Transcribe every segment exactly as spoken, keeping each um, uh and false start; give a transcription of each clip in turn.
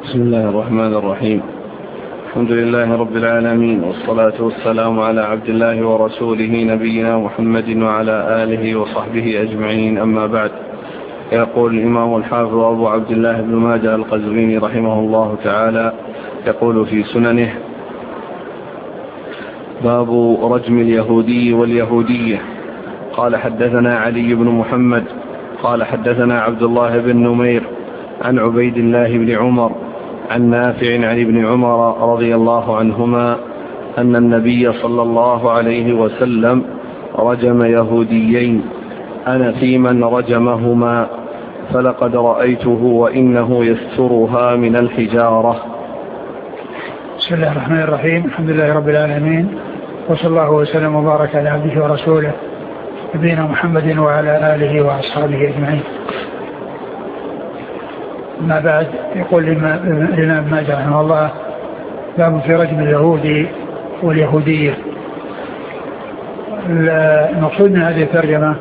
بسم الله الرحمن الرحيم. الحمد لله رب العالمين، والصلاة والسلام على عبد الله ورسوله نبينا محمد وعلى آله وصحبه أجمعين، أما بعد. يقول الإمام الحافظ أبو عبد الله بن ماجه القزويني رحمه الله تعالى يقول في سننه: باب رجم اليهودي واليهودية. قال حدثنا علي بن محمد قال حدثنا عبد الله بن نمير عن عبيد الله بن عمر عن نافع عن ابن عمر رضي الله عنهما أن النبي صلى الله عليه وسلم رجم يهوديين، أنا في من رجمهما، فلقد رأيته وإنه يسترها من الحجارة. بسم الله الرحمن الرحيم. الحمد لله رب العالمين، وصلى الله وسلم وبارك على عبده ورسوله نبينا محمد وعلى آله وأصحابه أجمعين. ما بعد، يقول الإمام ماجه رحمه الله: باب في رجم اليهود واليهودية. المقصود من هذه الترجمة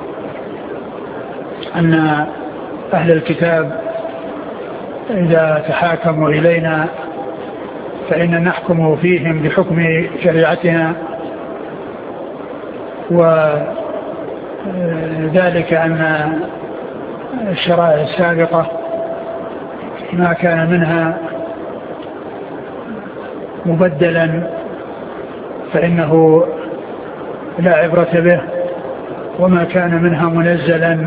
أن أهل الكتاب إذا تحاكموا إلينا فإن نحكم فيهم بحكم شريعتنا، وذلك أن الشرائع السابقة ما كان منها مبدلا فإنه لا عبرة به، وما كان منها منزلا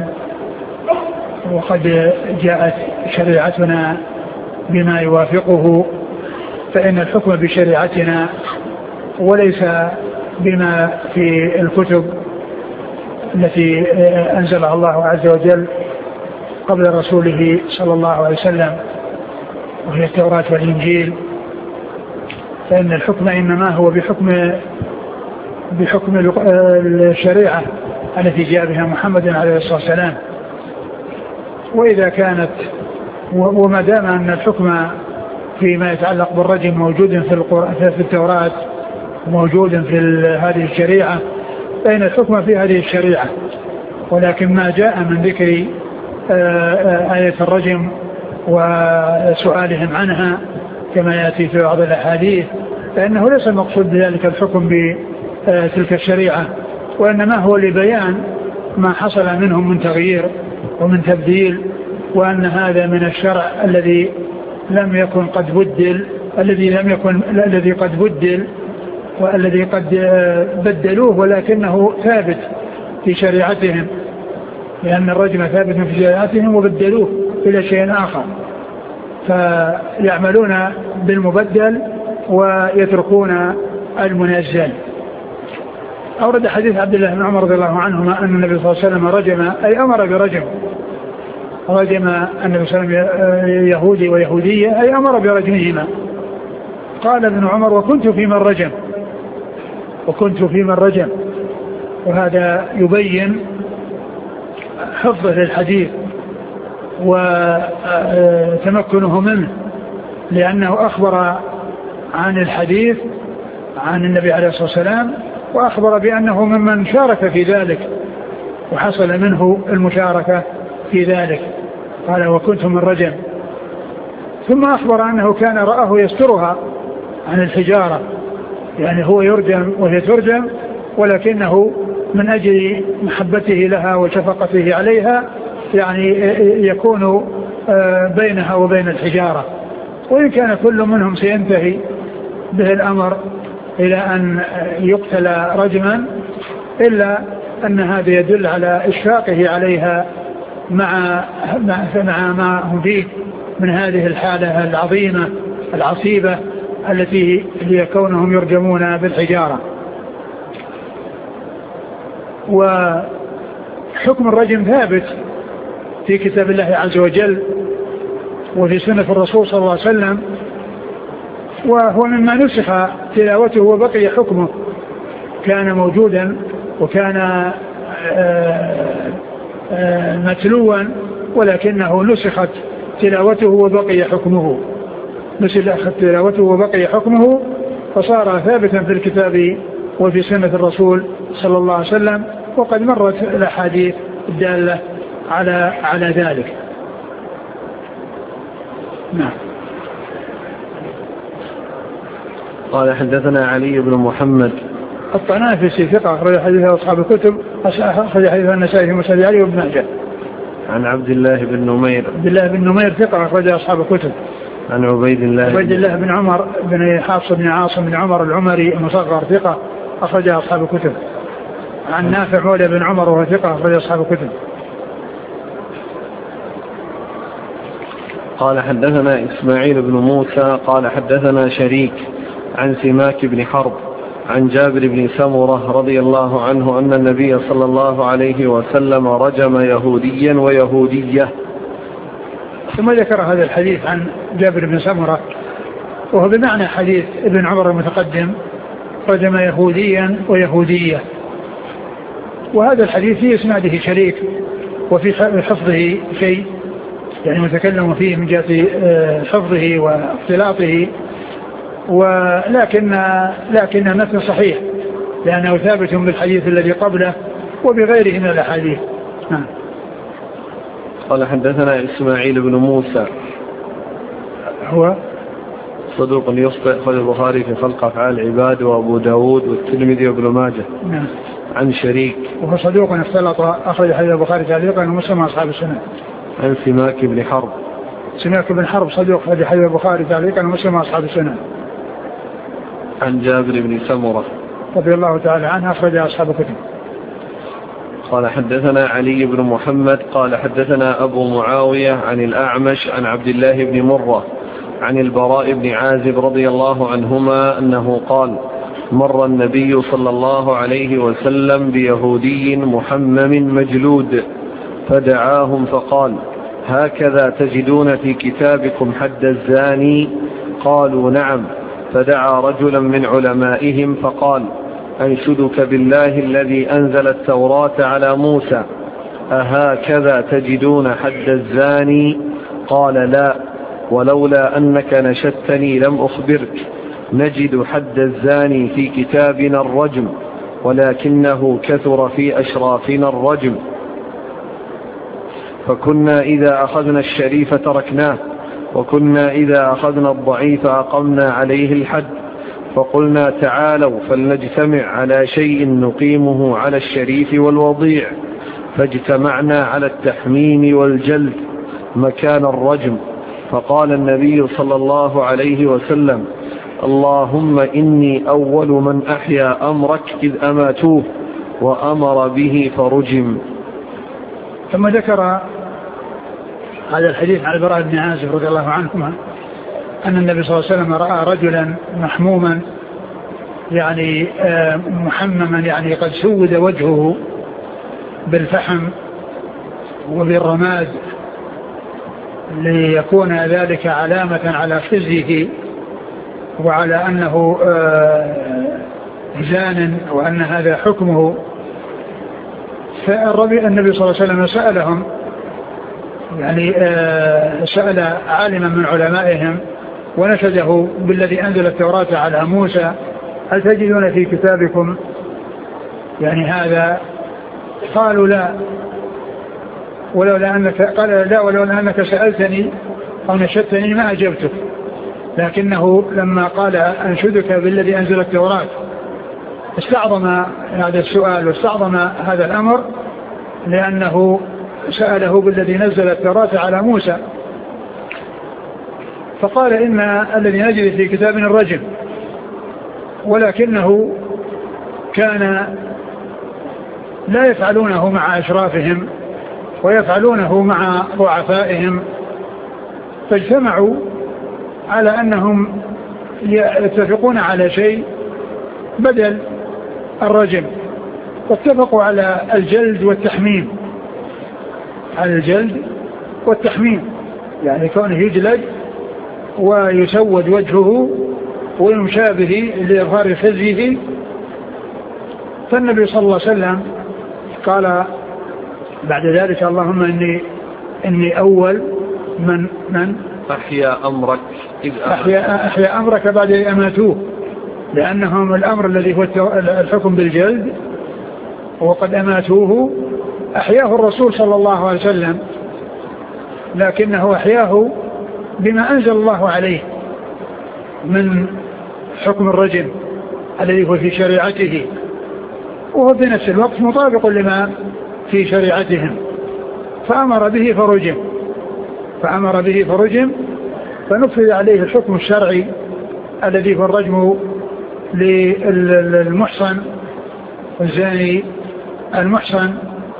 وقد جاءت شريعتنا بما يوافقه فإن الحكم بشريعتنا وليس بما في الكتب التي أنزلها الله عز وجل قبل رسوله صلى الله عليه وسلم، وهي التوراة والإنجيل. فإن الحكم إنما هو بحكم بحكم الشريعة التي جاء بها محمد عليه الصلاة والسلام. وإذا كانت وما دام أن الحكم فيما يتعلق بالرجم موجود في في التوراة موجود في هذه الشريعة، فإن الحكم في هذه الشريعة. ولكن ما جاء من ذكر آية الرجم وسؤالهم عنها كما يأتي في بعض الأحاديث، فإنه ليس المقصود بذلك الحكم بتلك الشريعة، وإنما هو لبيان ما حصل منهم من تغيير ومن تبديل، وأن هذا من الشرع الذي لم يكن قد بدل الذي لم يكن الذي قد بدل والذي قد بدلوه، ولكنه ثابت في شريعتهم، لأن الرجم ثابت في شريعتهم وبدلوه إلى شيء آخر، فيعملون بالمبدل ويتركون المنزل. أورد حديث عبد الله بن عمر رضي الله عنهما أن النبي صلى الله عليه وسلم رجم، أي أمر برجم، رجم النبي صلى الله عليه وسلم يهودي ويهودية، أي أمر برجمهما. قال ابن عمر: وكنت في من رجم وكنت في من رجم وهذا يبين حفظه للحديث وتمكنه منه، لأنه أخبر عن الحديث عن النبي عليه الصلاة والسلام، وأخبر بأنه ممن شارك في ذلك وحصل منه المشاركة في ذلك. قال: وكنت من رجم. ثم أخبر أنه كان رآه يسترها عن الحجارة، يعني هو يرجم وهي ترجم، ولكنه من أجل محبته لها وشفقته عليها يعني يكون بينها وبين الحجارة. وإن كان كل منهم سينتهي به الأمر إلى أن يقتل رجما، إلا أن هذا يدل على إشفاقه عليها مع مع ما هم فيه من هذه الحالة العظيمة العصيبة التي هي كونهم يرجمون بالحجارة. وحكم الرجم ثابت في كتاب الله عز وجل وفي سنة الرسول صلى الله عليه وسلم، وهو مما نسخ تلاوته وبقي حكمه، كان موجودا وكان متلوا ولكنه نسخت تلاوته وبقي حكمه نسخت تلاوته وبقي حكمه فصار ثابتا في الكتاب وفي سنة الرسول صلى الله عليه وسلم، وقد مرت الأحاديث الدالة على على ذلك. نعم. قال حدثنا علي بن محمد الطنافسي ثقة أخرج حديثه أصحاب الكتب، أخرج حديثه النسائي في مسند علي وابن ماجه. عن عبد الله بن نمير عبد الله بن نمير ثقة أخرج أصحاب الكتب. عن عبيد الله عبيد الله بن عمر بن حفص بن عاصم بن عمر العمري المصغر ثقة أخرج أصحاب الكتب. عن نافع مولى بن عمر وهو ثقة أخرج أصحاب الكتب. قال حدثنا إسماعيل بن موسى قال حدثنا شريك عن سماك بن حرب عن جابر بن سمرة رضي الله عنه أن النبي صلى الله عليه وسلم رجم يهوديا ويهودية. ثم ذكر هذا الحديث عن جابر بن سمرة وهو بمعنى حديث ابن عمر المتقدم، رجم يهوديا ويهودية. وهذا الحديث في إسناده شريك وفي حفظه شيء، يعني متكلم فيه من جهة حفظه واختلاطه، ولكن لكن المتن صحيح لأنه ثابت بالحديث الذي قبله وبغيره من الأحاديث. نعم. قال حدثنا إسماعيل بن موسى هو صدوق يخطئ، أخرج البخاري في خلق أفعال العباد وأبو داود والترمذي وابن ماجه. نعم. عن شريك وهو صدوق اختلط، أخرج حديث البخاري تعليقا ومسلم أصحاب السنة. عن سماك بن حرب سماك بن حرب صدوق، أخرج حديث البخاري تعليقا ومسلم أصحاب السنة. عن جابر بن سمرة رضي الله تعالى عنه أخرج أصحاب الكتب. قال حدثنا علي بن محمد قال حدثنا أبو معاوية عن الأعمش عن عبد الله بن مرة عن البراء بن عازب رضي الله عنهما أنه قال مر النبي صلى الله عليه وسلم بيهودي محمم مجلود فدعاهم فقال هكذا تجدون في كتابكم حد الزاني؟ قالوا نعم. فدعا رجلا من علمائهم فقال أنشدك بالله الذي أنزل التوراة على موسى أهكذا تجدون حد الزاني؟ قال لا، ولولا أنك نشدتني لم أخبرك. نجد حد الزاني في كتابنا الرجم، ولكنه كثر في أشرافنا الرجم، فكنا إذا أخذنا الشريف تركناه، وكنا إذا أخذنا الضعيف أقمنا عليه الحد. فقلنا تعالوا فلنجتمع على شيء نقيمه على الشريف والوضيع، فاجتمعنا على التحميم والجلد مكان الرجم. فقال النبي صلى الله عليه وسلم اللهم إني أول من أحيا أمرك إذ أماتوه وأمر به فرجم. ثم ذكر هذا الحديث عن البراء بن عازب رضي الله عنهما أن النبي صلى الله عليه وسلم رأى رجلا محموما، يعني محمما، يعني قد سود وجهه بالفحم وبالرماد ليكون ذلك علامة على خزيه وعلى أنه زان وأن هذا حكمه. فالنبي صلى الله عليه وسلم سألهم، يعني سأل عالما من علمائهم ونشده بالذي أنزل التوراة على موسى هل تجدون في كتابكم يعني هذا؟ قالوا لا، ولولا أنك قال لا ولولا أنك سألتني أو نشدتني ما أجبتك، لكنه لما قال أنشدك بالذي أنزل التوراة استعظم هذا السؤال واستعظم هذا الأمر، لأنه سأله بالذي نزل التوراة على موسى. فقال إن الذي نجد في كتابنا الرجم، ولكنه كان لا يفعلونه مع أشرافهم ويفعلونه مع ضعفائهم، فاجتمعوا على أنهم يتفقون على شيء بدل الرجم، واتفقوا على الجلد والتحميم، على الجلد والتحميم، يعني كونه يجلد ويسود وجهه ويمشى به لإظهار خزيه. فالنبي صلى الله عليه وسلم قال بعد ذلك اللهم إني, إني أول من من أحيا أمرك إذ أحيا, أحيا أمرك بعد أن أماتوه، لأنهم الأمر الذي هو الحكم بالجلد وقد أماتوه أحياه الرسول صلى الله عليه وسلم، لكنه أحياه بما أنزل الله عليه من حكم الرجم الذي هو في شريعته، وهو في نفس الوقت مطابق لما في شريعتهم، فأمر به فرجم فأمر به فرجم فنفذ عليه الحكم الشرعي الذي هو الرجم للمحصن والزاني المحصن.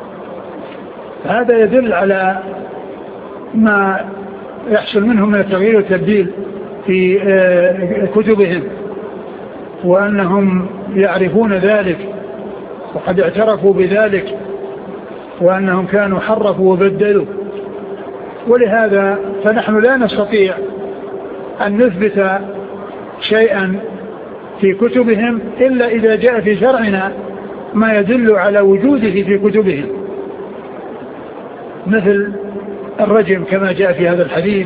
هذا يدل على ما يحصل منهم من التغيير والتبديل في كتبهم، وأنهم يعرفون ذلك وقد اعترفوا بذلك، وأنهم كانوا حرفوا وبدلوا. ولهذا فنحن لا نستطيع أن نثبت شيئا في كتبهم إلا إذا جاء في شرعنا ما يدل على وجوده في كتبهم، مثل الرجم كما جاء في هذا الحديث،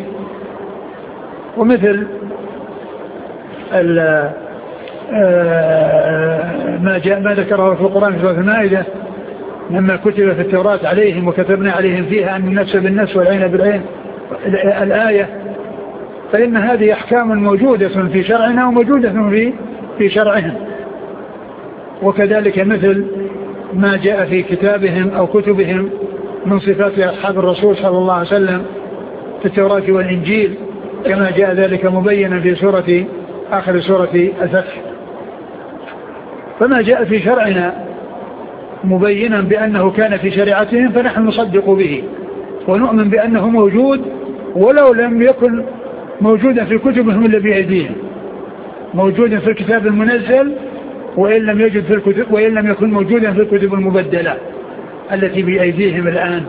ومثل ما جاء ما ذكره في القرآن في سورة المائدة لما كتب في التوراة عليهم وكتبنا عليهم فيها أن النفس بالنفس والعين بالعين الآية. فإن هذه أحكام موجودة في شرعنا وموجودة في في شرعهم. وكذلك مثل ما جاء في كتابهم أو كتبهم من صفات أصحاب الرسول صلى الله عليه وسلم في التوراة والإنجيل، كما جاء ذلك مبينا في سورة آخر سورة الفتح. فما جاء في شرعنا مبينا بأنه كان في شريعتهم فنحن نصدق به ونؤمن بأنه موجود، ولو لم يكن موجودا في كتبهم إلا بأيديهم، موجودا في الكتاب المنزل وإن لم يجد في الكتب وإن لم يكن موجودا في الكتب المبدلة التي بأيديهم الآن،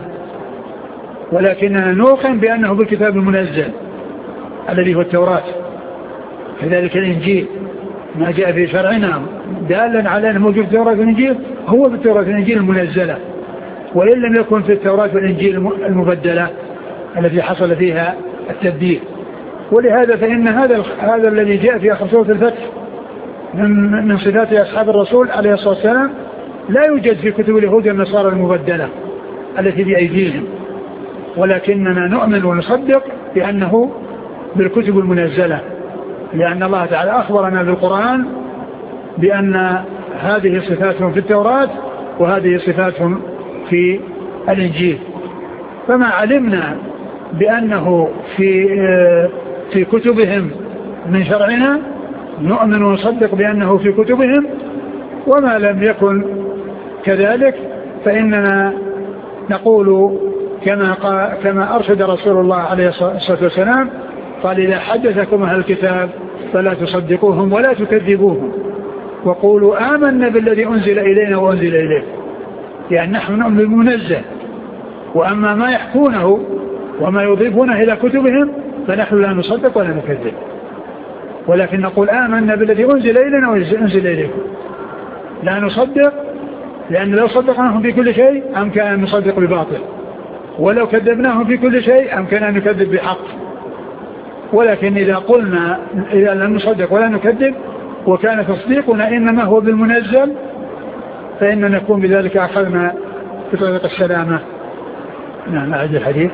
ولكننا نوقن بأنه بالكتاب المنزل الذي هو التوراة. كذلك الإنجيل ما جاء في شرعنا دالا على أنه موجود في التوراة والإنجيل هو في التوراة والإنجيل المنزلة، وإن لم يكن في التوراة والإنجيل المبدلة التي حصل فيها التبديل. ولهذا فإن هذا هذا الذي جاء في آخر سورة الفتح من من صفات أصحاب الرسول عليه الصلاة والسلام لا يوجد في كتب اليهود والنصارى المبدلة التي بأيديهم، ولكننا نؤمن ونصدق بأنه بالكتب المنزلة، لأن الله تعالى أخبرنا بالقرآن بأن هذه صفاتهم في التوراة وهذه صفاتهم في الإنجيل. فما علمنا بأنه في في كتبهم من شرعنا نؤمن ونصدق بأنه في كتبهم، وما لم يكن كذلك فإننا نقول كما كما أرشد رسول الله عليه الصلاة والسلام قال: إذا حدثكم أهل الكتاب فلا تصدقوهم ولا تكذبوهم وقولوا آمنا بالذي أنزل إلينا وأنزل إليكم. يعني نحن نؤمن بالمنزل، وأما ما يحكونه وما يضيفونه إلى كتبهم فنحن لا نصدق ولا نكذب، ولكن نقول آمنا بالذي أنزل إلينا وأنزل إليكم. لا نصدق، لأن لو صدقناهم في كل شيء أمكن أن نصدق بباطل، ولو كذبناهم في كل شيء أمكن أن نكذب بحق. ولكن إذا قلنا إذا لم نصدق ولا نكذب وكان تصديقنا إنما هو بالمنزل فإن نكون بذلك أخذنا في طريق السلامة. نعم. أعد الحديث.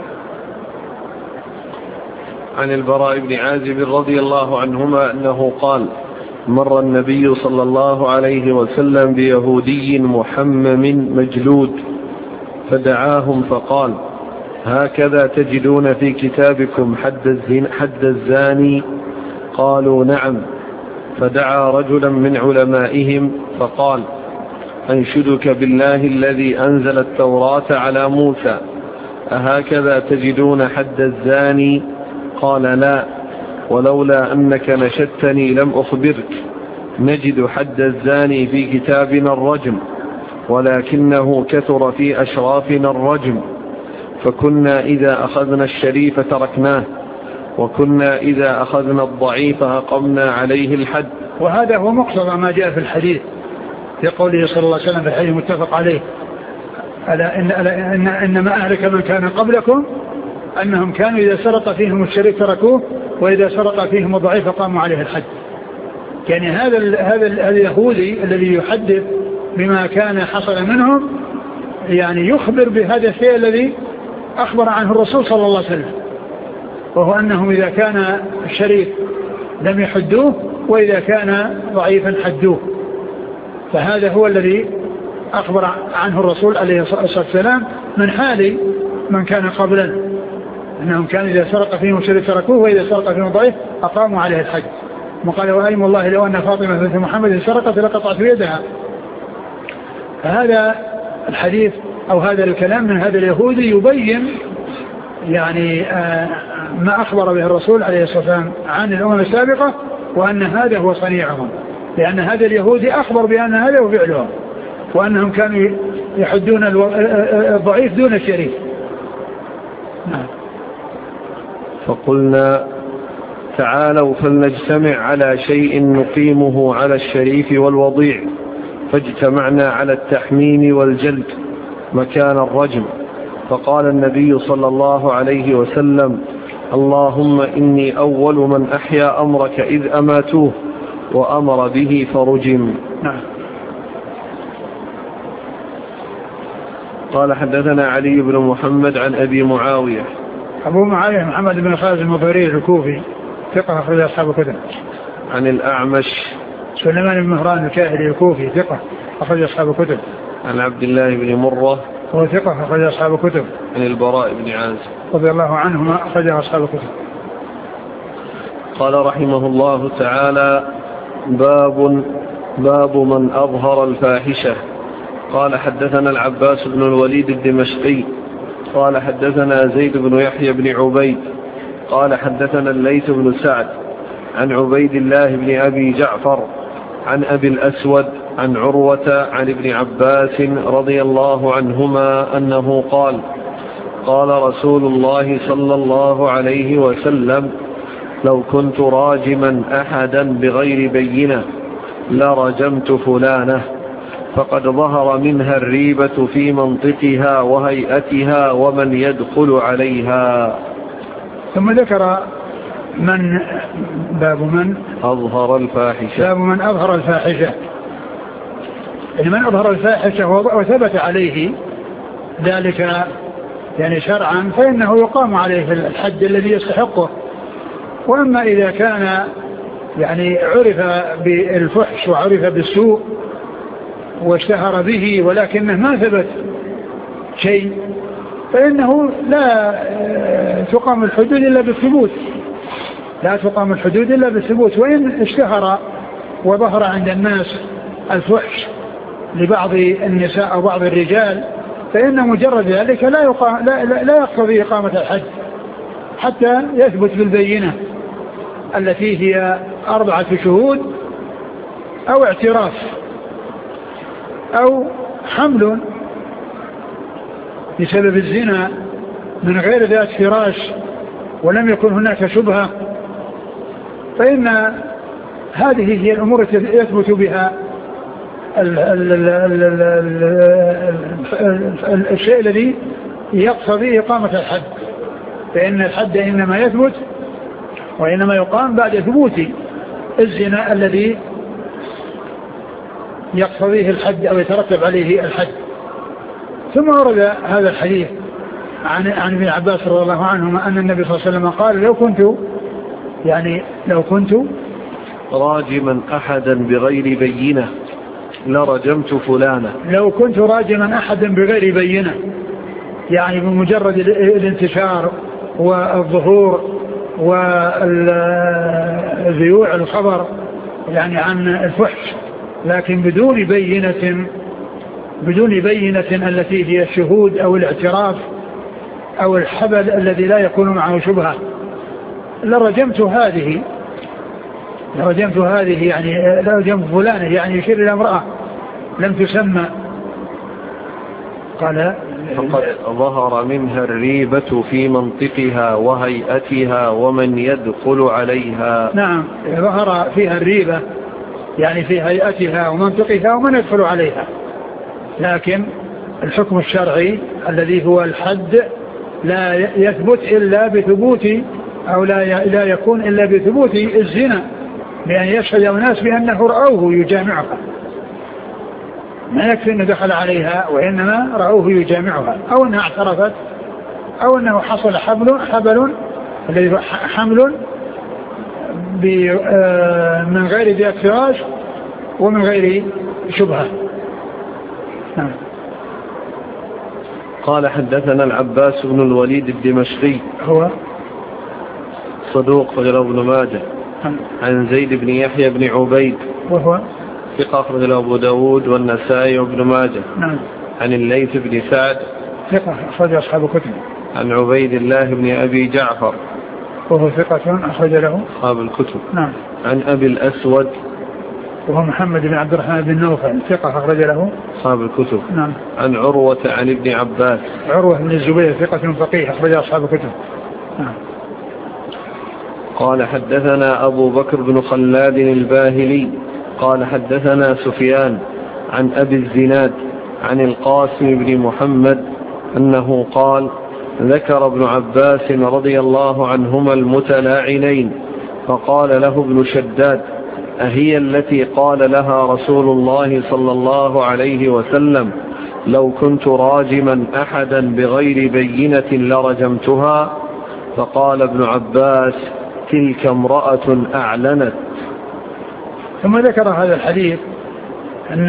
عن البراء بن عازب رضي الله عنهما أنه قال: مر النبي صلى الله عليه وسلم بيهودي محمم مجلود فدعاهم فقال: هكذا تجدون في كتابكم حد الزاني؟ قالوا: نعم. فدعا رجلا من علمائهم فقال: أنشدك بالله الذي أنزل التوراة على موسى، أهكذا تجدون حد الزاني؟ قال: لا، ولولا أنك نشدتني لم أخبرك. نجد حد الزاني في كتابنا الرجم، ولكنه كثر في أشرافنا الرجم، فكنا إذا أخذنا الشريف تركناه، وكنا إذا أخذنا الضعيف أقمنا عليه الحد. وهذا هو مقتضى ما جاء في الحديث في قوله صلى الله عليه وسلم في الحديث متفق عليه: ألا إن ألا إن إنما أهلك من كان قبلكم أنهم كانوا إذا سرق فيهم الشريف تركوه، وإذا سرق فيهم الضعيف قاموا عليه الحد. يعني هذا ال هذا ال اليهودي الذي يحدث بما كان حصل منهم يعني يخبر بهذا الشيء الذي أخبر عنه الرسول صلى الله عليه وسلم، وهو أنهم إذا كان الشريف لم يحدوه وإذا كان ضعيفا حدوه. فهذا هو الذي أخبر عنه الرسول عليه الصلاة والسلام من حال من كان قبلا، أنهم كان إذا سرق فيهم شيء تركوه، وإذا سرق فيهم ضعيف أقاموا عليه الحد. وقال وأيم الله لو أن فاطمة بنت محمد سرقت لقطعت يدها. فهذا الحديث أو هذا الكلام من هذا اليهودي يبين يعني ما أخبر به الرسول عليه الصلاة والسلام عن الأمم السابقة، وأن هذا هو صنيعهم، لأن هذا اليهودي أخبر بأن هذا هو فعلهم، وأنهم كانوا يحدون الضعيف دون الشريف. نعم. فقلنا تعالوا فلنجتمع على شيء نقيمه على الشريف والوضيع، فاجتمعنا على التحميم والجلد مكان الرجم. فقال النبي صلى الله عليه وسلم اللهم إني أول من أحيا أمرك إذ أماتوه وأمر به فرجم. نعم. قال حدثنا علي بن محمد عن أبي معاوية. أبو معاوية محمد بن خالد المضري الكوفي ثقة أخرج أصحاب الكتب. عن الأعمش سليمان بن مهران الكاهلي الكوفي ثقة أخرج أصحاب الكتب. عن عبد الله بن مرة هو ثقة أخرج أصحاب الكتب. عن البراء بن عازب رضي الله عنهما أخرج أصحاب الكتب. قال رحمه الله تعالى باب باب من أظهر الفاحشة. قال حدثنا العباس بن الوليد الدمشقي قال حدثنا زيد بن يحيى بن عبيد قال حدثنا الليث بن سعد عن عبيد الله بن أبي جعفر عن أبي الأسود عن عروة عن ابن عباس رضي الله عنهما أنه قال قال رسول الله صلى الله عليه وسلم لو كنت راجما أحدا بغير بينة لرجمت فلانة فقد ظهر منها الريبة في منطقها وهيئتها ومن يدخل عليها. ثم ذكر من باب من أظهر الفاحشة. باب من أظهر الفاحشة، يعني من أظهر الفاحشة وثبت عليه ذلك يعني شرعا فإنه يقام عليه الحد الذي يستحقه. وأما إذا كان يعني عرف بالفحش وعرف بالسوء واشتهر به ولكنه ما ثبت شيء فإنه لا تقام الحدود إلا بالثبوت، لا تقام الحدود إلا بالثبوت. وإن اشتهر وظهر عند الناس الفحش لبعض النساء أو بعض الرجال فإن مجرد ذلك لا, يقام لا, لا, لا يقتضي إقامة الحد حتى يثبت بالبينة التي هي أربعة شهود أو اعتراف أو حمل بسبب الزنا من غير ذات فراش ولم يكن هناك شبهة، فإن هذه هي الأمور التي يثبت بها ال ال ال ال ال الشيء الذي يقتضي إقامة الحد. فإن الحد إنما يثبت وإنما يقام بعد ثبوت الزنا الذي يقتضيه الحد أو يترتب عليه الحد. ثم ورد هذا الحديث عن عن ابن عباس رضي الله عنهما أن النبي صلى الله عليه وسلم قال لو كنت يعني لو كنت راجما أحدا بغير بينة لرجمت فلانا. لو كنت راجما أحدا بغير بينة يعني بمجرد الانتشار والظهور والذيوع الخبر يعني عن الفحش لكن بدون بينة بدون بينة التي هي الشهود أو الاعتراف أو الحبل الذي لا يكون معه شبهة لرجمت هذه لرجمت هذه يعني لرجمت فلانة يعني يشير إلى امرأة لم تسمى. قال فقد ظهر منها الريبة في منطقها وهيئتها ومن يدخل عليها. نعم ظهر فيها الريبة يعني في هيئتها ومنطقها ومن يدخل عليها، لكن الحكم الشرعي الذي هو الحد لا يثبت إلا بثبوت أو لا لا يكون إلا بثبوت الزنا بأن يشهد الناس بأنه رأوه يجامعها، ما يكفي أنه دخل عليها وإنما رأوه يجامعها أو أنها اعترفت أو أنه حصل حبل حبل الذي حمل من غير ذي افتراش ومن غير شبهة. نعم. قال حدثنا العباس بن الوليد الدمشقي هو صدوق أخرجه ابن ماجه. عن زيد بن يحيى بن عبيد وهو ثقة أخرجه أبو داود والنسائي وابن ماجه. نعم. عن الليث بن سعد ثقة أخرج أصحاب الكتب. عن عبيد الله بن أبي جعفر وهو ثقة أخرج له أصحاب الكتب. نعم. عن أبي الأسود وهو محمد بن عبد الرحمن بن نوفل ثقة أخرج له أصحاب الكتب. نعم. عن عروة عن ابن عباس عروة بن الزبير ثقة فقيه أخرج أصحاب الكتب. نعم. قال حدثنا أبو بكر بن خلاد الباهلي قال حدثنا سفيان عن أبي الزناد عن القاسم بن محمد أنه قال ذكر ابن عباس رضي الله عنهما المتلاعنين فقال له ابن شداد أهي التي قال لها رسول الله صلى الله عليه وسلم لو كنت راجما أحدا بغير بينة لرجمتها؟ فقال ابن عباس تلك امرأة أعلنت. ثم ذكر هذا الحديث أن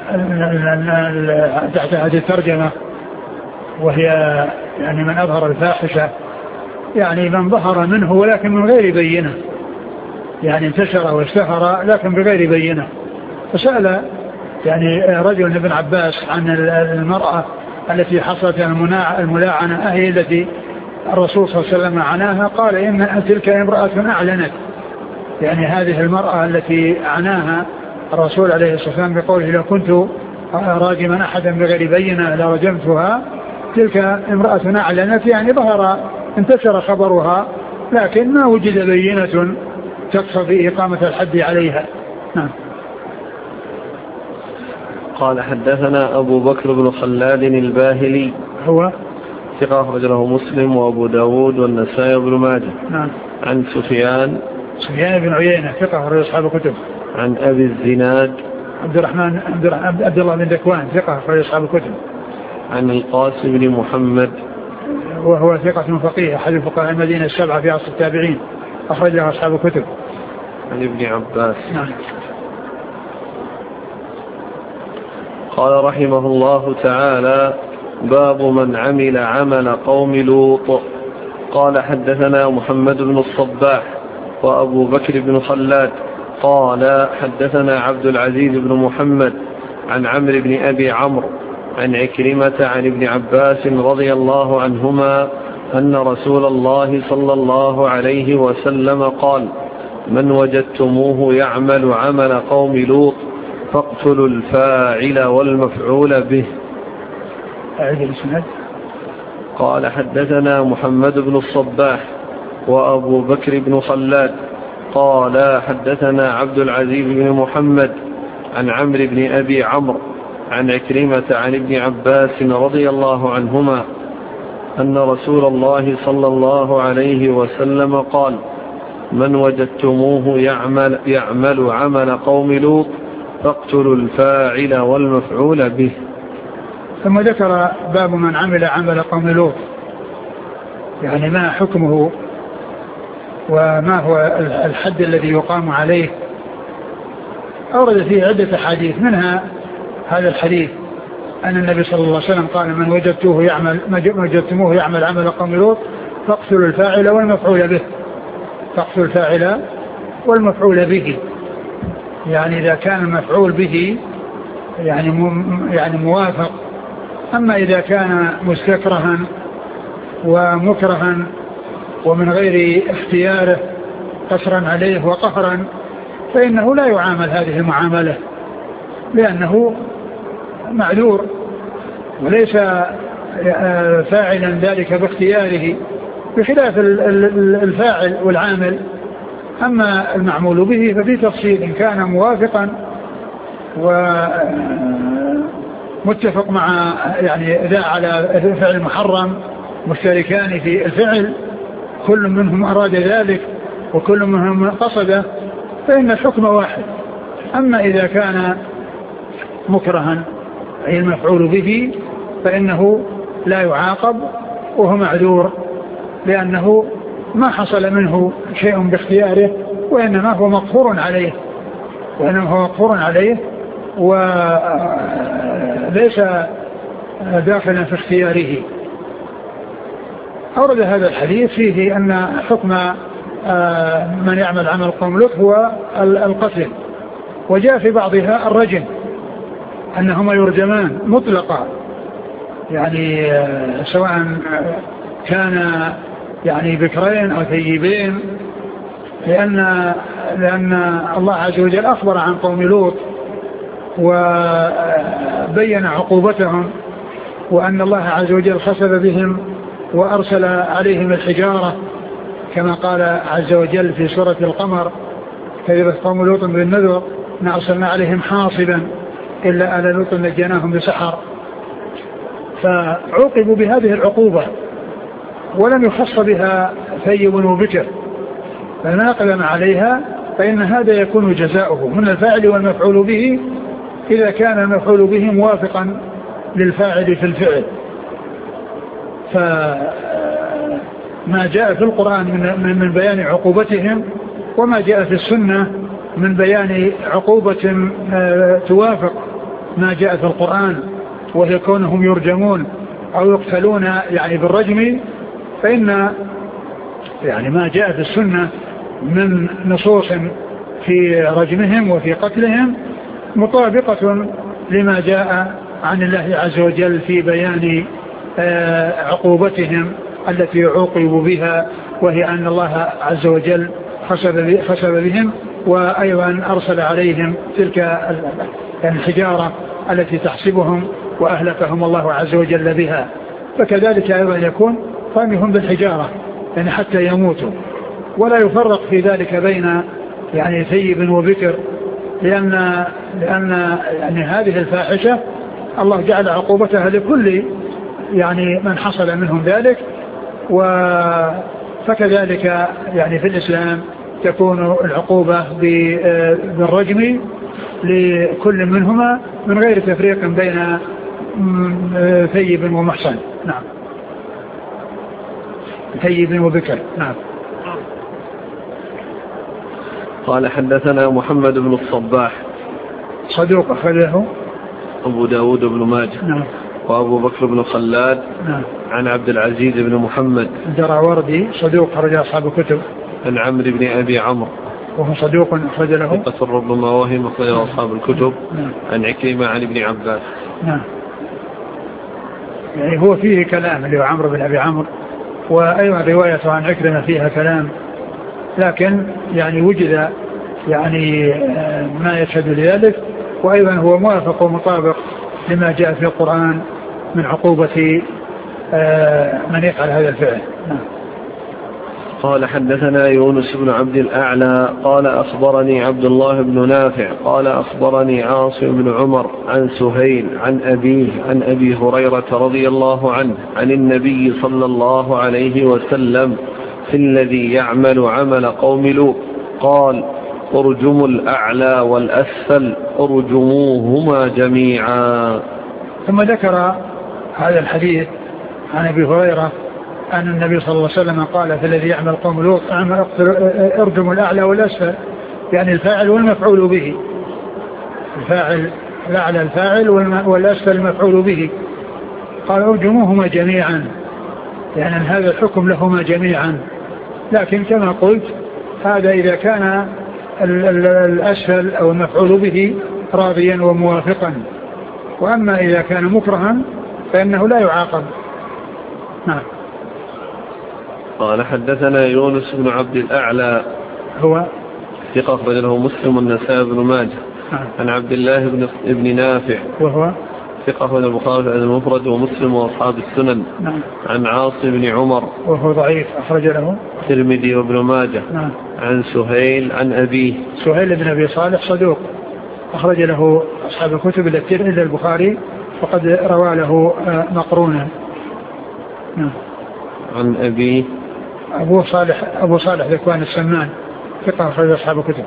تحت هذه الترجمة وهي يعني من أظهر الفاحشة يعني من ظهر منه ولكن من غير بينة، يعني انتشر واشتهر لكن بغير بينة. فسأل يعني رجل ابن عباس عن المرأة التي حصلت الملاعنة أهي التي الرسول صلى الله عليه وسلم عناها؟ قال إن تلك امرأة أعلنت، يعني هذه المرأة التي عناها الرسول عليه الصلاة والسلام بقوله لو كنت راجما أحدا بغير بينة لرجمتها، تلك امرأة أعلنت، يعني ظهر انتشر خبرها لكن ما وجد بينة تقتضي إقامة الحد عليها. نعم. قال حدثنا أبو بكر بن خلاد الباهلي هو ثقة أخرج له مسلم وأبو داود والنسائي وابن ماجه. نعم. عن سفيان سفيان بن عيينة ثقة أخرج أصحاب الكتب. عن أبي الزناد عبد الرحمن عبد الله بن ذكوان ثقة أخرج أصحاب الكتب. عن القاسم بن محمد وهو ثقة فقيه أحد فقهاء المدينة السبعة في عصر التابعين أخرج له أصحاب الكتب. عن ابن عباس. نعم. قال رحمه الله تعالى باب من عمل عمل قوم لوط. قال حدثنا محمد بن الصباح وأبو بكر بن خلاد قال حدثنا عبد العزيز بن محمد عن عمرو بن أبي عمرو عن عكرمة عن ابن عباس رضي الله عنهما أن رسول الله صلى الله عليه وسلم قال من وجدتموه يعمل عمل قوم لوط فاقتلوا الفاعل والمفعول به. أعيد الإسناد. قال حدثنا محمد بن الصباح وأبو بكر بن خلاد قال حدثنا عبد العزيز بن محمد عن عمرو بن أبي عمرو عن عكرمة عن ابن عباس رضي الله عنهما أن رسول الله صلى الله عليه وسلم قال من وجدتموه يعمل, يعمل عمل قوم لوط فاقتلوا الفاعل والمفعول به. ثم ذكر باب من عمل عمل قوم لوط، يعني ما حكمه وما هو الحد الذي يقام عليه. أورد فيه عدة حديث، منها هذا الحديث أن النبي صلى الله عليه وسلم قال من وجدتوه يعمل وجدتموه يعمل عمل قوم لوط فاقتلوا الفاعل والمفعول به. فاقتلوا الفاعل والمفعول به، يعني إذا كان المفعول به يعني يعني موافق. أما إذا كان مستكرها ومكرها ومن غير اختياره قصرا عليه وقهرا فإنه لا يعامل هذه المعاملة، لأنه معذور وليس فاعلا ذلك باختياره، بخلاف الفاعل والعامل. أما المعمول به ففي تفصيل، إن كان موافقا ومتفق مع يعني ذا على فعل محرم مشتركان في الفعل كل منهم أراد ذلك وكل منهم قصده فإن الحكم واحد. أما إذا كان مكرها أي المفعول به فإنه لا يعاقب وهو معذور، لأنه ما حصل منه شيء باختياره وإنما هو مغفور عليه وإنما هو مغفور عليه وليس داخلا في اختياره. أورد هذا الحديث فيه أن حكم من يعمل عمل قوم لوط هو القتل، وجاء في بعضها الرجم أنهما يرجمان مطلقا، يعني سواء كان يعني بكرين أو ثيبين، لأن لأن الله عز وجل أخبر عن قوم لوط وبين عقوبتهم، وأن الله عز وجل خسف بهم وأرسل عليهم الحجارة كما قال عز وجل في سورة القمر: كذبت قوم لوط بالنذر إن أرسلنا عليهم حاصبا إلا آل لوط نجيناهم بسحر. فعوقبوا بهذه العقوبة ولم يخص بها ثيب وبكر، فما أقدم عليها فإن هذا يكون جزاؤه من الفاعل والمفعول به إذا كان المفعول به موافقا للفاعل في الفعل. فما جاء في القرآن من, من بيان عقوبتهم وما جاء في السنة من بيان عقوبة توافق ما جاء في القرآن وهي كونهم يرجمون أو يقتلون يعني بالرجم، فإن يعني ما جاء في السنة من نصوص في رجمهم وفي قتلهم مطابقة لما جاء عن الله عز وجل في بيان عقوبتهم التي عوقبوا بها، وهي أن الله عز وجل خسف بهم وأيضا أرسل عليهم تلك الحجارة التي تحسبهم وأهلكهم الله عز وجل بها. فكذلك أيضا يكون رميهم بالحجارة يعني حتى يموتوا، ولا يفرق في ذلك بين يعني ثيب وبكر، لأن, لأن يعني هذه الفاحشة الله جعل عقوبتها لكل يعني من حصل منهم ذلك. فكذلك يعني في الإسلام تكون العقوبة بالرجم لكل منهما من غير تفريق بين ثيب ومحصن. نعم، ثيب وبكر. نعم. قال حدثنا محمد بن الصباح صدوق أخرجه أبو داود بن ماجه. نعم. وأبو بكر بن خلاد. نعم. عن عبد العزيز بن محمد الدراوردي صدوق أخرج أصحاب الكتب. عن عمرو بن أبي عمرو وهو صدوق أخرج له ثقة ربما وهم أخرج أصحاب الكتب. نعم. عن عكرمة عن ابن عباس. نعم. يعني هو فيه كلام اللي هو عمرو بن أبي عمرو، وأيضا روايته عن عكرمة فيها كلام، لكن يعني وجد يعني ما يشهد لذلك، وأيضا هو موافق ومطابق لما جاء في القرآن من عقوبة من يفعل هذا الفعل. نعم. قال حدثنا يونس بن عبد الأعلى قال أخبرني عبد الله بن نافع قال أخبرني عاصم بن عمر عن سهيل عن أبيه عن أبي هريرة رضي الله عنه عن النبي صلى الله عليه وسلم في الذي يعمل عمل قوم لوط قال: ارجموا الأعلى والأسفل ارجموهما جميعا. ثم ذكر هذا الحديث عن أبي هريرة أن النبي صلى الله عليه وسلم قال: في الذي يعمل قوم لوط ارجموا الأعلى والأسفل، يعني الفاعل والمفعول به، الفاعل الأعلى الفاعل والأسفل المفعول به. قال: ارجموهما جميعا، يعني هذا الحكم لهما جميعا، لكن كما قلت هذا إذا كان الأسفل أو المفعول به راضيا وموافقا، وأما إذا كان مكرها فإنه لا يعاقب. نعم. قال حدثنا يونس بن عبد الأعلى هو ثقة أخرج له مسلم والنسائي بن ماجه. نعم. عن عبد الله بن ابن نافع وهو ثقة أخرج البخاري المفرد ومسلم وأصحاب السنن. نعم. عن عاصم بن عمر وهو ضعيف أخرج له الترمذي وابن ماجه. نعم. عن سهيل عن أبيه سهيل بن أبي صالح صدوق أخرج له أصحاب الكتب إلا البخاري وقد روى له مقرونا. نعم. عن أبيه أبو صالح أبو صالح ذكوان السمان ثقة أخرج أصحاب الكتب.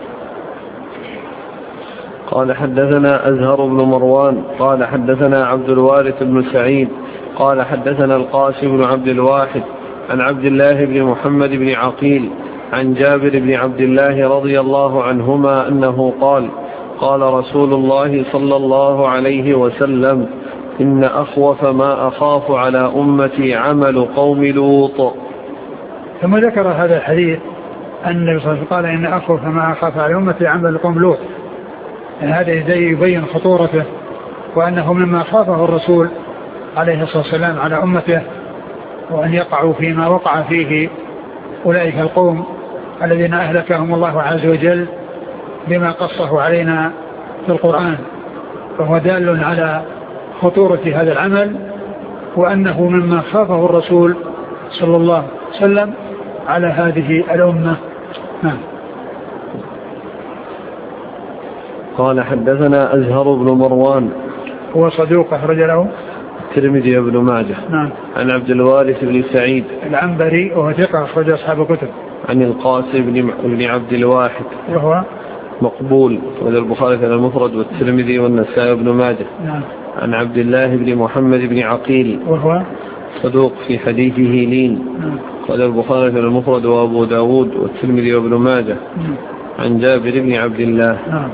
قال حدثنا أزهر بن مروان قال حدثنا عبد الوارث بن سعيد قال حدثنا القاسم بن عبد الواحد عن عبد الله بن محمد بن عقيل عن جابر بن عبد الله رضي الله عنهما أنه قال قال رسول الله صلى الله عليه وسلم إن أخوف ما أخاف على أمتي عمل قوم لوط. ثم ذكر هذا الحديث أن النبي صلى الله عليه وسلم قال إن أخوف ما أخاف على أمتي عمل قوم لوط. هذا يبين خطورته وأنه مما خافه الرسول عليه الصلاة والسلام على أمته وأن يقعوا فيما وقع فيه أولئك القوم الذين أهلكهم الله عز وجل بما قصه علينا في القرآن. فهو دال على خطورة هذا العمل وأنه مما خافه الرسول صلى الله عليه وسلم على هذه الأمة. نعم. قال حدثنا أزهر بن مروان هو صدوق أخرج له الترمذي وابن ماجه. نعم. عن عبد الوارث بن سعيد العنبري وهو ثقة أخرج أصحاب الكتب. عن القاسم بن عبد الواحد وهو مقبول وذا البخاري في المفرد والترمذي والنسائي وابن ماجه. نعم. عن عبد الله بن محمد بن عقيل وهو صدوق في حديثه لين. نعم. وذا البخاري في المفرد وابو داود والترمذي وابن ماجه. نعم. عن جابر بن عبد الله. نعم.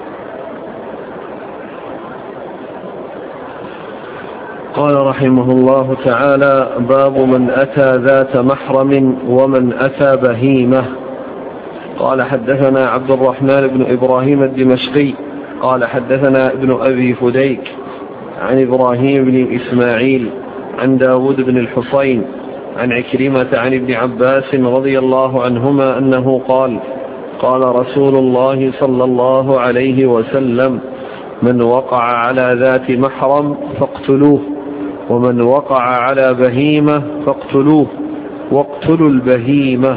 قال رحمه الله تعالى باب من أتى ذات محرم ومن أتى بهيمة. قال حدثنا عبد الرحمن بن إبراهيم الدمشقي قال حدثنا ابن أبي فديك عن إبراهيم بن إسماعيل عن داود بن الحصين عن عكرمة عن ابن عباس رضي الله عنهما أنه قال قال رسول الله صلى الله عليه وسلم من وقع على ذات محرم فاقتلوه ومن وقع على بهيمة فاقتلوه واقتلوا البهيمة.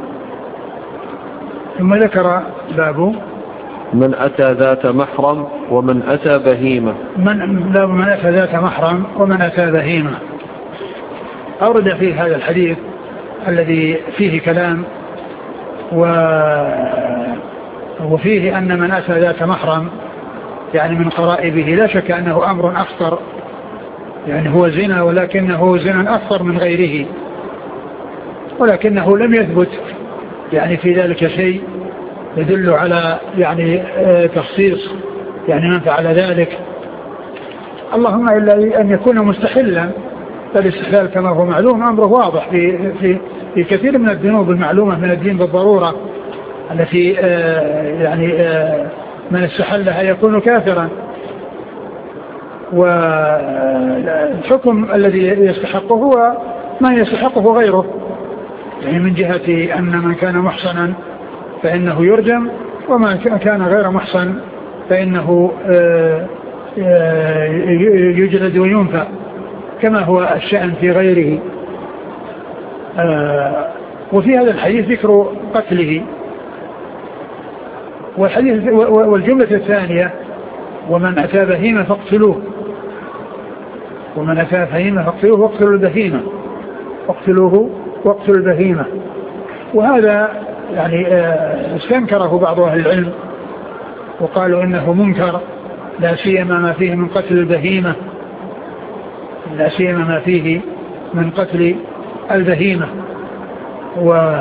ثم ذكر باب من أتى ذات محرم ومن أتى بهيمة. من باب من أتى ذات محرم ومن أتى بهيمة. أورد في هذا الحديث الذي فيه كلام وفيه أن من أتى ذات محرم يعني من قرائبه لا شك أنه أمر أخطر، يعني هو زنا ولكنه زنا أخطر من غيره، ولكنه لم يثبت يعني في ذلك شيء يدل على يعني تخصيص يعني من فعل ذلك، اللهم إلا أن يكون مستحلا. فالاستحلال كما هو معلوم أمره واضح في, في, في كثير من الذنوب المعلومة من الدين بالضرورة التي يعني من استحلها يكون كافرا. والحكم الذي يستحقه هو ما يستحقه غيره، يعني من جهة أن من كان محصنا فإنه يرجم وما كان غير محصن فإنه يجلد وينفى كما هو الشأن في غيره. وفي هذا الحديث ذكر قتله. والحديث والجملة الثانية ومن أتى بهيمة فاقتلوه ومن أتى بهيمة فاقتلوه واقتلوا البهيمة واقتلوه واقتلوا البهيمة. وهذا يعني استنكره بعض أهل العلم وقالوا إنه منكر لا سيما ما فيه من قتل البهيمة لا سيما ما فيه من قتل البهيمة و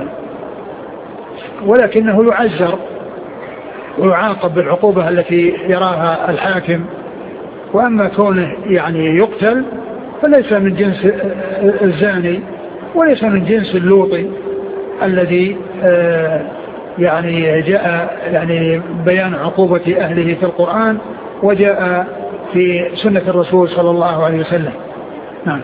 ولكنه يعزر ويعاقب بالعقوبة التي يراها الحاكم. وأما كونه يعني يقتل فليس من جنس الزاني وليس من جنس اللوطي الذي يعني جاء يعني بيان عقوبة أهله في القرآن وجاء في سنة الرسول صلى الله عليه وسلم. نعم.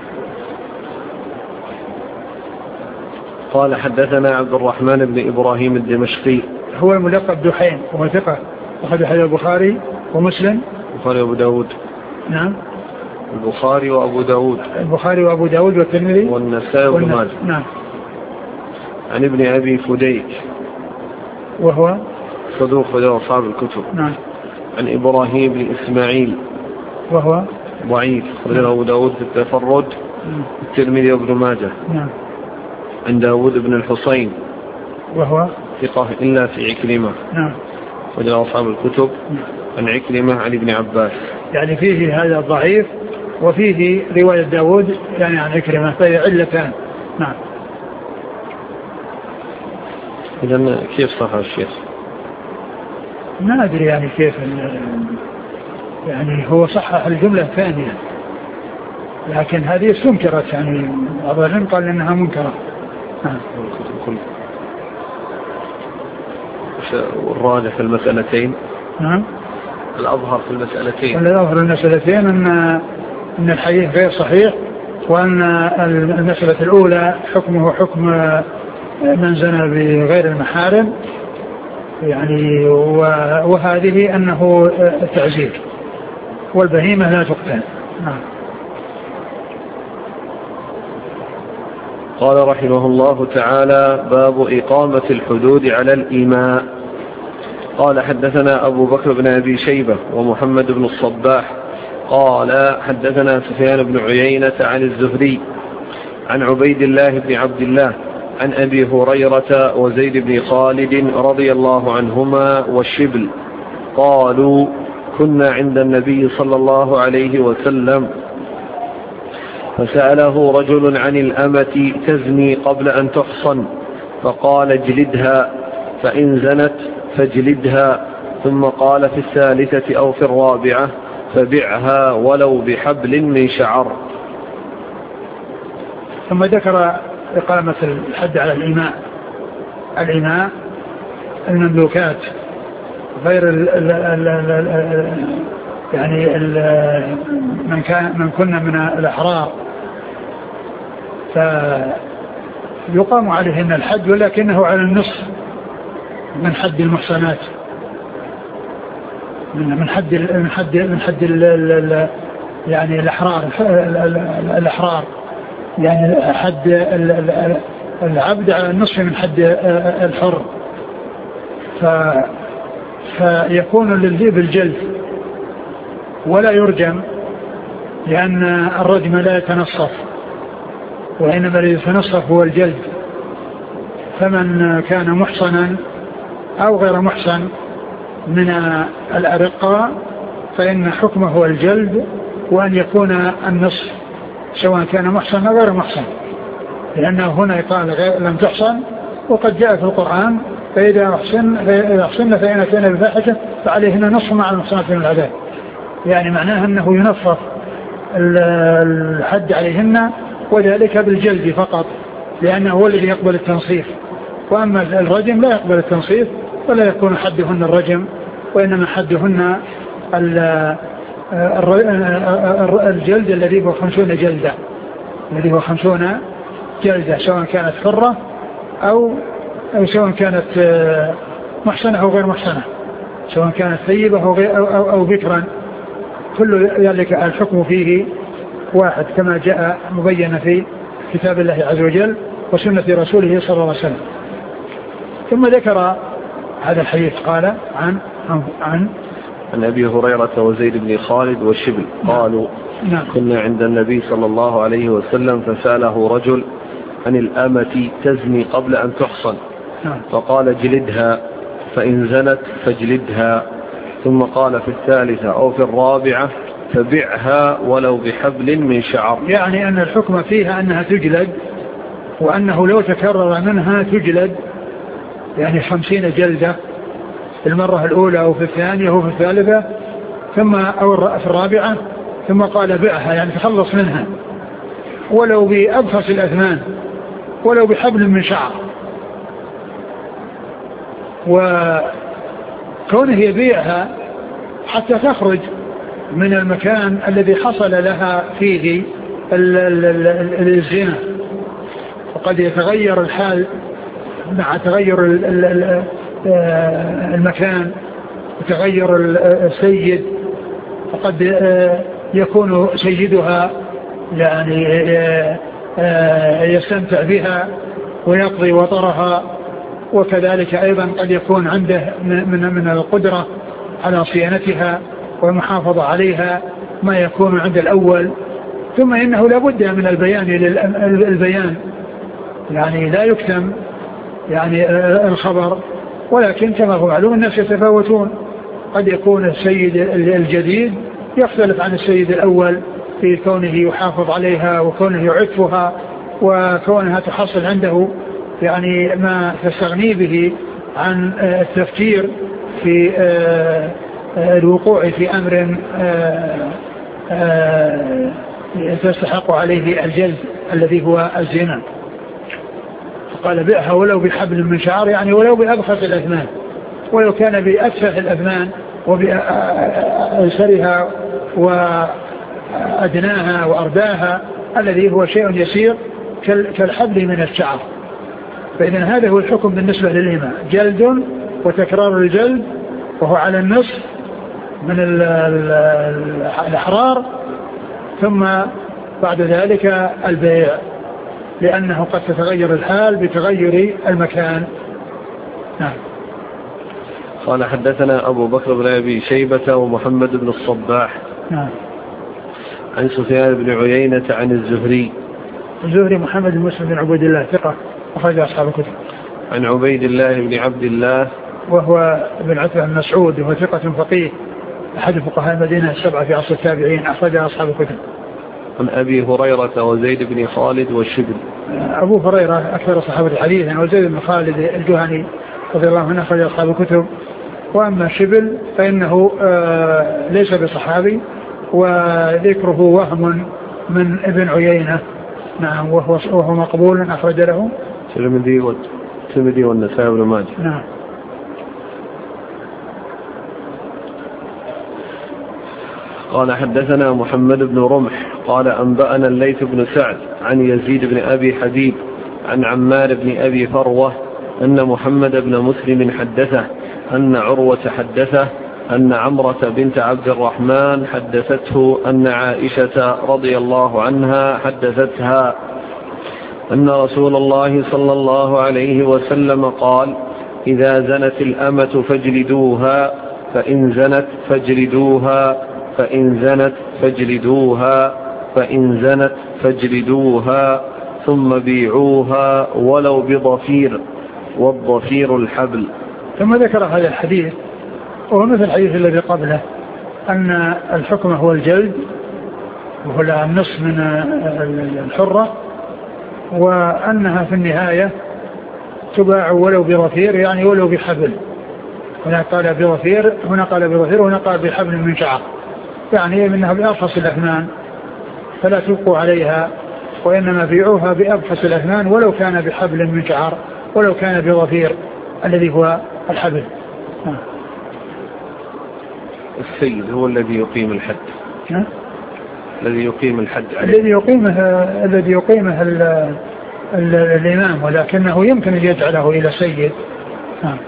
قال حدثنا عبد الرحمن بن إبراهيم الدمشقي هو الملقب دحين وهو ثقة أخذ حديث البخاري ومسلم البخاري وأبو داود. نعم. البخاري وأبو داود البخاري وأبو داود والترمذي والنسائي وابن ماجه. نعم. عن ابن أبي فديك وهو صدوق له أصحاب الكتب. نعم. عن إبراهيم بن إسماعيل وهو ضعيف له أبو داود في التفرد الترمذي وابن ماجه. نعم. عن داود بن الحصين وهو ثقة إلا في عكرمة. نعم. وجاء أصحاب الكتب. نعم. عن عكرمة عن ابن عباس. يعني فيه هذا الضعيف وفيه رواية داود يعني عن عكرمة فهي علتان. نعم. إذن كيف صح الشيخ؟ ما أدري يعني كيف يعني هو صحح الجملة الثانية، لكن هذه استنكرت يعني بعض العلم قال إنها منكرة. والراجح في المسألتين نعم الأظهر في المسألتين الأظهر في المسألتين أن أن الحديث غير صحيح، وأن المسألة الأولى حكمه حكم من زنى بغير المحارم يعني، وهذه أنه تعزير والبهيمة لا تقتل. نعم. قال رحمه الله تعالى: باب إقامة الحدود على الإيماء. قال: حدثنا أبو بكر بن أبي شيبة ومحمد بن الصباح قال: حدثنا سفيان بن عيينة عن الزهري عن عبيد الله بن عبد الله عن أبي هريرة وزيد بن خالد رضي الله عنهما والشبل قالوا: كنا عند النبي صلى الله عليه وسلم فسأله رجل عن الأمة تزني قبل أن تحصن فقال: اجلدها، فإن زنت فاجلدها، ثم قال في الثالثة أو في الرابعة: فبعها ولو بحبل من شعر. ثم ذكر إقامة الحد على الإماء. الإماء المملوكات غير ال ال ال ال ال يعني ال من كان من كنا من الأحرار فيقام عليهن الحد، ولكنه على النصف من حد المحصنات، من حد من حد من حد ال ال يعني الأحرار الأحرار يعني حد العبد على النصف من حد الحر، ف فيكون للذئب بالجلد ولا يرجم، لأن الرجم لا يتنصف، وإنما الذي يتنصف هو الجلد. فمن كان محصنا أو غير محصن من الأرقاء فإن حكمه هو الجلد، وأن يكون النصف سواء كان محصن أو غير محصن، لأنه هنا قال لم تحصن، وقد جاء في القرآن: فإذا أحصن فإن أتينا بفاحشة فعليهن نصف مع المحصنات من العذاب. يعني معناه أنه ينصف الحد عليهن، وذلك بالجلد فقط، لأنه هو الذي يقبل التنصيف. وأما الرجم لا يقبل التنصيف، ولا يكون حدهن الرجم، وإنما حدهن الجلد الذي هو خمسون جلدة الذي هو خمسون جلدة سواء كانت حرة أو أو سواء كانت محصنة أو غير محصنة، سواء كانت ثيبة أو, أو, أو بكرا، كل ذلك الحكم فيه واحد كما جاء مبين في كتاب الله عز وجل وسنة رسوله صلى الله عليه وسلم. ثم ذكر هذا الحديث قال عن عن, عن عن أبي هريرة وزيد بن خالد والشبل قالوا: نعم. كنا عند النبي صلى الله عليه وسلم فسأله رجل عن الأمة تزني قبل أن تحصن نعم. فقال: اجلدها، فإن زنت فاجلدها، ثم قال في الثالثة أو في الرابعة: فبعها ولو بحبل من شعر. يعني أن الحكم فيها أنها تجلد، وأنه لو تكرر منها تجلد، يعني خمسين جلدة في المرة الأولى أو في الثانية أو في الثالثة ثم أو في الرابعة، ثم قال: بئها، يعني تخلص منها ولو بأبخس الأثمان، ولو بحبل من شعر. وكونه يبيعها حتى تخرج من المكان الذي حصل لها فيه الزنا، وقد يتغير الحال مع تغير المكان وتغير السيد، فقد يكون سيدها يعني يستمتع بها ويقضي وطرها، وكذلك أيضا قد يكون عنده من من القدرة على صيانتها والمحافظة عليها ما يكون عند الأول. ثم إنه لابد من البيان للبيان، يعني لا يكتم يعني الخبر، ولكن كما هو معلوم الناس يتفاوتون، قد يكون السيد الجديد يختلف عن السيد الأول في كونه يحافظ عليها وكونه يعفها وكونها تحصل عنده يعني ما تستغني به عن التفكير في الوقوع في أمر تستحق عليه الجلد الذي هو الزنا. فقال بئها ولو بحبل من شعر، يعني ولو بأبخس الأثمان، ولو كان بأتفه الأثمان وبأيسرها وأدناها وأرداها الذي هو شيء يسير كالحبل من الشعر. فإذن هذا هو الحكم بالنسبة للإمام، جلد وتكرار الجلد وهو على النصف من الأحرار، ثم بعد ذلك البيع، لأنه قد تتغير الحال بتغير المكان. نعم. قال حدثنا أبو بكر بن أبي شيبة ومحمد بن الصباح نعم. عن سفيان بن عيينة عن الزهري الزهري محمد بن مسلم بن عبد الله ثقة أخرج أصحاب الكتب. عن عبيد الله بن عبد الله وهو ابن عتبة بن مسعود وهو ثقة فقيه أحد فقهاء المدينة السبعة في عصر التابعين أخرج أصحاب الكتب. عن أبي هريرة وزيد بن خالد والشبل. أبو هريرة أكثر صحابة الحديث وزيد بن خالد الجهني رضي الله عنه أخرج أصحاب الكتب. وأما شبل فإنه آه ليس بصحابي وذكره وهم من ابن عيينة. نعم. وهو, وهو مقبول أخرج له الترمذي والنسائي وابن ماجه. نعم. قال حدثنا محمد بن رمح قال أنبأنا الليث بن سعد عن يزيد بن أبي حبيب عن عمار بن أبي فروة أن محمد بن مسلم حدثه أن عروة حدثه أن عمرة بنت عبد الرحمن حدثته أن عائشة رضي الله عنها حدثتها أن رسول الله صلى الله عليه وسلم قال: إذا زنت الأمة فاجلدوها، فإن زنت فاجلدوها، فإن زنت فاجلدوها، فإن زنت فاجلدوها، ثم بيعوها ولو بضفير، والضفير الحبل. ثم ذكر هذا الحديث وهو مثل الحديث الذي قبله، أن الحكم هو الجلد وهو النصف من الحرة، وأنها في النهاية تباع ولو بضفير، يعني ولو بحبل. هنا قال بضفير، هنا قال بضفير، وهنا قال بحبل من شعر، يعني منها بأرخص الأثمان فلا تبقوا عليها، وإنما بيعوها بأبخس الأثمان ولو كان بحبل من شعر، ولو كان بضفير الذي هو الحبل. السيد هو الذي يقيم الحد. ها؟ الذي يقيم الحد الذي يقيمه الذي يقيمه ال ال الإمام، ولكنه يمكن أن يجعله إلى سيد. ها.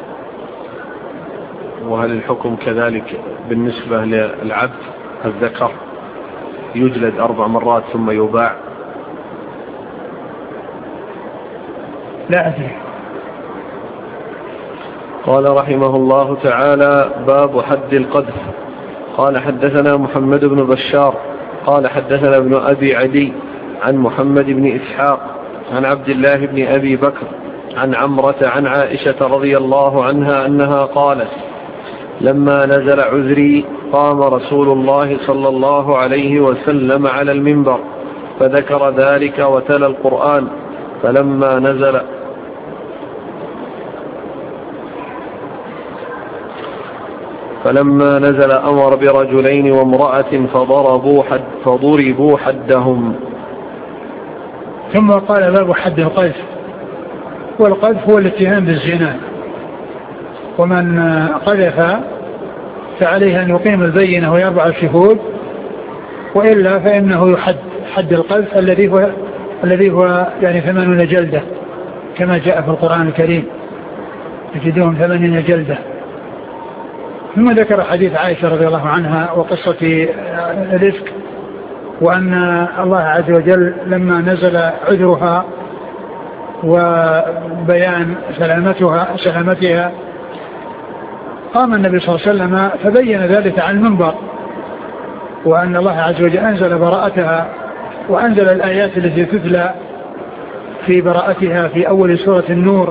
وهل الحكم كذلك بالنسبة للعبد الذكر يجلد أربع مرات ثم يباع؟ لا أدري. قال رحمه الله تعالى: باب حد القذف. قال حدثنا محمد بن بشار قال حدثنا ابن أبي عدي عن محمد بن إسحاق عن عبد الله بن أبي بكر عن عمرة عن عائشة رضي الله عنها أنها قالت: لما نزل عذري قام رسول الله صلى الله عليه وسلم على المنبر فذكر ذلك وتلا القرآن، فلما نزل فلما نزل أمر برجلين وامرأة فضربوا حد فضربوا حدهم. ثم قال: باب حد القذف. والقذف هو الاتهام بالزنا، ومن قذف فعليه أن يقيم البينة ويربع الشهود، وإلا فإنه يحد حد القذف الذي هو الذي هو يعني ثمانين جلدة كما جاء في القرآن الكريم، تجدون ثمانين جلدة. ثم ذكر حديث عائشة رضي الله عنها وقصة الإفك، وأن الله عز وجل لما نزل عذرها وبيان سلامتها سلامتها قام النبي صلى الله عليه وسلم فبين ذلك على المنبر، وأن الله عز وجل أنزل براءتها وأنزل الآيات التي تتلى في براءتها في أول سورة النور.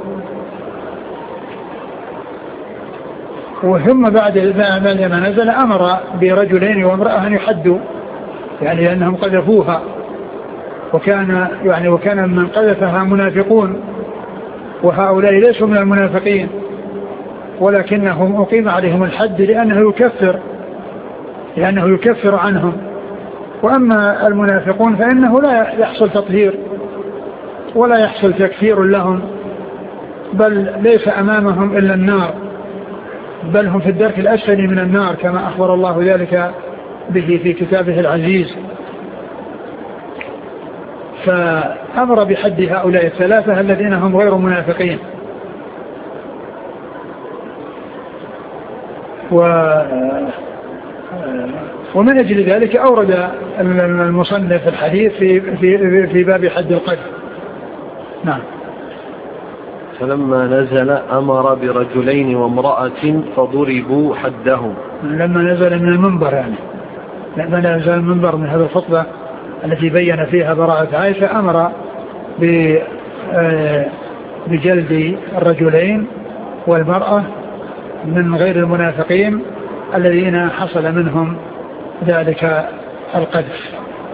وثم بعد ما نزل أمر برجلين وامرأة أن يحدوا، يعني لأنهم قذفوها، وكان يعني وكان من قذفها منافقون وهؤلاء ليسوا من المنافقين ولكنهم أقيم عليهم الحد لأنه يكفر لأنه يكفر عنهم. وأما المنافقون فإنه لا يحصل تطهير ولا يحصل تكفير لهم، بل ليس أمامهم إلا النار، بل هم في الدرك الأسفل من النار كما أخبر الله ذلك به في كتابه العزيز. فأمر بحد هؤلاء الثلاثة الذين هم غير منافقين. و ومن أجل ذلك أورد المصنف الحديث في, في, في باب حد القذف. نعم. فلما نزل أمر برجلين وامرأة فضربوا حدهم. لما نزل من المنبر يعني لما نزل المنبر من هذه الخطبة التي بين فيها براءة عائشة أمر بجلد الرجلين والمرأة من غير المنافقين الذين حصل منهم ذلك القذف.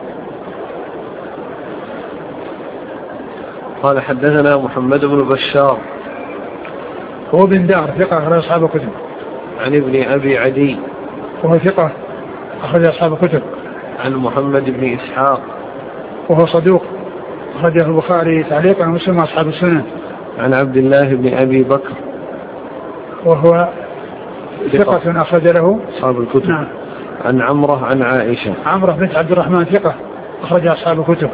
قال حدثنا محمد بن بشار هو بن دار ثقة أخرج أصحاب الكتب. عن ابن أبي عدي وهو ثقة أخرج أصحاب الكتب. عن محمد بن إسحاق وهو صدوق أخرجه البخاري تعليقا ومسلم أصحاب السنن. عن عبد الله بن أبي بكر وهو ثقة أخرج له أصحاب الكتب. نعم. عن عمرة عن عائشة عمرة بنت عبد الرحمن ثقة أخرج أصحاب الكتب.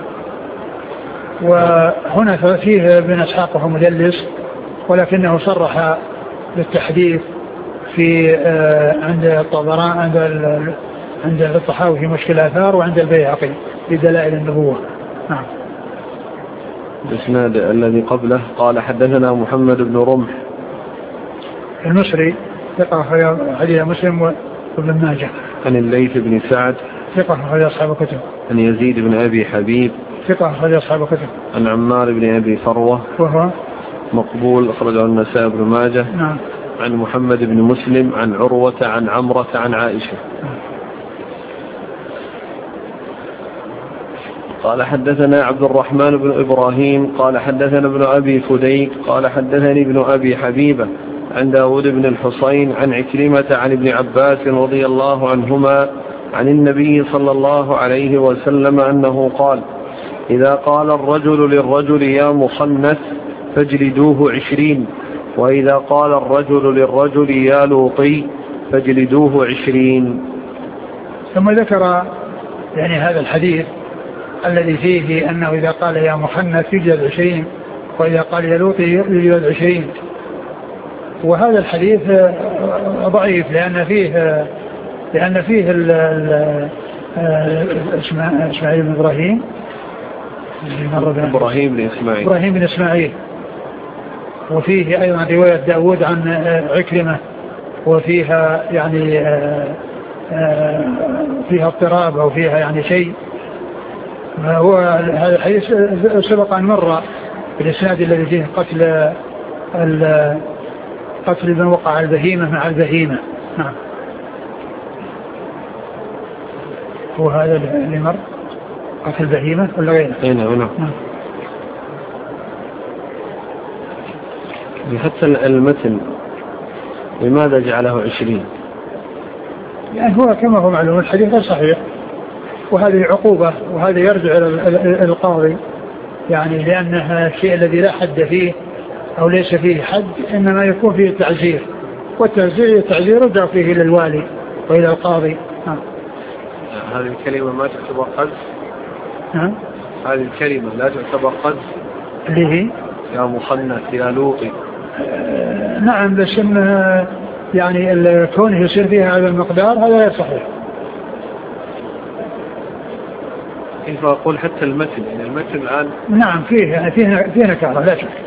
وهنا فيه ابن إسحاق وهو مدلس ولكنه صرح بالتحديث في عند الطبراني عند عند الطحاوي في مشكل الآثار وعند البيهقي بدلائل النبوة. نعم. الإسناد الذي قبله قال حدثنا محمد بن رمح المصري ثقة حديث مسلم وابن ماجه. عن الليث بن سعد ثقة أخرج أصحاب الكتب. عن يزيد بن أبي حبيب ثقة أخرج أصحاب الكتب. عن عمار بن أبي فروة وهو مقبول أخرجه النسائي بن ماجه. نعم. عن محمد بن مسلم عن عروة عن عمرة عن عائشة. نعم. قال حدثنا عبد الرحمن بن إبراهيم قال حدثنا ابن أبي فديك قال حدثني ابن أبي حبيبة عن داود بن الحصين عن عكرمة عن ابن عباس رضي الله عنهما عن النبي صلى الله عليه وسلم أنه قال إذا قال الرجل للرجل يا مخنث فاجلدوه عشرين وإذا قال الرجل للرجل يا لوطي فاجلدوه عشرين. ثم ذكر يعني هذا الحديث الذي فيه أنه إذا قال يا مخنث يجلد عشرين وإذا قال يا لوطي يجلد عشرين. وهذا الحديث ضعيف لأن فيه لأن فيه إسماعيل بن إبراهيم إبراهيم بن إسماعيل إبراهيم بن إسماعيل وفيه أيضا رواية داود عن عكرمة وفيها يعني فيها اضطراب أو فيها يعني شيء. هو هذا الحديث سبق أن مر بالإسناد الذي فيه قتل قتل من وقع البهيمة مع البهيمة. نعم. هو هذا اللي مر قتل البهيمة ولا غيره؟ هنا هنا. حتى المتن لماذا جعله عشرين؟ يعني هو كما هو معلوم الحديث صحيح وهذه عقوبة وهذا يرجع إلى القاضي يعني لأنها الشيء الذي لا حد فيه أو ليس فيه حد إنما يكون فيه التعزير والتعزير التعزير يرجع فيه إلى الوالي وإلى القاضي. ها. هذه الكلمة ما تعتبر قذف؟ ها؟ هذه الكلمة لا تعتبر قذف اللي هي يا مخنث يا لوطي. آه نعم بس إنها يعني كونه يصير فيها هذا المقدار هذا غير صحيح. كيف أقول حتى المتن يعني المتن الآن نعم فيه يعني فيه فيه نكارة لا شك.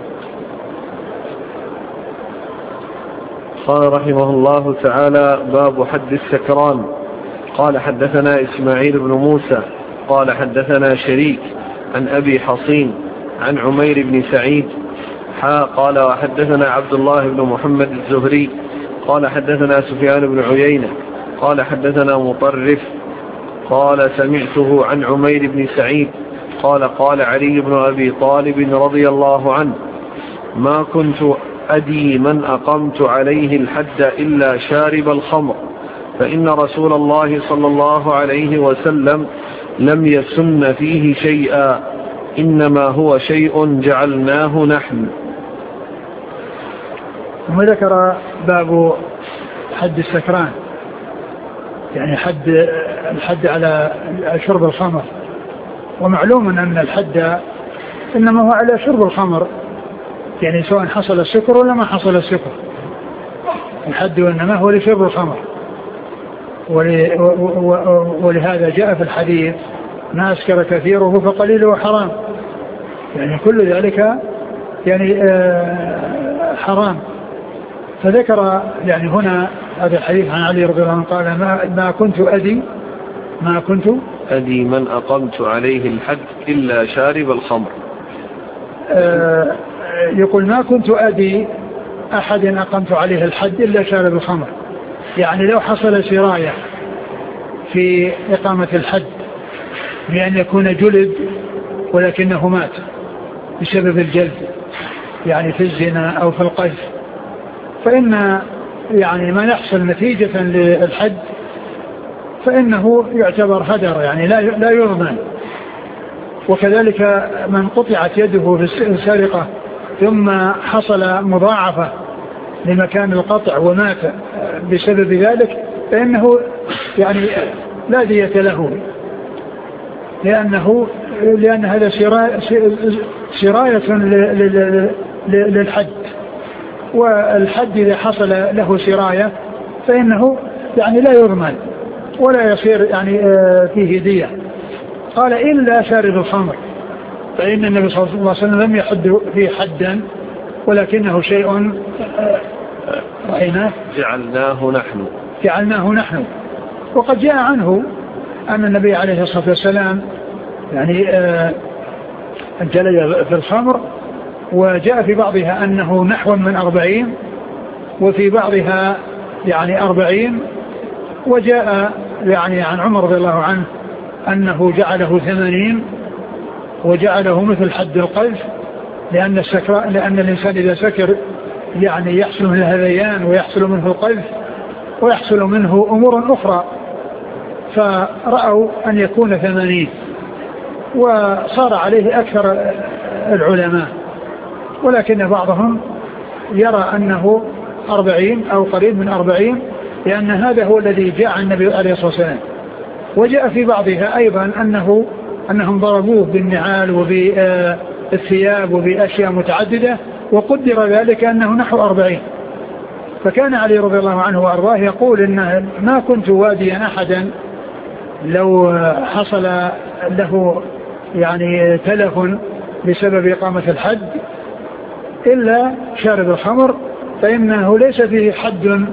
قال رحمه الله تعالى باب حد السكران. قال حدثنا إسماعيل بن موسى قال حدثنا شريك عن أبي حصين عن عمير بن سعيد حا قال وحدثنا عبد الله بن محمد الزهري قال حدثنا سفيان بن عيينة قال حدثنا مطرف قال سمعته عن عمير بن سعيد قال قال علي بن أبي طالب رضي الله عنه ما كنت أدي من أقمت عليه الحد إلا شارب الخمر، فإن رسول الله صلى الله عليه وسلم لم يسن فيه شيئا، إنما هو شيء جعلناه نحن. ثم ذكر باب حد السكران، يعني حد الحد على شرب الخمر. ومعلوم أن الحد إنما هو على شرب الخمر، يعني سواء حصل السكر ولا ما حصل السكر، الحد إنما هو لشرب الخمر. ولهذا جاء في الحديث ما أسكر كثيره فقليله حرام، يعني كل ذلك يعني حرام. فذكر يعني هنا هذا الحديث عن علي رضي الله عنه قال ما, ما كنت أدي ما كنت أدي من أقمت عليه الحد إلا شارب الخمر. آه يقول ما كنت أدي أحد أقمت عليه الحد إلا شارب الخمر، يعني لو حصل سراية في إقامة الحد بأن يكون جلد ولكنه مات بسبب الجلد، يعني في الزنا أو في القذف، فإن يعني ما يحصل نتيجة للحد فإنه يعتبر هدر، يعني لا لا يضمن. وكذلك من قطعت يده في السرقة ثم حصل مضاعفة لمكان القطع ومات بسبب ذلك فإنه يعني لا دية له، لأنه لأن هذا سراية للحد، والحد إذا حصل له سراية فإنه يعني لا يضمن ولا يصير يعني فيه دية. قال إلا شارب الخمر، فإن النبي صلى الله عليه وسلم لم يحد فيه حدا ولكنه شيء رأيناه جعلناه نحن جعلناه نحن. وقد جاء عنه أن النبي عليه الصلاة والسلام يعني جلد في الخمر، وجاء في بعضها أنه نحو من أربعين وفي بعضها يعني أربعين، وجاء يعني عن عمر رضي الله عنه أنه جعله ثمانين وجعله مثل حد القذف، لأن السكر لأن الإنسان إذا سكر يعني يحصل منه الهذيان ويحصل منه القذف ويحصل منه أمور أخرى، فرأوا أن يكون ثمانين، وصار عليه أكثر العلماء، ولكن بعضهم يرى أنه أربعين أو قريب من أربعين، لأن هذا هو الذي جاء عن النبي عليه الصلاة والسلام. وجاء في بعضها أيضا أنه أنهم ضربوه بالنعال وبالثياب وبأشياء متعددة، وقدر ذلك أنه نحو أربعين. فكان علي رضي الله عنه وأرضاه يقول إن ما كنت واديا أحدا لو حصل له يعني تلف بسبب إقامة الحد إلا شارب الخمر، فإنه ليس فيه حد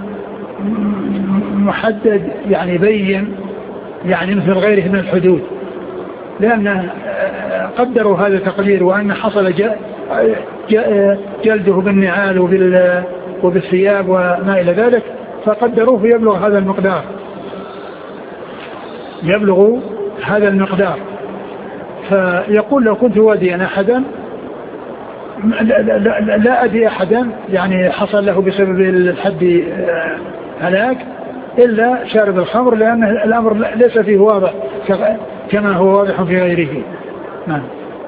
محدد يعني بين يعني مثل غيره من الحدود، لأن قدروا هذا التقدير، وأن حصل جلده بالنعال وبالثياب وما إلى ذلك، فقدروه يبلغ هذا المقدار يبلغ هذا المقدار. فيقول لو كنت واديا أحدا لا, لا, لا أدي أحدا يعني حصل له بسبب الحد هلاك إلا شارب الخمر، لأن الأمر ليس فيه واضح كما هو واضح في غيره. نعم.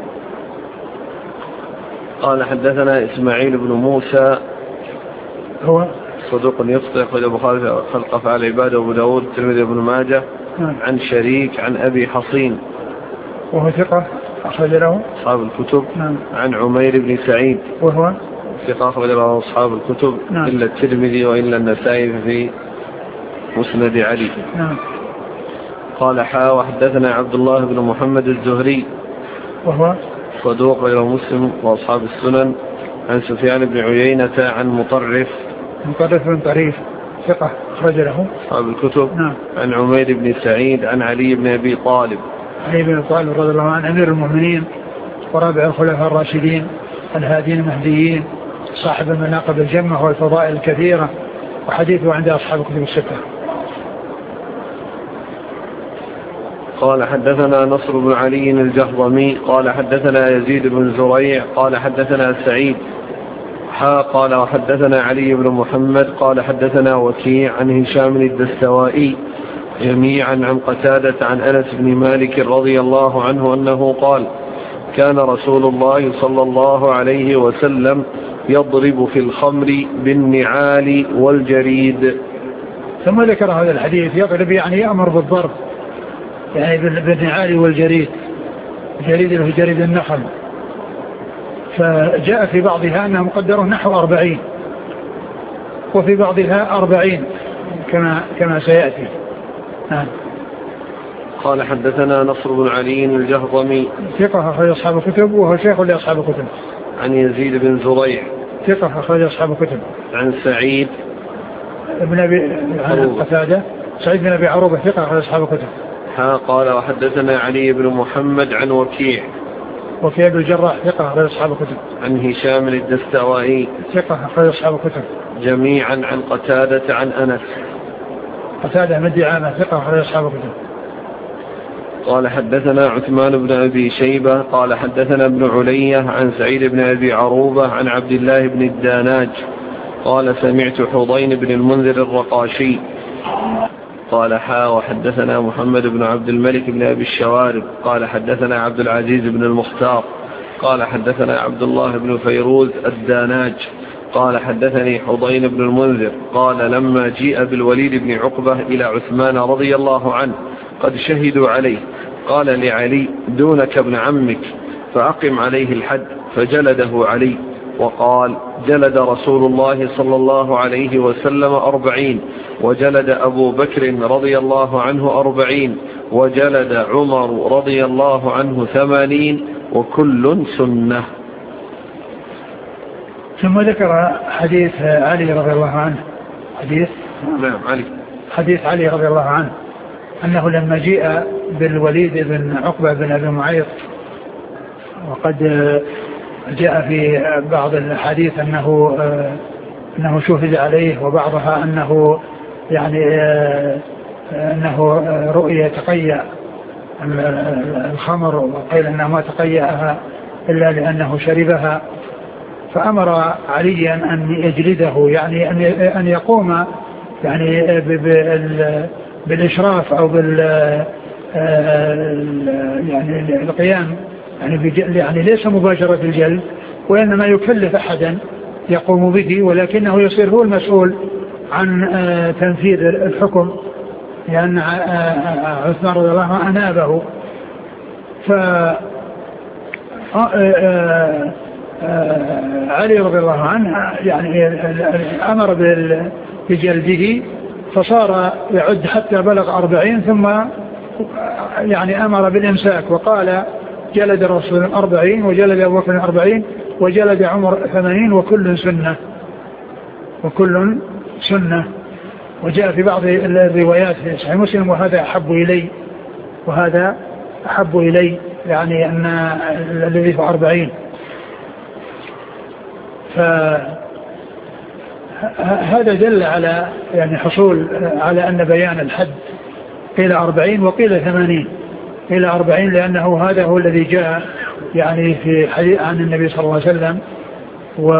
قال حدثنا إسماعيل بن موسى هو صدوق يخطئ، أخرج البخاري في خلق أفعال العباد وأبو داود والترمذي وابن ماجه. نعم. عن شريك عن أبي حصين وهو ثقة أخرج له أصحاب الكتب. نعم. عن عمير بن سعيد وهو ثقة أخرج له أصحاب الكتب. نعم. إلا الترمذي وإلا النسائي في مسند علي. نعم. قال حا وحدثنا عبد الله بن محمد الزهري وهو صدوق غير مسلم وأصحاب السنن. عن سفيان بن عيينة عن مطرف مطرف بن طريف ثقة أخرج له أصحاب الكتب. نعم. عن عمير بن سعيد عن علي بن أبي طالب علي بن طالب رضي الله عنه أمير المؤمنين ورابع الخلفاء الراشدين الهادين المهديين، صاحب المناقب الجمة والفضائل الكثيرة، وحديثه عند أصحاب الكتب الستة. قال حدثنا نصر بن علي الجهضمي قال حدثنا يزيد بن زريع قال حدثنا سعيد حا قال وحدثنا علي بن محمد قال حدثنا وكيع عن هشام الدستوائي جميعا عن قتادة عن أنس بن مالك رضي الله عنه أنه قال كان رسول الله صلى الله عليه وسلم يضرب في الخمر بالنعال والجريد. ثم ذكر هذا الحديث يضرب يعني يأمر بالضرب يعني بالنعال والجريد، الجريد اللي هو جريد النخل، فجاء في بعضها أنه مقدره نحو أربعين وفي بعضها أربعين كما, كما سيأتي. آه. قال حدثنا نصر بن علي الجهضمي ثقة أخرج أصحاب الكتب وهو شيخ لأصحاب الكتب. عن يزيد بن زريع ثقة أخرج أصحاب الكتب. عن سعيد بن أبي عن قتادة سعيد بن أبي عروبة ثقة أخرج أصحاب الكتب. ها قال وحدثنا علي بن محمد عن وكيع وكيع بن الجراح ثقة أخرج أصحاب الكتب. عن هشام الدستوائي ثقة أخرج أصحاب الكتب. جميعا عن قتادة عن أنس. قتادة من دعامة ثقة أخرج أصحاب الكتب. قال حدثنا عثمان بن أبي شيبة قال حدثنا ابن علية عن سعيد بن أبي عروبة عن عبد الله بن الداناج قال سمعت حضين بن المنذر الرقاشي قال حا وحدثنا محمد بن عبد الملك بن أبي الشوارب قال حدثنا عبد العزيز بن المختار قال حدثنا عبد الله بن فيروز الداناج قال حدثني حضين بن المنذر قال لما جيء بالوليد بن عقبة إلى عثمان رضي الله عنه قد شهدوا عليه قال لعلي دونك ابن عمك فأقم عليه الحد فجلده علي وقال جلد رسول الله صلى الله عليه وسلم أربعين وجلد أبو بكر رضي الله عنه أربعين وجلد عمر رضي الله عنه ثمانين وكل سنة. ثم ذكر حديث علي رضي الله عنه حديث نعم علي حديث علي رضي الله عنه أنه لما جيء بالوليد بن عقبة بن أبي معيط وقد جاء في بعض الحديث أنه أنه شهد عليه وبعضها أنه يعني أنه رؤية تقيأ الخمر وقيل أنه ما تقيأها إلا لأنه شربها فأمر عليا أن يجلده يعني أن يقوم يعني بالإشراف أو بال يعني القيام يعني, يعني ليس مباشرة الجلد وإنما يكلف أحدا يقوم به ولكنه يصير هو المسؤول عن تنفيذ الحكم لأن عثمان رضي الله عنه أنابه. ف علي رضي الله عنه يعني أمر بجلده فصار يعد حتى بلغ أربعين ثم يعني أمر بالإمساك وقال جلد الرسول أربعين وجلد أبو بكر أربعين وجلد عمر ثمانين وكل سنة وكل سنة. وجاء في بعض الروايات في صحيح مسلم وهذا أحب إلي وهذا أحب إلي يعني أن الذي في أربعين. فهذا دل على يعني حصول على أن بيان الحد قيل أربعين وقيل ثمانين إلى أربعين لأنه هذا هو الذي جاء يعني في حديث عن النبي صلى الله عليه وسلم و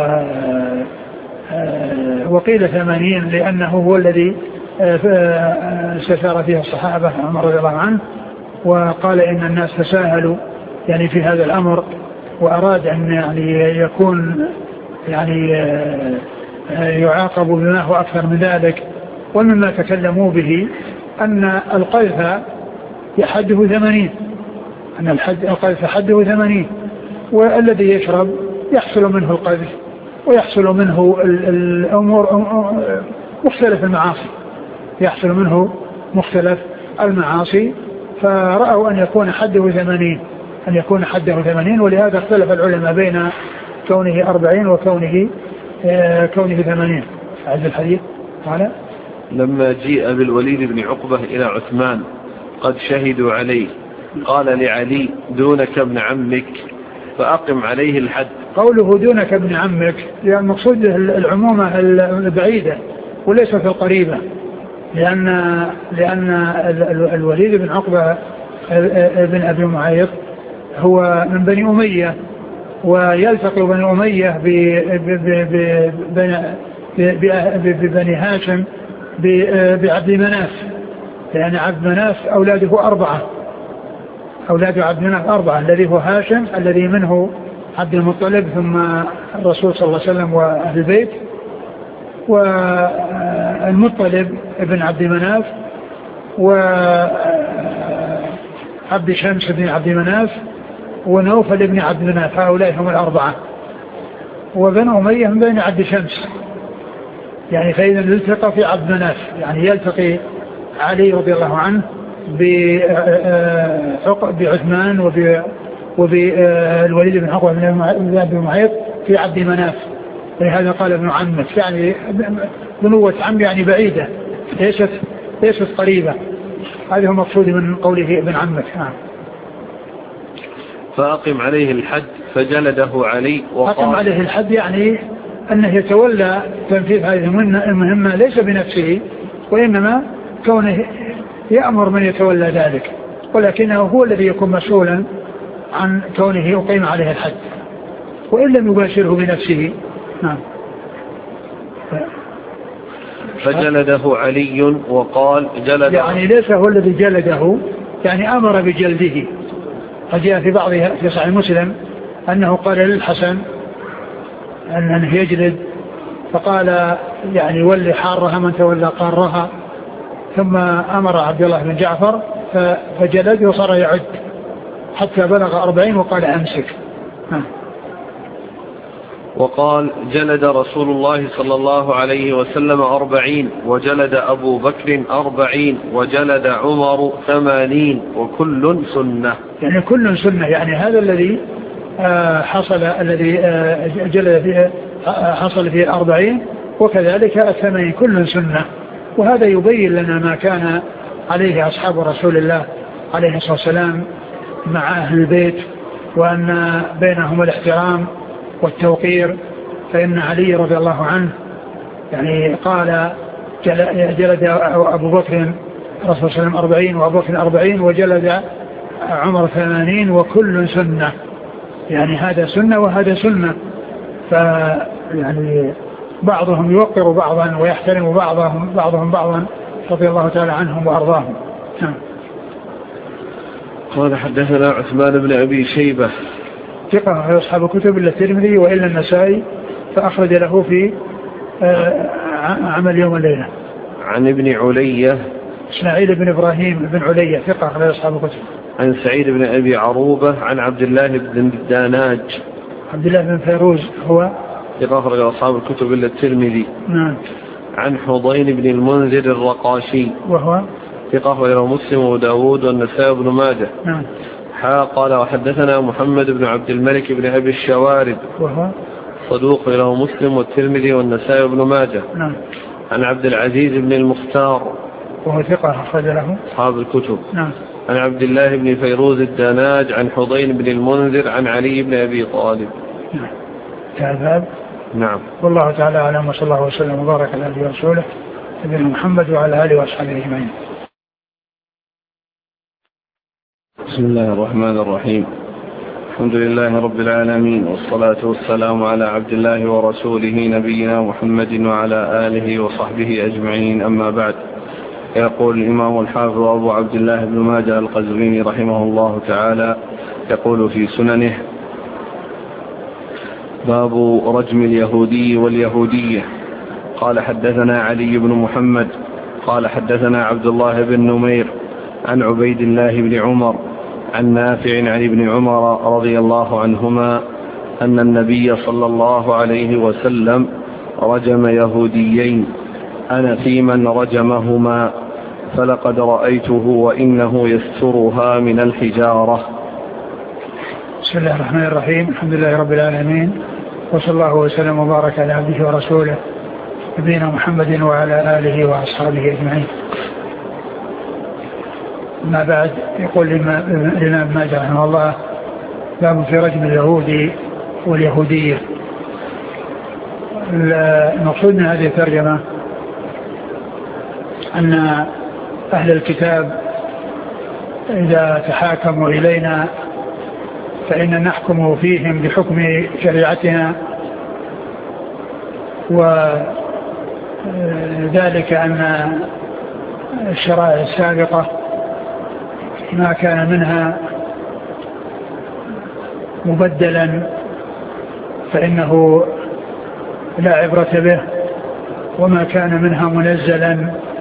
وقيل ثمانين لأنه هو الذي استشار فيه الصحابة عمر رضي الله عنه وقال إن الناس تساهلوا يعني في هذا الأمر وأراد أن يعني يكون يعني يعاقب بما هو أكثر من ذلك. ومما تكلموا به أن القذف يحده ثمانين أن الحد القذف حده ثمانين والذي يشرب يحصل منه القذف ويحصل منه الأمور مختلف المعاصي يحصل منه مختلف المعاصي فرأوا أن يكون حده ثمانين أن يكون حده ثمانين ولهذا اختلف العلماء بين كونه أربعين وكونه آه كونه ثمانين. أعد الحديث قال لما جيء بالوليد بن عقبة إلى عثمان قد شهدوا عليه قال لعلي دونك ابن عمك فأقم عليه الحد. قوله دونك ابن عمك يعني المقصود العمومة البعيدة وليست القريبة لأن لأن الوليد بن عقبة ابن أبي معيط هو من بني أمية ويلتقي بني أمية ببني هاشم بعبد مناف، لأن عبد مناف أولاده أربعة، أولاد عبد مناف أربعة، الذي هو هاشم الذي منه عبد المطلب ثم الرسول صلى الله عليه وسلم وأهل البيت، والمطلب ابن عبد مناف، وعبد شمس بن عبد مناف، ونوفل ابن عبد مناف. هؤلاء هم الأربعة. وبن أمية من بين عبد شمس، يعني فإذا التقى في عبد مناف، يعني يلتقي علي رضي الله عنه بعثمان وبالوليد بن عقبة بن معيط في عبد مناف. لهذا قال ابن عمك، يعني بنوة عم يعني بعيدة، ليست ليست قريبة. هذا هو مقصود من قوله ابن عمك. فأقم عليه الحد فجلده علي وقال أقم عليه الحد يعني أنه يتولى تنفيذ هذه المهمة ليس بنفسه، وإنما كونه يأمر من يتولى ذلك، ولكنه هو الذي يكون مسؤولا عن كونه يقيم عليه الحد، وإن لم يباشره بنفسه. نعم. فجلده علي وقال جلده، يعني ليس هو الذي جلده، يعني أمر بجلده. فجاء في بعضها في صحيح مسلم أنه قال للحسن أنه يجلد، فقال يعني ولي حارها من تولى قارها، ثم أمر عبد الله بن جعفر فجلد وصار يعد حتى بلغ أربعين وقال أمسك. وقال جلد رسول الله صلى الله عليه وسلم أربعين، وجلد أبو بكر أربعين، وجلد عمر ثمانين، وكل سنة. يعني كل سنة، يعني هذا الذي حصل الذي جلد فيه حصل فيه الأربعين، وكذلك الثمانين كل سنة. وهذا يبين لنا ما كان عليه أصحاب رسول الله عليه الصلاة والسلام مع أهل البيت، وأن بينهم الاحترام والتوقير. فإن علي رضي الله عنه يعني قال جلد أبو بكر رسول الله وسلم أربعين، وأبو بكر أربعين، وجلد عمر ثمانين، وكل سنة، يعني هذا سنة وهذا سنة. فيعني بعضهم يوقر بعضا ويحترم بعضهم بعضهم بعضا رضي الله تعالى عنهم وأرضاهم. قال حدثنا عثمان بن أبي شيبة ثقة في أصحاب الكتب إلا الترمذي وإلا النسائي، فأخرج له في عمل يوم الليلة. عن ابن علية إسماعيل بن إبراهيم بن علية ثقة في أصحاب الكتب. عن سعيد بن أبي عروبة عن عبد الله بن داناج. عبد الله بن فيروز هو ثقة أخرج أصحاب الكتب إلا الترمذي. نعم. عن حضين بن المنذر الرقاشي وهو ثقة أخرج مسلم وداود والنسائي بن ماجه. نعم. حا قال وحدثنا محمد بن عبد الملك بن أبي الشوارب وهو صدوق له مسلم والترمذي والنسائي بن ماجه. نعم. عن عبد العزيز بن المختار وهو ثقة أخرج له أصحاب الكتب. نعم. عن عبد الله بن فيروز الداناج عن حضين بن المنذر عن علي بن أبي طالب. نعم. كذاب. نعم. والله تعالى أعلم، وصلى الله وسلم وبارك على نبينا ورسوله نبينا محمد وعلى آله وأصحابه أجمعين. بسم الله الرحمن الرحيم. الحمد لله رب العالمين، والصلاة والسلام على عبد الله ورسوله نبينا محمد وعلى آله وصحبه أجمعين. أما بعد، يقول الإمام الحافظ أبو عبد الله بن ماجه القزويني رحمه الله تعالى يقول في سننه: باب رجم اليهودي واليهودية. قال حدثنا علي بن محمد قال حدثنا عبد الله بن نمير عن عبيد الله بن عمر عن نافع عن ابن عمر رضي الله عنهما أن النبي صلى الله عليه وسلم رجم يهوديين، أنا في من رجمهما، فلقد رأيته وإنه يسترها من الحجارة. بسم الله الرحمن الرحيم. الحمد لله رب العالمين، وصلى الله وسلم وبارك على عبده ورسوله نبينا محمد وعلى آله وأصحابه أجمعين. ما بعد، يقول الإمام ماجه رحمه الله: باب في رجم اليهود واليهودية. المقصود من هذه الترجمة أن أهل الكتاب إذا تحاكموا إلينا فإن نحكم فيهم بحكم شريعتنا، وذلك أن الشرائع السابقة ما كان منها مبدلا فإنه لا عبرة به، وما كان منها منزلا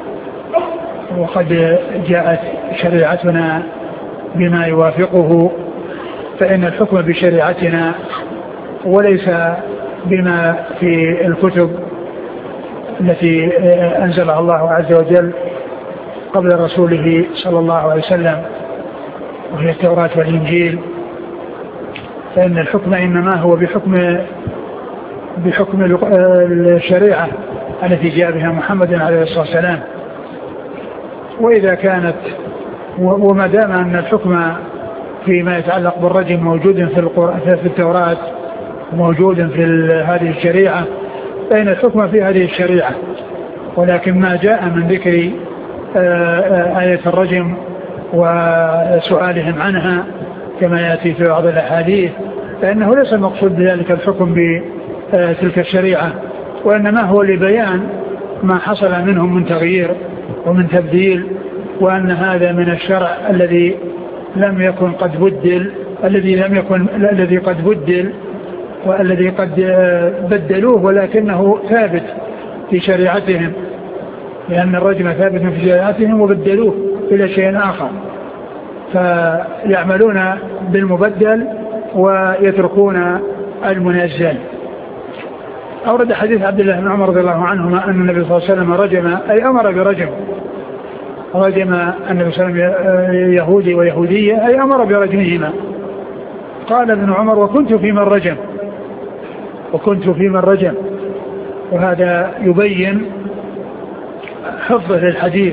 وقد جاءت شريعتنا بما يوافقه، فإن الحكم بشريعتنا وليس بما في الكتب التي أنزلها الله عز وجل قبل رسوله صلى الله عليه وسلم، وهي التوراة والإنجيل، فإن الحكم إنما هو بحكم بحكم الشريعة التي جاء بها محمد عليه الصلاة والسلام. وإذا كانت وما دام أن الحكم فيما يتعلق بالرجم موجود في القرآن في التوراة وموجود في هذه الشريعة، فإن الحكم في هذه الشريعة، ولكن ما جاء من ذكر آية الرجم وسؤالهم عنها كما يأتي في بعض الأحاديث، فإنه ليس المقصود بذلك الحكم بتلك الشريعة، وإنما هو لبيان ما حصل منهم من تغيير ومن تبديل، وأن هذا من الشرع الذي لم يكن قد بدل الذي لم يكن الذي قد بدل والذي قد بدلوه، ولكنه ثابت في شريعتهم، لأن الرجم ثابت في شريعتهم وبدلوه إلى شيء آخر، فيعملون بالمبدل ويتركون المنزل. أورد حديث عبد الله بن عمر رضي الله عنهما أن النبي صلى الله عليه وسلم رجم، أي أمر برجم، رجم النبي صلى الله عليه وسلم يهودي ويهودية، أي أمر برجمهما. قال ابن عمر: وكنت في من رجم وكنت في من رجم وهذا يبين حفظه للحديث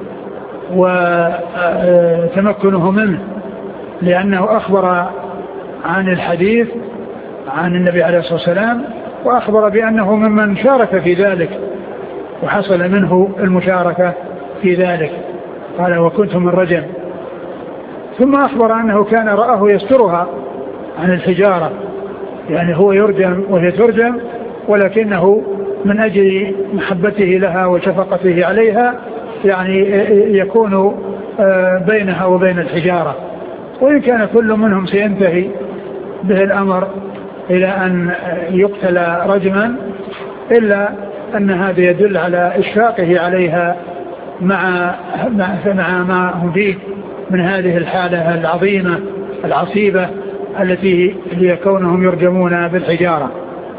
وتمكنه منه، لأنه أخبر عن الحديث عن النبي عليه الصلاة والسلام، وأخبر بأنه ممن شارك في ذلك وحصل منه المشاركة في ذلك. قال: وكنت من رجم. ثم أخبر أنه كان رآه يسترها عن الحجارة، يعني هو يرجم وهي ترجم، ولكنه من أجل محبته لها وشفقته عليها يعني يكون بينها وبين الحجارة، وإن كان كل منهم سينتهي به الأمر إلى أن يقتل رجما، إلا أن هذا يدل على إشفاقه عليها مع مع ما هم فيه من هذه الحالة العظيمة العصيبة التي هي كونهم يرجمون بالحجارة.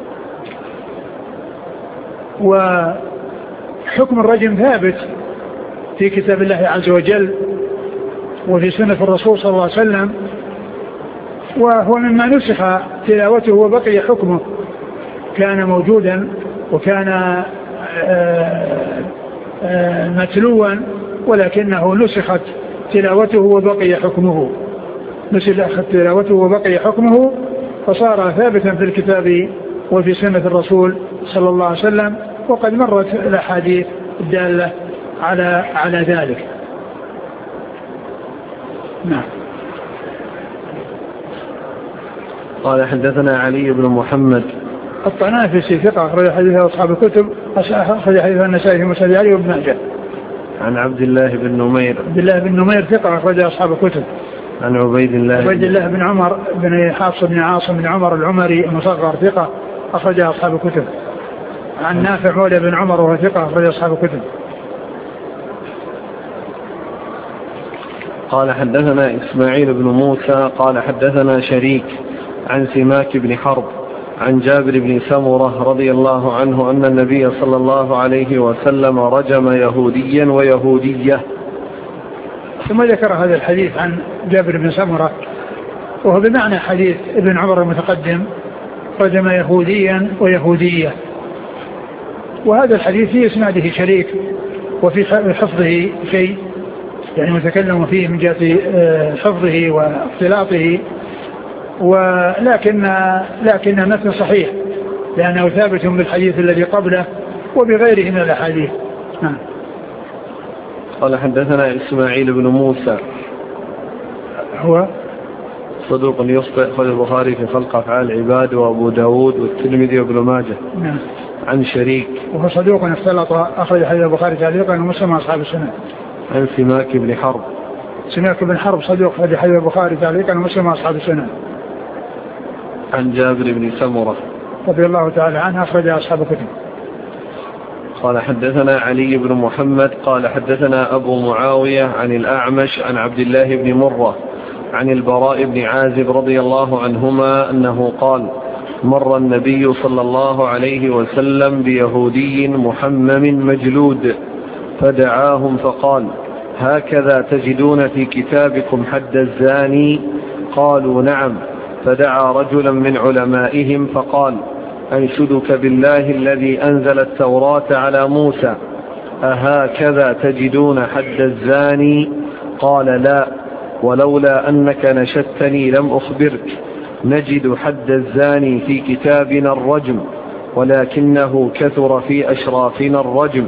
وحكم الرجم ثابت في كتاب الله عز وجل وفي سنة الرسول صلى الله عليه وسلم، وهو مما نسخ تلاوته وبقي حكمه، كان موجودا وكان متلوا ولكنه نسخت تلاوته وبقي حكمه نسخت تلاوته وبقي حكمه فصار ثابتا في الكتاب وفي سنة الرسول صلى الله عليه وسلم، وقد مرت الأحاديث الدالة على على ذلك. نعم. قال: حدثنا علي بن محمد الطنافسي ثقة أخرج حديثه أصحاب الكتب، أخرج حديثه النسائي في مسند علي وابن ماجه. عن عبد الله بن نمير عبد الله بن نمير ثقة أخرج أصحاب الكتب. عن عبيد الله عبيد الله بن عمر بن حفص بن عاصم بن عمر العمري المصغر ثقة أخرج أصحاب الكتب. عن نافع مولى بن عمر وهو ثقة أخرج أصحاب الكتب. قال: حدثنا إسماعيل بن موسى قال حدثنا شريك عن سماك بن حرب عن جابر بن سمرة رضي الله عنه أن النبي صلى الله عليه وسلم رجم يهوديا ويهودية. ثم ذكر هذا الحديث عن جابر بن سمرة وهو بمعنى حديث ابن عمر المتقدم، رجم يهوديا ويهودية. وهذا الحديث في إسناده شريك وفي حفظه شيء، يعني متكلم فيه من جهة حفظه واختلاطه، ولكن لكن المتن صحيح لأنه ثابت بالحديث الذي قبله وبغيره من الأحاديث. نعم. قال: حدثنا إسماعيل بن موسى هو صدوق يخطئ، أخرج البخاري في خلق أفعال العباد وأبو داود والترمذي وابن ماجه. نعم. عن شريك وهو صدوق اختلط، أخرج حديث البخاري تعليقا ومسلم أصحاب السنن. عن سماك بن حرب سماك بن حرب صدوق، أخرج حديث البخاري تعليقا ومسلم أصحاب السنن. عن جابر بن سمرة رضي الله تعالى عنه، أخرج أصحاب الكتب. قال حدثنا علي بن محمد قال حدثنا أبو معاوية عن الأعمش عن عبد الله بن مرة عن البراء بن عازب رضي الله عنهما أنه قال: مر النبي صلى الله عليه وسلم بيهودي محمم مجلود فدعاهم فقال: هكذا تجدون في كتابكم حد الزاني؟ قالوا: نعم. فدعا رجلا من علمائهم فقال: أنشدك بالله الذي أنزل التوراة على موسى، أهكذا تجدون حد الزاني؟ قال: لا، ولولا أنك نشدتني لم أخبرك. نجد حد الزاني في كتابنا الرجم، ولكنه كثر في أشرافنا الرجم،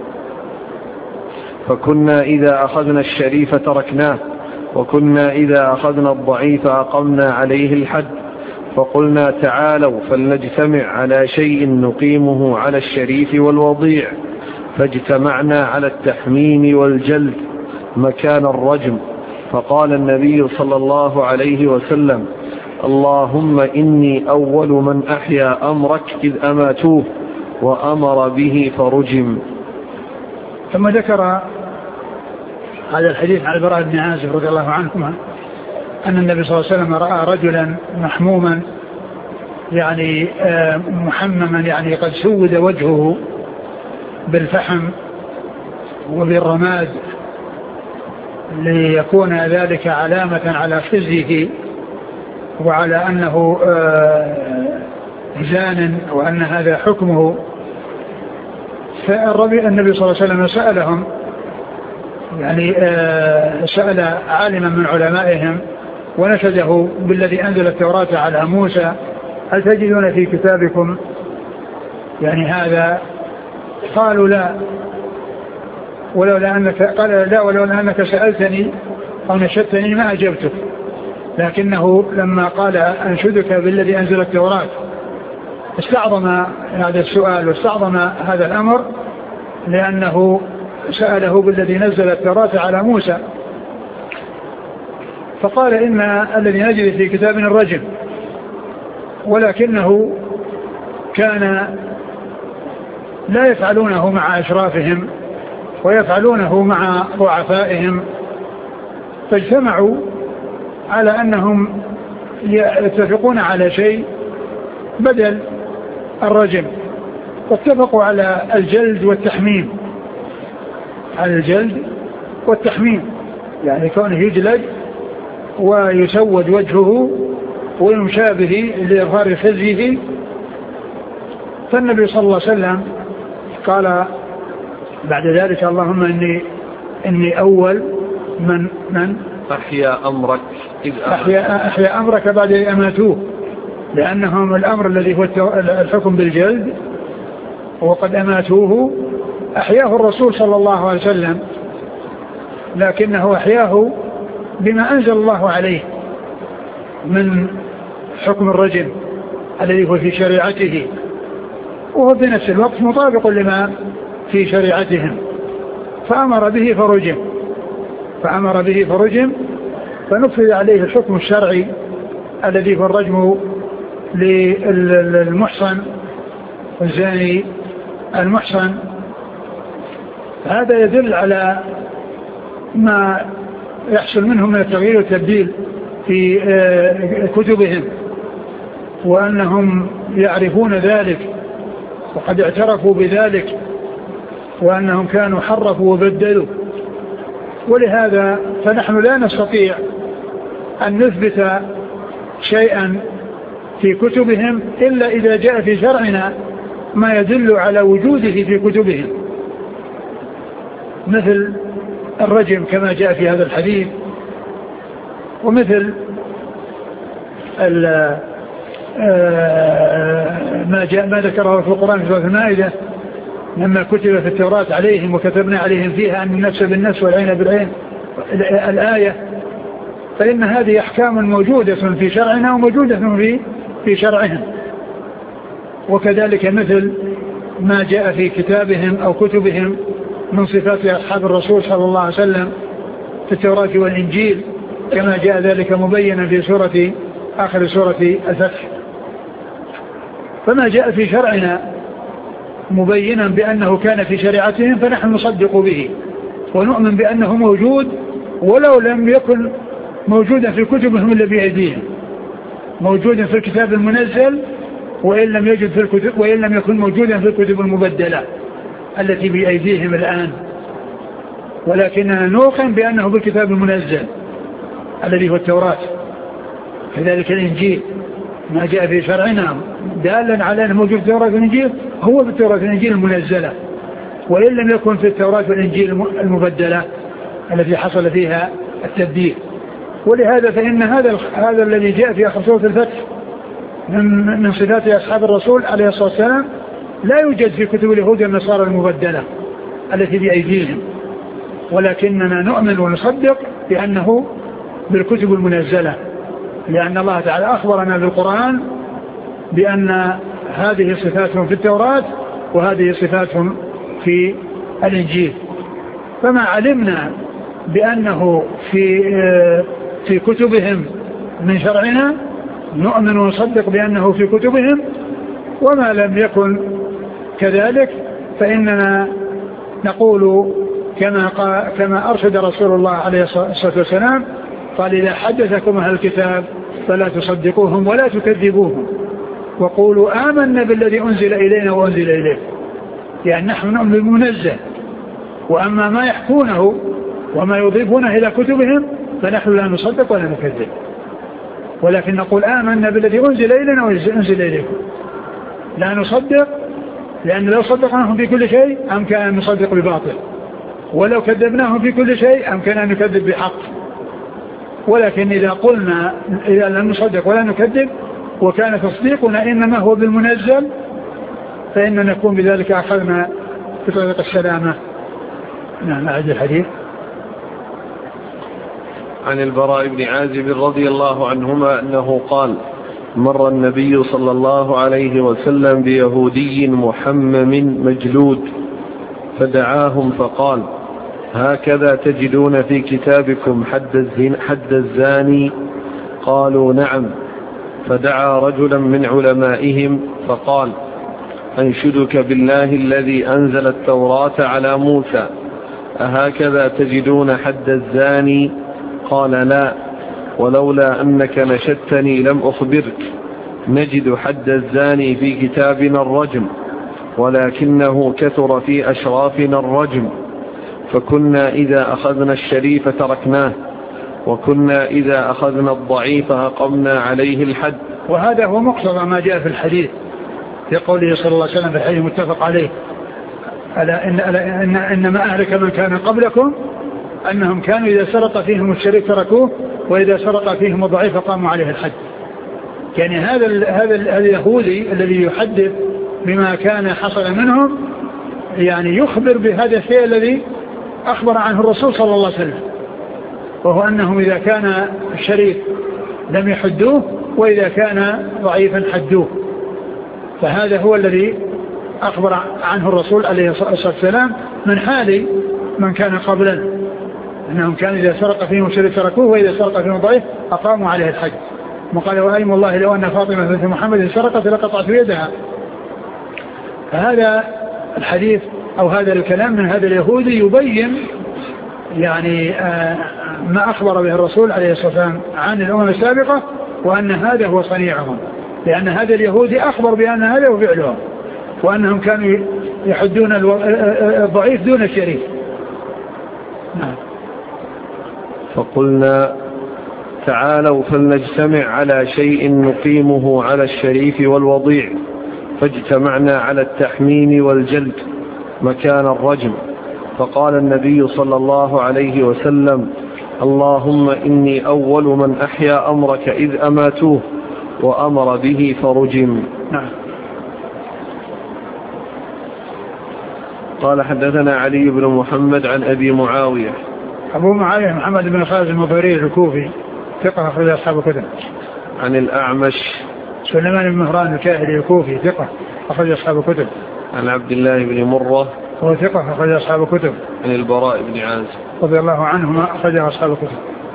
فكنا إذا أخذنا الشريف تركناه، وكنا إذا أخذنا الضعيف أقمنا عليه الحد. فقلنا: تعالوا فلنجتمع على شيء نقيمه على الشريف والوضيع، فاجتمعنا على التحميم والجلد مكان الرجم. فقال النبي صلى الله عليه وسلم: اللهم إني أول من أحيا أمرك إذ أماتوه وأمر به فرجم. ثم ذكر هذا الحديث عن البراء بن عازب رضي الله عنهما أن النبي صلى الله عليه وسلم رأى رجلا محموما، يعني محمما، يعني قد سود وجهه بالفحم وبالرماد ليكون ذلك علامة على خزيه وعلى أنه زان وأن هذا حكمه. فالنبي صلى الله عليه وسلم سألهم، يعني سأل عالما من علمائهم ونشده بالذي أنزل التوراة على موسى: هل تجدون في كتابكم يعني هذا؟ قالوا: لا، ولولا أنك قال لا ولولا أنك سألتني أو نشدتني ما أجبتك. لكنه لما قال: أنشدك بالذي أنزل التوراة، استعظم هذا السؤال واستعظم هذا الأمر، لأنه سأله بالذي نزل التوراة على موسى. فقال: إن الذي نجد في كتابنا الرجم، ولكنه كان لا يفعلونه مع أشرافهم ويفعلونه مع ضعفائهم، فاجتمعوا على أنهم يتفقون على شيء بدل الرجم، واتفقوا على الجلد والتحميم، على الجلد والتحميم، يعني كونه يجلد ويسود وجهه ويمشى به لإظهار خزيه. فالنبي صلى الله عليه وسلم قال بعد ذلك: اللهم إني, إني أول من من أحيا أمرك إذ أحيا, أحيا أمرك بعد أن أماتوه، لأنهم الأمر الذي هو الحكم بالجلد وقد أماتوه أحياه الرسول صلى الله عليه وسلم، لكنه أحياه بما أنزل الله عليه من حكم الرجم الذي هو في شريعته، وهو بنفس الوقت مطابق لما في شريعتهم، فأمر به فرجم فأمر به فرجم فنفذ عليه الحكم الشرعي الذي هو الرجم للمحصن الزاني المحصن. هذا يدل على ما يحصل منهم من التغيير والتبديل في كتبهم، وأنهم يعرفون ذلك وقد اعترفوا بذلك، وأنهم كانوا حرفوا وبدلوا. ولهذا فنحن لا نستطيع أن نثبت شيئا في كتبهم إلا إذا جاء في شرعنا ما يدل على وجوده في كتبهم، مثل الرجم كما جاء في هذا الحديث، ومثل ما جاء ما ذكره في القرآن في سورة المائدة لما كتب في التوراة عليهم وكتبنا عليهم فيها أن النفس بالنفس والعين بالعين الآية. فإن هذه أحكام موجودة في شرعنا وموجودة في في شرعهم. وكذلك مثل ما جاء في كتابهم أو كتبهم من صفات أصحاب الرسول صلى الله عليه وسلم في التوراة والإنجيل، كما جاء ذلك مبينا في سورة آخر سورة الفتح. فما جاء في شرعنا مبينا بأنه كان في شريعتهم فنحن نصدق به ونؤمن بأنه موجود، ولو لم يكن موجودا في كتبهم إلا بأيديهم، موجودا في الكتاب المنزل وإن لم يجد في الكتب وإن لم يكن موجودا في الكتب المبدلة التي بأيديهم الآن، ولكننا نوقن بأنه بالكتاب المنزل الذي هو التوراة. كذلك الإنجيل ما جاء في شرعنا دالا على أنه موجود في التوراة والإنجيل هو في التوراة والإنجيل المنزلة، وإن لم يكن في التوراة والإنجيل المبدلة التي حصل فيها التبديل. ولهذا فإن هذا هذا الذي جاء في آخر سورة الفتح من من صفات أصحاب الرسول عليه الصلاة والسلام لا يوجد في كتب اليهود والنصارى المبدلة التي بأيديهم، ولكننا نؤمن ونصدق بأنه بالكتب المنزلة، لأن الله تعالى أخبرنا بالقرآن بأن هذه صفات في التوراة وهذه صفات في الإنجيل. فما علمنا بأنه في في كتبهم من شرعنا نؤمن ونصدق بأنه في كتبهم، وما لم يكن كذلك فإننا نقول كما كما أرشد رسول الله عليه الصلاة والسلام قال: إذا حدثكم أهل الكتاب فلا تصدقوهم ولا تكذبوهم وقولوا آمنا بالذي أنزل إلينا وأنزل إليه. يعني نحن نؤمن بالمنزل، وأما ما يحكونه وما يضيفونه إلى كتبهم فنحن لا نصدق ولا نكذب، ولكن نقول آمنا بالذي أنزل إلينا وأنزل إليكم. لا نصدق، لأن لو صدقناهم في كل شيء أمكن أن نصدق بباطل، ولو كذبناهم في كل شيء أمكن أن نكذب بحق. ولكن إذا قلنا إذا لم نصدق ولا نكذب وكان تصديقنا إنما هو بالمنزل فإن نكون بذلك أخذنا بطريق السلامة. نعم. أعد الحديث. عن البراء بن عازب رضي الله عنهما أنه قال: مر النبي صلى الله عليه وسلم بيهودي محمم مجلود فدعاهم فقال: هكذا تجدون في كتابكم حد الزاني؟ قالوا: نعم. فدعا رجلا من علمائهم فقال: أنشدك بالله الذي أنزل التوراة على موسى، أهكذا تجدون حد الزاني؟ قال: لا، ولولا أنك نشدتني لم أخبرك. نجد حد الزاني في كتابنا الرجم، ولكنه كثر في أشرافنا الرجم، فكنا إذا أخذنا الشريف تركناه، وكنا إذا أخذنا الضعيف أقمنا عليه الحد. وهذا هو مقتضى ما جاء في الحديث في قوله صلى الله عليه وسلم في الحديث متفق عليه: ألا إن ألا إن إنما أهلك من كان قبلكم أنهم كانوا إذا سرق فيهم الشريف تركوه، وإذا سرق فيهم الضعيف قاموا عليه الحد. يعني هذا هذا اليهودي الذي يحدث بما كان حصل منهم يعني يخبر بهذا الشيء الذي أخبر عنه الرسول صلى الله عليه وسلم، وهو أنهم إذا كان الشريف لم يحدوه، وإذا كان ضعيفا حدوه. فهذا هو الذي أخبر عنه الرسول عليه الصلاة والسلام من حال من كان قبلا، أنهم كانوا إذا سرق فيهم الشريف تركوه، وإذا سرق فيهم ضعيف أقاموا عليه الحد. وقال: وأيم الله لو أن فاطمة بنت محمد سرقت لقطعت يدها. فهذا الحديث أو هذا الكلام من هذا اليهودي يبين يعني ما أخبر به الرسول عليه الصلاة والسلام عن الأمم السابقة، وأن هذا هو صنيعهم، لأن هذا اليهودي أخبر بأن هذا هو فعلهم، وأنهم كانوا يحدون الضعيف دون الشريف. نعم. فقلنا: تعالوا فلنجتمع على شيء نقيمه على الشريف والوضيع، فاجتمعنا على التحميم والجلد مكان الرجم. فقال النبي صلى الله عليه وسلم: اللهم إني أول من أحيا أمرك إذ أماتوه وأمر به فرجم. نعم. قال: حدثنا علي بن محمد عن أبي معاوية. أبو معاوية محمد بن خالد المطيري الكوفي ثقة أخرج أصحاب الكتب. عن الأعمش سليمان بن مهران الكاهلي الكوفي ثقة أخرج أصحاب الكتب. عن عبد الله بن مرة هو ثقة أخرج أصحاب الكتب. عن البراء بن عازب رضي الله عنهما أخرج أصحاب الكتب.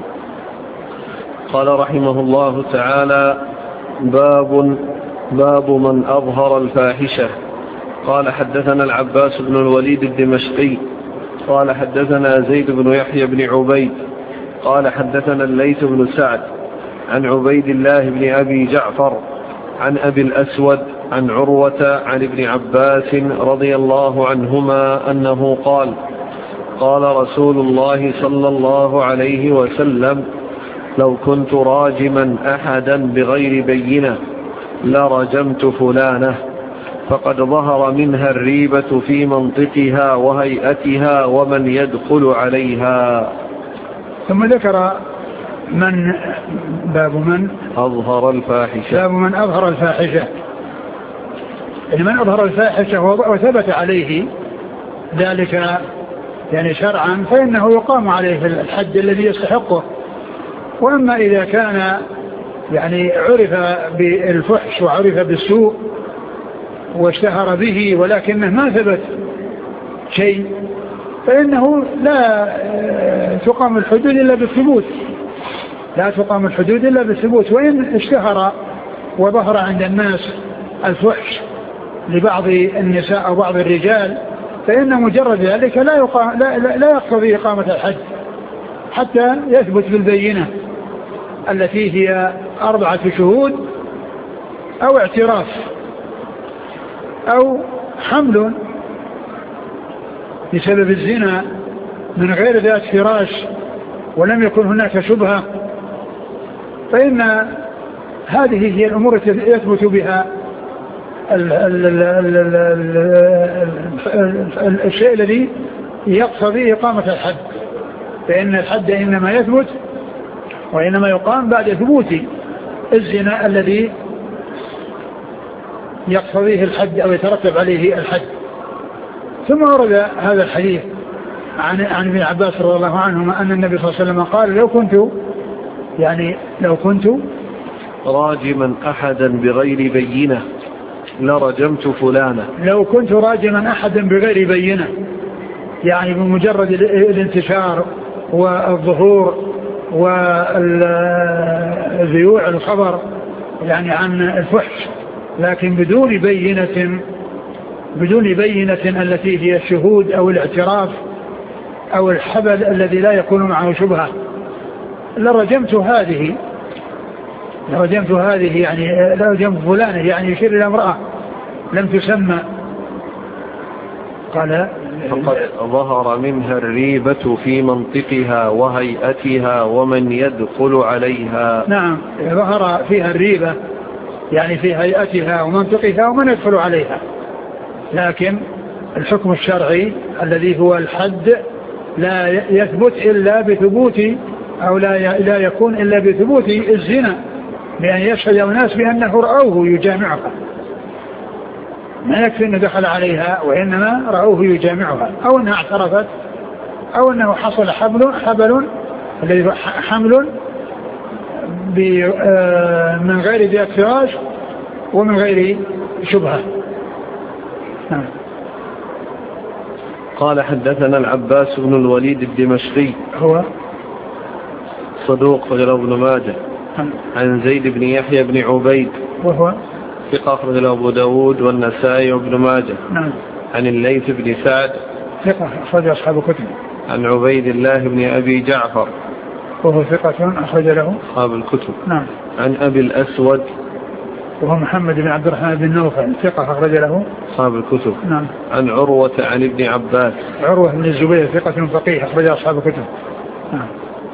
قال رحمه الله تعالى: باب باب من أظهر الفاحشة. قال حدثنا العباس بن الوليد الدمشقي قال حدثنا زيد بن يحيى بن عبيد قال حدثنا الليث بن سعد عن عبيد الله بن أبي جعفر عن أبي الأسود عن عروة عن ابن عباس رضي الله عنهما أنه قال: قال رسول الله صلى الله عليه وسلم: لو كنت راجما أحدا بغير بينة لرجمت فلانة، فقد ظهر منها الريبة في منطقها وهيئتها ومن يدخل عليها. ثم ذكر من باب من أظهر الفاحشة. باب من أظهر الفاحشة، يعني من أظهر الفاحشة وثبت عليه ذلك يعني شرعا فإنه يقام عليه الحد الذي يستحقه. وأما إذا كان يعني عرف بالفحش وعرف بالسوء واشتهر به ولكنه ما ثبت شيء فإنه لا تقام الحدود إلا بالثبوت، لا تقام الحدود إلا بالثبوت. وإن اشتهر وظهر عند الناس الفحش لبعض النساء أو بعض الرجال فإن مجرد ذلك لا, يقام لا, لا, لا يقتضي إقامة الحد حتى يثبت بالبينة التي هي أربعة شهود أو اعتراف أو حمل بسبب الزنا من غير ذات فراش ولم يكن هناك شبهة، فإن هذه هي الأمور التي يثبت بها ال ال ال ال ال ال الشيء الذي يقتضي إقامة الحد. فإن الحد إنما يثبت وإنما يقام بعد ثبوت الزنا الذي يقتضيه الحد أو يترتب عليه الحد. ثم ورد هذا الحديث عن عن ابن عباس رضي الله عنهما أن النبي صلى الله عليه وسلم قال: لو كنت يعني لو كنت راجما أحدا بغير بينة لرجمت فلانة. لو كنت راجما أحدا بغير بينة، يعني بمجرد الانتشار والظهور والذيوع الخبر يعني عن الفحش لكن بدون بينة بدون بينة التي هي الشهود أو الاعتراف أو الحبل الذي لا يكون معه شبهة، لرجمت هذه لرجمت هذه يعني لرجمت فلانة، يعني يشير إلى امرأة لم تسمى. قال: فقد ظهر منها الريبة في منطقها وهيئتها ومن يدخل عليها. نعم، ظهر فيها الريبة يعني في هيئتها ومنطقها ومن يدخل عليها، لكن الحكم الشرعي الذي هو الحد لا يثبت إلا بثبوت أو لا لا يكون إلا بثبوت الزنا، بأن يشهد الناس بأنه رأوه يجامعها، ما يكفي أنه دخل عليها وإنما رأوه يجامعها أو أنها اعترفت أو أنه حصل حبل حبل الذي حمل من غير ذات فراش ومن غير شبهة. نعم. قال حدثنا العباس بن الوليد الدمشقي هو صدوق أخرجه ابن ماجه عن زيد بن يحيى بن عبيد وهو ثقة أخرجه أبو داود والنسائي وابن ماجه. نعم. عن الليث بن سعد ثقة أخرج أصحاب الكتب. عن عبيد الله بن أبي جعفر وهو ثقة أخرج له أصحاب الكتب. نعم. عن أبي الأسود وهو محمد بن عبد الرحمن بن نوفل ثقة أخرج له أصحاب الكتب. نعم. عن عروة عن ابن عباس عروة بن الزبير ثقة فقيه أخرج أصحاب الكتب. نعم.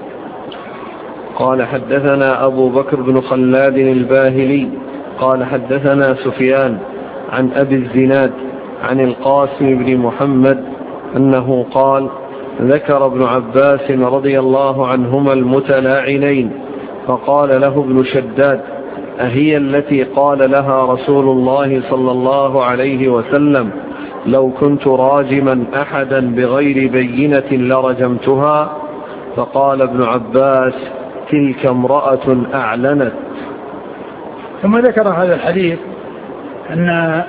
قال حدثنا أبو بكر بن خلاد الباهلي قال حدثنا سفيان عن أبي الزناد عن القاسم بن محمد أنه قال: ذكر ابن عباس رضي الله عنهما المتلاعنين فقال له ابن شداد: أهي التي قال لها رسول الله صلى الله عليه وسلم: لو كنت راجما أحدا بغير بينة لرجمتها؟ فقال ابن عباس: تلك امرأة أعلنت. ثم ذكر هذا الحديث أن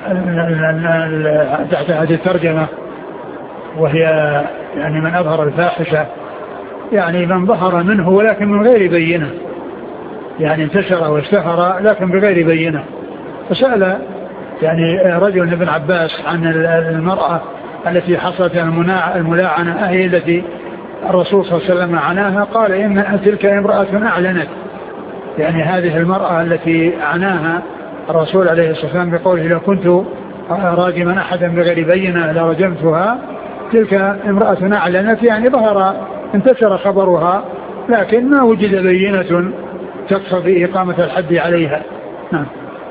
تحت هذه الترجمة وهي يعني من أظهر الفاحشة يعني من ظهر منه ولكن من غير بينة، يعني انتشر واشتهر لكن بغير بينة. فسأل يعني رجل ابن عباس عن المرأة التي حصلت الملاعنة أهي التي الرسول صلى الله عليه وسلم عناها، قال إن تلك امرأة أعلنت، يعني هذه المرأة التي عناها الرسول عليه الصلاة والسلام بقوله لو كنت راجما أحدا بغير بينة لرجمتها، تلك امرأة أعلنت، يعني ظهر انتشر خبرها لكن ما وجد بينة تقتضي إقامة الحد عليها. نعم.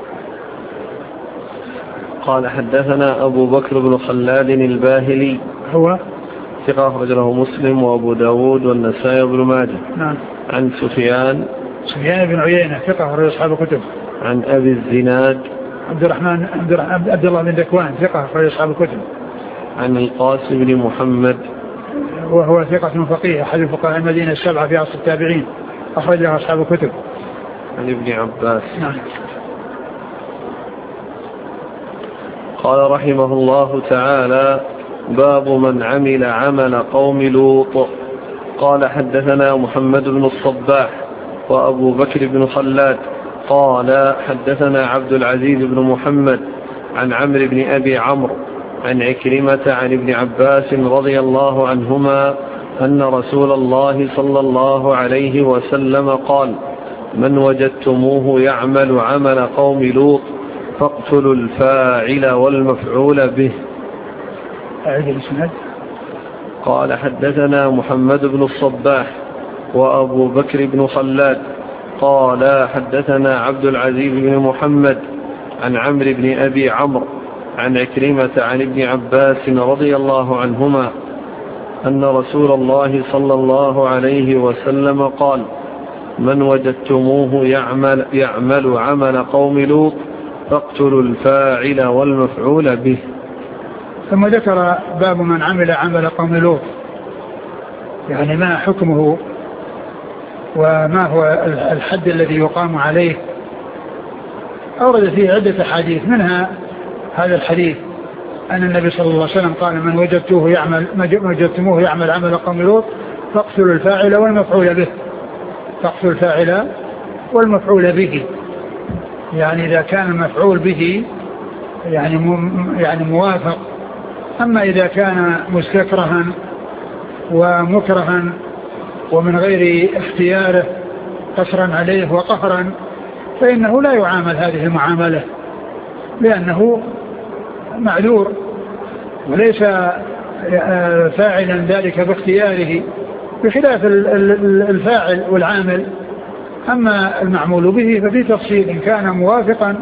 قال حدثنا أبو بكر بن خلاد الباهلي هو ثقة أخرج له مسلم وأبو داود والنسائي وابن ماجه. نعم. عن سفيان سفيان بن عيينة ثقة أخرج أصحاب الكتب. عن أبي الزناد عبد الرحمن عبد الله بن ذكوان ثقة أخرج أصحاب الكتب. عن القاسم بن محمد وهو ثقة فقيه أحد فقهاء المدينة السبعة في عصر التابعين أخرج له أصحاب الكتب. عن ابن عباس. نعم. قال رحمه الله تعالى باب من عمل عمل قوم لوط. قال حدثنا محمد بن الصباح وأبو بكر بن خلاد قال حدثنا عبد العزيز بن محمد عن عمرو بن أبي عمرو عن عكرمة عن ابن عباس رضي الله عنهما أن رسول الله صلى الله عليه وسلم قال من وجدتموه يعمل عمل قوم لوط فاقتلوا الفاعل والمفعول به. قال حدثنا محمد بن الصباح وأبو بكر بن خلاد قال حدثنا عبد العزيز بن محمد عن عمرو بن أبي عمرو عن عكرمة عن ابن عباس رضي الله عنهما أن رسول الله صلى الله عليه وسلم قال من وجدتموه يعمل, يعمل عمل قوم لوط فاقتلوا الفاعل والمفعول به. ثم ذكر باب من عمل عمل قوم لوط، يعني ما حكمه وما هو الحد الذي يقام عليه. أورد فيه عدة حديث، منها هذا الحديث أن النبي صلى الله عليه وسلم قال من وجدتوه يعمل وجدتموه يعمل عمل قوم لوط فاقتلوا الفاعل والمفعول به. فاقتلوا الفاعل والمفعول به، يعني إذا كان المفعول به يعني يعني موافق. أما إذا كان مستكرها ومكرها ومن غير اختياره قصرا عليه وقهرا فإنه لا يعامل هذه المعاملة، لأنه معذور وليس فاعلا ذلك باختياره، بخلاف الفاعل والعامل. أما المعمول به ففي تفصيل، إن كان موافقا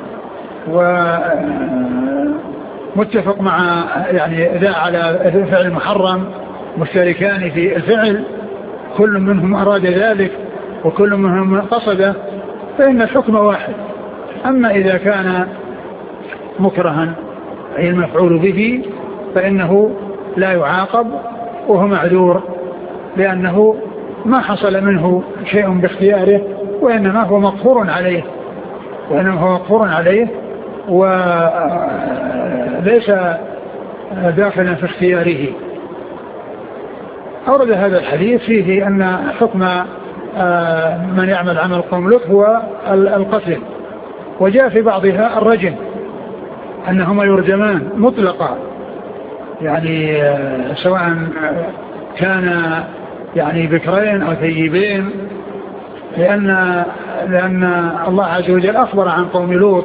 ومتفق مع يعني ذا على فعل محرم مشتركان في الفعل كل منهم أراد ذلك وكل منهم قصده فإن الحكم واحد. أما إذا كان مكرها أي المفعول به فإنه لا يعاقب وهو معذور، لأنه ما حصل منه شيء باختياره وإنما هو مقهور عليه وإنما هو مقهور عليه وليس داخلا في اختياره. أورد هذا الحديث فيه أن حكم من يعمل عمل قوم لوط هو القتل، وجاء في بعضها الرجم أنهما يرجمان مطلقا، يعني سواء كان يعني بكرين أو ثيبين، لأن, لأن الله عز وجل أخبر عن قوم لوط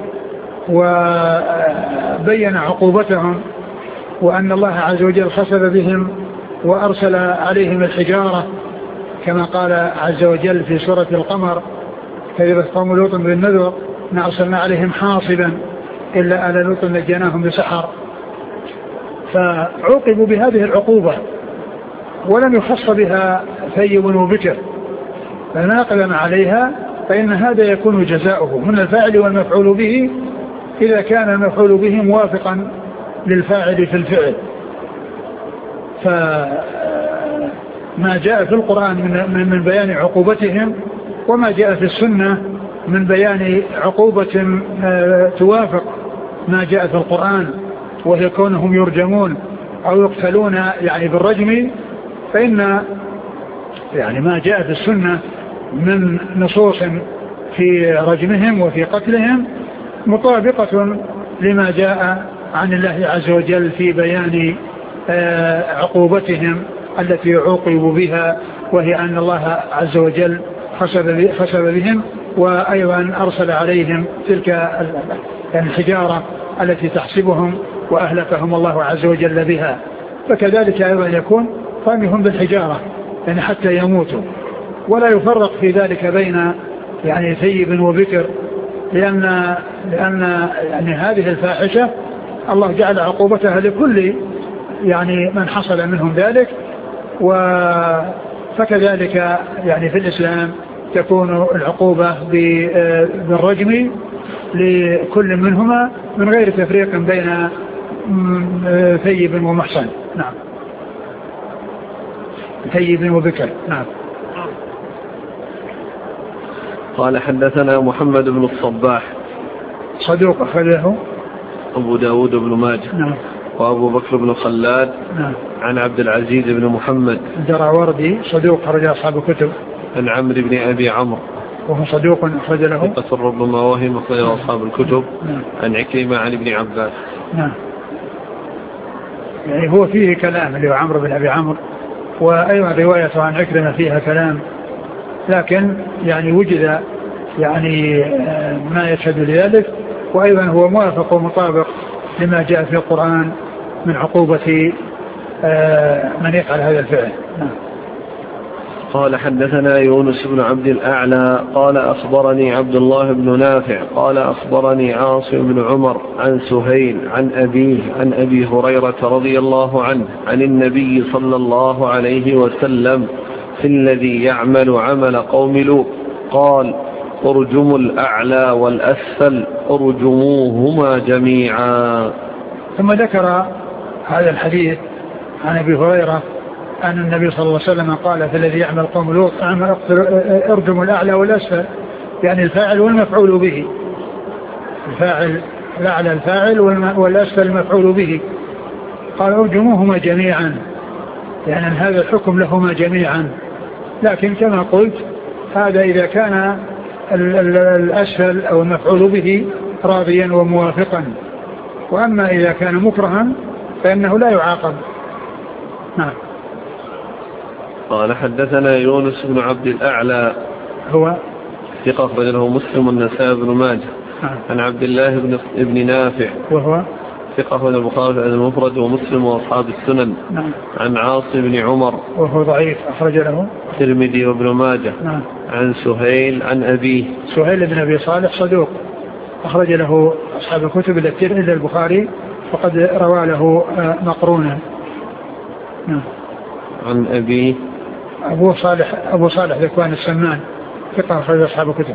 وبين عقوبتهم وأن الله عز وجل خسف بهم وأرسل عليهم الحجارة كما قال عز وجل في سورة القمر كذبت قوم لوط بالنذر إن أرسلنا عليهم حاصبا إلا آل لوط نجيناهم بسحر. فعوقبوا بهذه العقوبة ولم يخص بها ثيب وبكر، فما أقدم عليها فإن هذا يكون جزاؤه من الفاعل والمفعول به إذا كان المفعول به موافقا للفاعل في الفعل. ما جاء في القرآن من, من بيان عقوبتهم، وما جاء في السنة من بيان عقوبة توافق ما جاء في القرآن، وهي كونهم يرجمون أو يقتلون يعني بالرجم. فإن يعني ما جاء في السنة من نصوص في رجمهم وفي قتلهم مطابقة لما جاء عن الله عز وجل في بيان عقوبتهم التي عوقبوا بها، وهي أن الله عز وجل خسف بهم، وأيضا أرسل عليهم تلك الحجارة التي تحسبهم وأهلكهم الله عز وجل بها. فكذلك أيضا يكون رميهم بالحجارة يعني حتى يموتوا، ولا يفرق في ذلك بين يعني ثيب وبكر، لأن, لأن يعني هذه الفاحشة الله جعل عقوبتها لكل يعني من حصل منهم ذلك. فكذلك يعني في الإسلام تكون العقوبة بالرجم لكل منهما من غير تفريق بين ثيب ومحصن. نعم، ثيب وبكر. نعم. قال حدثنا محمد بن الصباح صدوق أخرجه أبو داود بن ماجه. نعم. وأبو بكر بن خلاد. نعم. عن عبد العزيز بن محمد الدراوردي صدوق أخرج أصحاب الكتب. عن عمرو بن أبي عمرو وهو صدوق أخرج له ثقة ربما وهم أخرج أصحاب الكتب. نعم. عن عكرمة عن ابن عباس. نعم. يعني هو فيه كلام اللي هو عمرو بن أبي عمرو، وأيضا رواية عن عكرمة فيها كلام، لكن يعني وجد يعني ما يشهد لذلك، وأيضا هو موافق ومطابق لما جاء في القرآن من عقوبة من يفعل هذا الفعل. نعم. قال حدثنا يونس بن عبد الأعلى قال أخبرني عبد الله بن نافع قال أخبرني عاصم بن عمر عن سهيل عن أبيه عن أبي هريرة رضي الله عنه عن النبي صلى الله عليه وسلم في الذي يعمل عمل قوم لوط قال ارجموا الأعلى والأسفل ارجموهما جميعا. ثم ذكر هذا الحديث عن أبي هريرة أن النبي صلى الله عليه وسلم قال في الذي يعمل قوم لوط ارجموا الأعلى والأسفل، يعني الفاعل والمفعول به، الفاعل الأعلى الفاعل والأسفل المفعول به. قال ارجموهما جميعا، يعني هذا الحكم لهما جميعا، لكن كما قلت هذا إذا كان الأسفل أو المفعول به راضيا وموافقا، وأما إذا كان مكرها فإنه لا يعاقب. نعم. قال حدثنا يونس بن عبد الأعلى هو ثقة أخرج له مسلم والنسائي بن ماجه. نعم. عن عبد الله بن ابن نافع وهو ثقة أخرج البخاري في المفرد ومسلم وأصحاب السنن. نعم. عن عاصم بن عمر وهو ضعيف أخرج له الترمذي وابن ماجه. نعم. عن سهيل عن أبيه سهيل بن أبي صالح صدوق أخرج له أصحاب الكتب إلا البخاري فقد روى له مقرونا. نعم. عن أبيه أبو صالح أبو صالح ذكوان السمان ثقة أخرج أصحاب الكتب.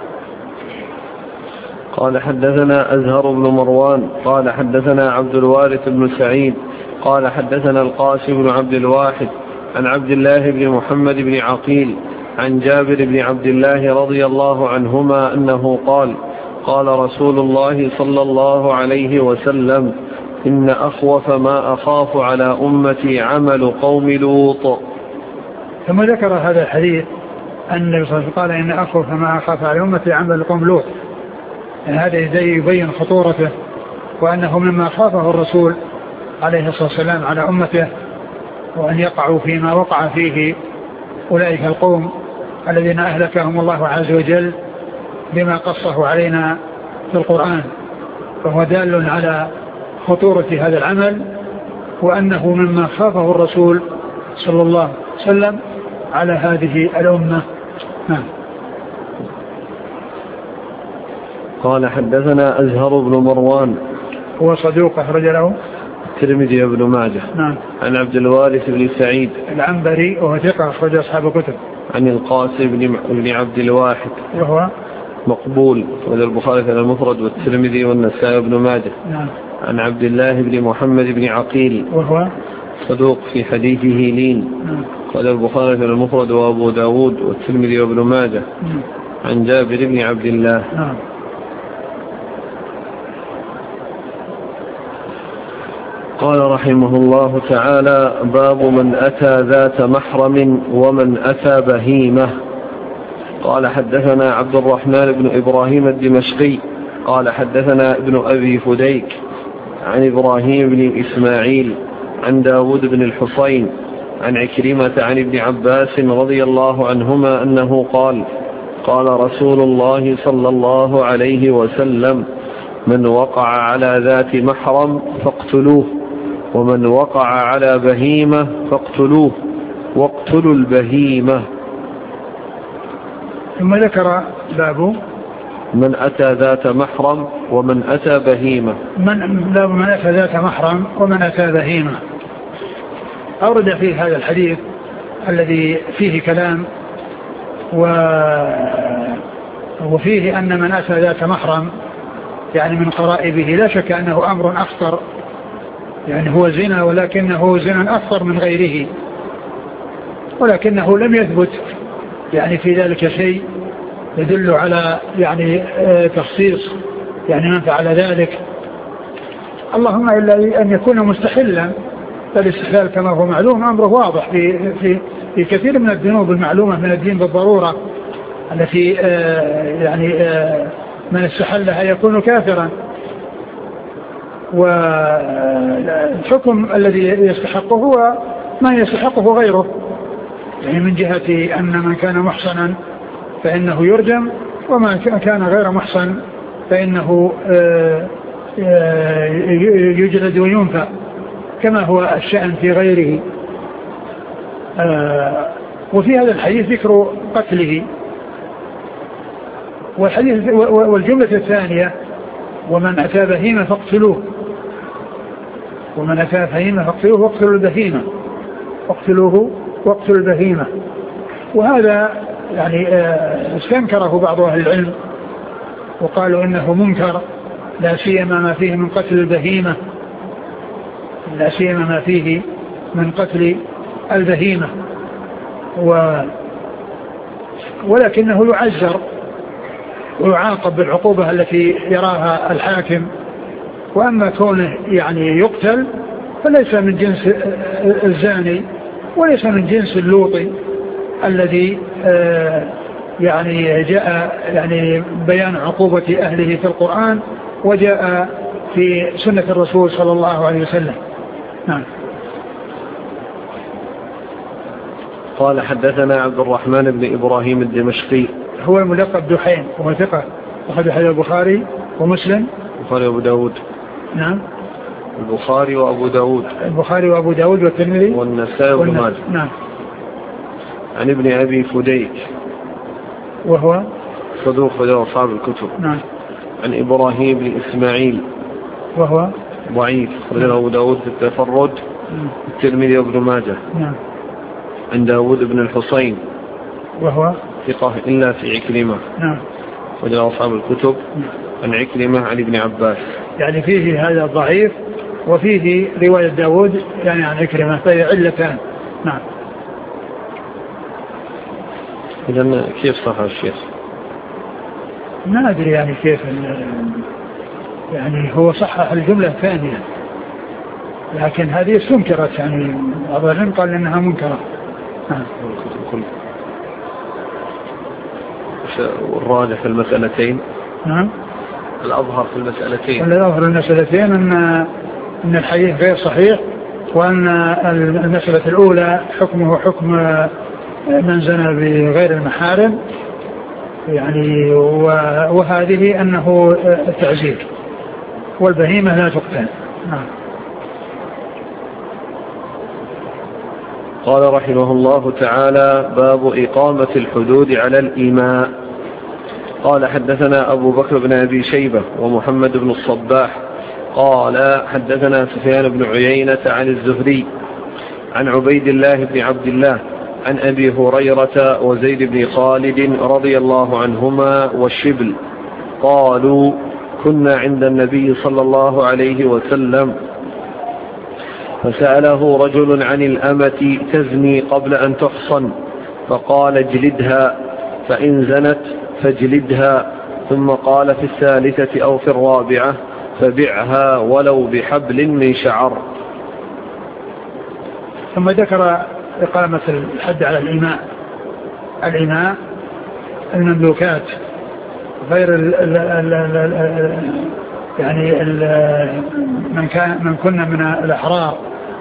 قال حدثنا أزهر بن مروان قال حدثنا عبد الوارث بن سعيد قال حدثنا القاسم بن عبد الواحد عن عبد الله بن محمد بن عقيل عن جابر بن عبد الله رضي الله عنهما أنه قال قال رسول الله صلى الله عليه وسلم إن أخوف ما أخاف على أمتي عمل قوم لوط. ثم ذكر هذا الحديث أن النبي صلى الله عليه وسلم قال إن أخوف ما أخاف على أمتي عمل قوم لوط، يعني هذا يبين خطورته، وأنه مما خافه الرسول عليه الصلاة والسلام على أمته، وأن يقعوا فيما وقع فيه أولئك القوم الذين أهلكهم الله عز وجل بما قصه علينا في القرآن، فهو دال على خطورة هذا العمل، وأنه مما خافه الرسول صلى الله عليه وسلم على هذه الأمة. نعم. قال حدثنا أزهر بن مروان هو صدوق أخرج له الترمذي وابن ماجه. نعم. عن عبد الوارث بن سعيد العنبري وهو ثقة أخرج أصحاب الكتب. عن القاسم بن عبد الواحد وهو مقبول وذا البخاري في المفرد والترمذي والنسائي بن ماجه. نعم. عن عبد الله بن محمد بن عقيل وهو صدوق في حديثه لين. نعم. قال البخاري في المفرد وأبو داود والترمذي وابن ماجه عن جابر بن عبد الله. نعم. قال رحمه الله تعالى: باب من أتى ذات محرم ومن أتى بهيمة. قال حدثنا عبد الرحمن بن إبراهيم الدمشقي قال حدثنا ابن أبي فديك عن إبراهيم بن إسماعيل عن داود بن الحصين عن عكرمة عن ابن عباس رضي الله عنهما أنه قال: قال رسول الله صلى الله عليه وسلم: من وقع على ذات محرم فاقتلوه، ومن وقع على بهيمة فاقتلوه، واقتلوا البهيمة. ثم ذكر باب من أتى ذات محرم ومن أتى بهيمة. من باب من أتى ذات محرم ومن أتى بهيمة. أورد فيه هذا الحديث الذي فيه كلام، وفيه أن من أتى ذات محرم يعني من قرائبه لا شك أنه أمر أخطر، يعني هو زنا ولكنه زنا أخطر من غيره، ولكنه لم يثبت يعني في ذلك شيء يدل على يعني تخصيص يعني من فعل ذلك، اللهم إلا أن يكون مستحلا. فالاستحلال كما هو معلوم أمره واضح في, في, في كثير من الذنوب المعلومة من الدين بالضرورة التي يعني من استحلها يكون كافرا. والحكم الذي يستحقه هو ما يستحقه غيره، يعني من جهة أن من كان محصنا فإنه يرجم، وما كان غير محصن فإنه يجلد وينفى كما هو الشأن في غيره. وفي هذا الحديث ذكر قتله. والحديث والجملة الثانية: ومن أتى بهيمة فاقتلوه، ومن أتى بهيمة فاقتلوه واقتلوا البهيمة، واقتلوه واقتلوا البهيمة. وهذا يعني استنكره بعض أهل العلم وقالوا إنه منكر، لا سيما ما فيه من قتل البهيمة، لا سيما ما فيه من قتل البهيمة، و ولكنه يعزر ويعاقب بالعقوبة التي يراها الحاكم. وأما كونه يعني يقتل فليس من جنس الزاني وليس من جنس اللوطي الذي يعني جاء يعني بيان عقوبة أهله في القرآن وجاء في سنة الرسول صلى الله عليه وسلم. نعم. قال حدثنا عبد الرحمن بن إبراهيم الدمشقي هو الملقب دحين وهو ثقة، أخذ حديث البخاري ومسلم البخاري وأبو داود. نعم. البخاري وأبو داود البخاري وأبو داود والترمذي والنسائي وابن ماجه. نعم. عن ابن أبي فديك وهو صدوق له أصحاب الكتب. نعم. عن إبراهيم بن إسماعيل وهو ضعيف، رجله أبو داود في التفرد، الترمذي وابن ماجه. نعم. عن داود بن الحصين وهو ثقة إلا في عكرمة. نعم. رجله أصحاب الكتب. عن عكرمة عن ابن عباس. يعني فيه هذا ضعيف وفيه رواية داود يعني عن عكرمة، فهي علتان. نعم. إذن كيف صح الشيخ؟ ما أدري يعني كيف، يعني هو صحح الجملة الثانية لكن هذه استنكرت، يعني بعض العلم قال إنها منكرة. نعم. والراجح في المسألتين. نعم. الأظهر في المسألتين. الأظهر في المسألتين أن أن الحديث غير صحيح، وأن المسألة الأولى حكمه حكم من زنى بغير المحارم يعني، وهذه أنه التعزير، والبهيمة لا تقتل. نعم. قال رحمه الله تعالى: باب إقامة الحدود على الإيماء. قال حدثنا أبو بكر بن أبي شيبة ومحمد بن الصباح قال حدثنا سفيان بن عيينة عن الزهري عن عبيد الله بن عبد الله عن أبي هريرة وزيد بن خالد رضي الله عنهما والشبل قالوا: كنا عند النبي صلى الله عليه وسلم فسأله رجل عن الأمة تزني قبل أن تحصن فقال اجلدها، فإن زنت فاجلدها، ثم قال في الثالثة أو في الرابعة فبعها ولو بحبل من شعر. ثم ذكر إقامة الحد على الإماء الإماء المملوكات غير ال ال ال ال ال يعني ال من كان من كنا من الأحرار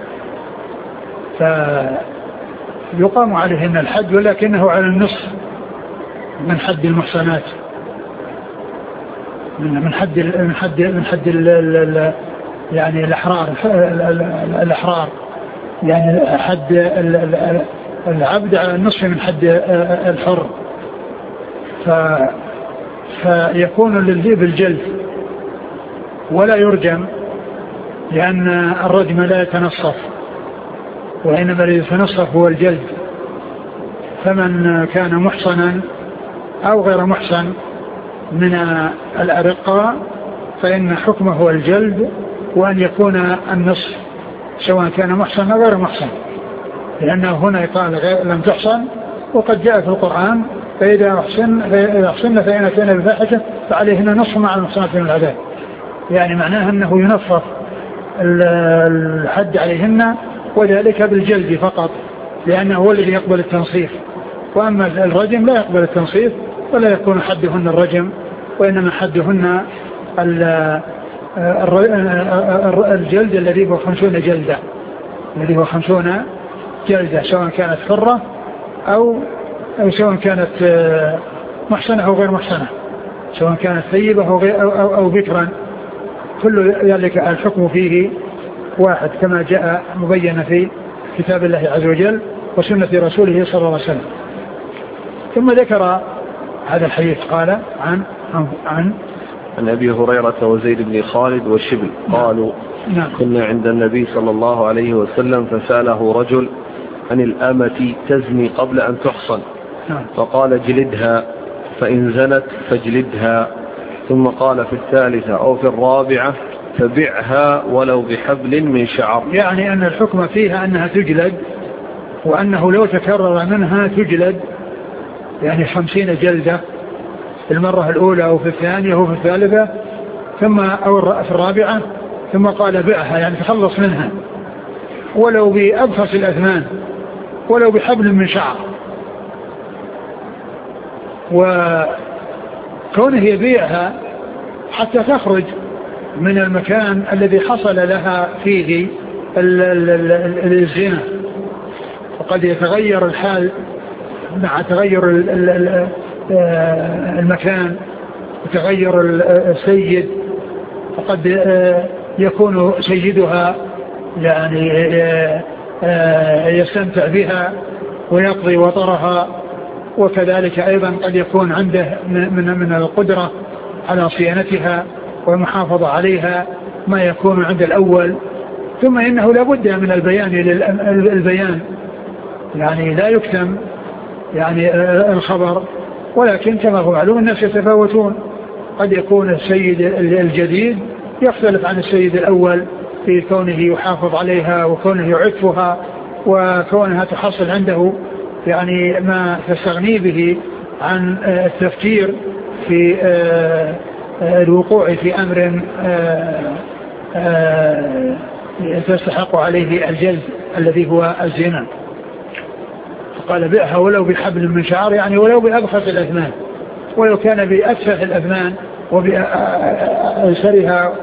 فيقام عليهن الحد ولكنه على النصف من حد المحصنات من حد من حد من حد ال ال يعني الأحرار الأحرار يعني حد العبد على النصف من حد الحر. ف فيكون للذئب الجلد ولا يرجم لأن الرجم لا يتنصف وإنما الذي يتنصف هو الجلد. فمن كان محصنا أو غير محصن من الأرقاء فإن حكمه هو الجلد وأن يكون النصف سواء كان محصن أو غير محصن، لأنه هنا يقال لم تحصن وقد جاء في القرآن فإذا أحسن فإن فإن أتينا بفاحشة فعليهن نصف مع المحصنات من العذاب، يعني معناها أنه ينفذ الحد عليهن وذلك بالجلد فقط لأنه هو الذي يقبل التنصيف، وأما الرجم لا يقبل التنصيف ولا يكون حدهن الرجم وإنما حدهن الجلد الذي هو خمسون جلدة الذي هو خمسون جلدة سواء كانت حرة أو أو سواء كانت محصنة أو غير محصنة، سواء كانت ثيبة أو, أو, أو, أو بكرا، كل ذلك الحكم فيه واحد كما جاء مبين في كتاب الله عز وجل وسنة رسوله صلى الله عليه وسلم. ثم ذكر هذا الحديث قال عن عن, عن عن أبي هريرة وزيد بن خالد والشبل قالوا نعم. كنا عند النبي صلى الله عليه وسلم فسأله رجل عن الأمة تزني قبل أن تحصن نعم. فقال اجلدها، فإن زنت فاجلدها، ثم قال في الثالثة أو في الرابعة فبعها ولو بحبل من شعر، يعني أن الحكم فيها أنها تجلد وأنه لو تكرر منها تجلد يعني خمسين جلدة في المرة الأولى أو في الثانية أو في الثالثة ثم أو في الرابعة، ثم قال بيعها يعني تخلص منها ولو بأبخس الأثمان ولو بحبل من شعر. وكونه يبيعها حتى تخرج من المكان الذي حصل لها فيه الزنا، وقد يتغير الحال مع تغير المكان وتغير السيد، وقد يكون سيدها يعني يستمتع بها ويقضي وطرها، وكذلك أيضا قد يكون عنده من من القدرة على صيانتها والمحافظة عليها ما يكون عند الأول. ثم إنه لابد من البيان البيان يعني لا يكتم يعني الخبر، ولكن كما هو معلوم الناس يتفاوتون، قد يكون السيد الجديد يختلف عن السيد الأول في كونه يحافظ عليها وكونه يعفها وكونها تحصل عنده يعني ما تستغني به عن التفكير في الوقوع في أمر تستحق عليه الجلد الذي هو الزنا. فقال بيعها ولو بحبل من شعر يعني ولو بأبخس الأثمان، ولو كان بأسفل الأثمان وبأيسرها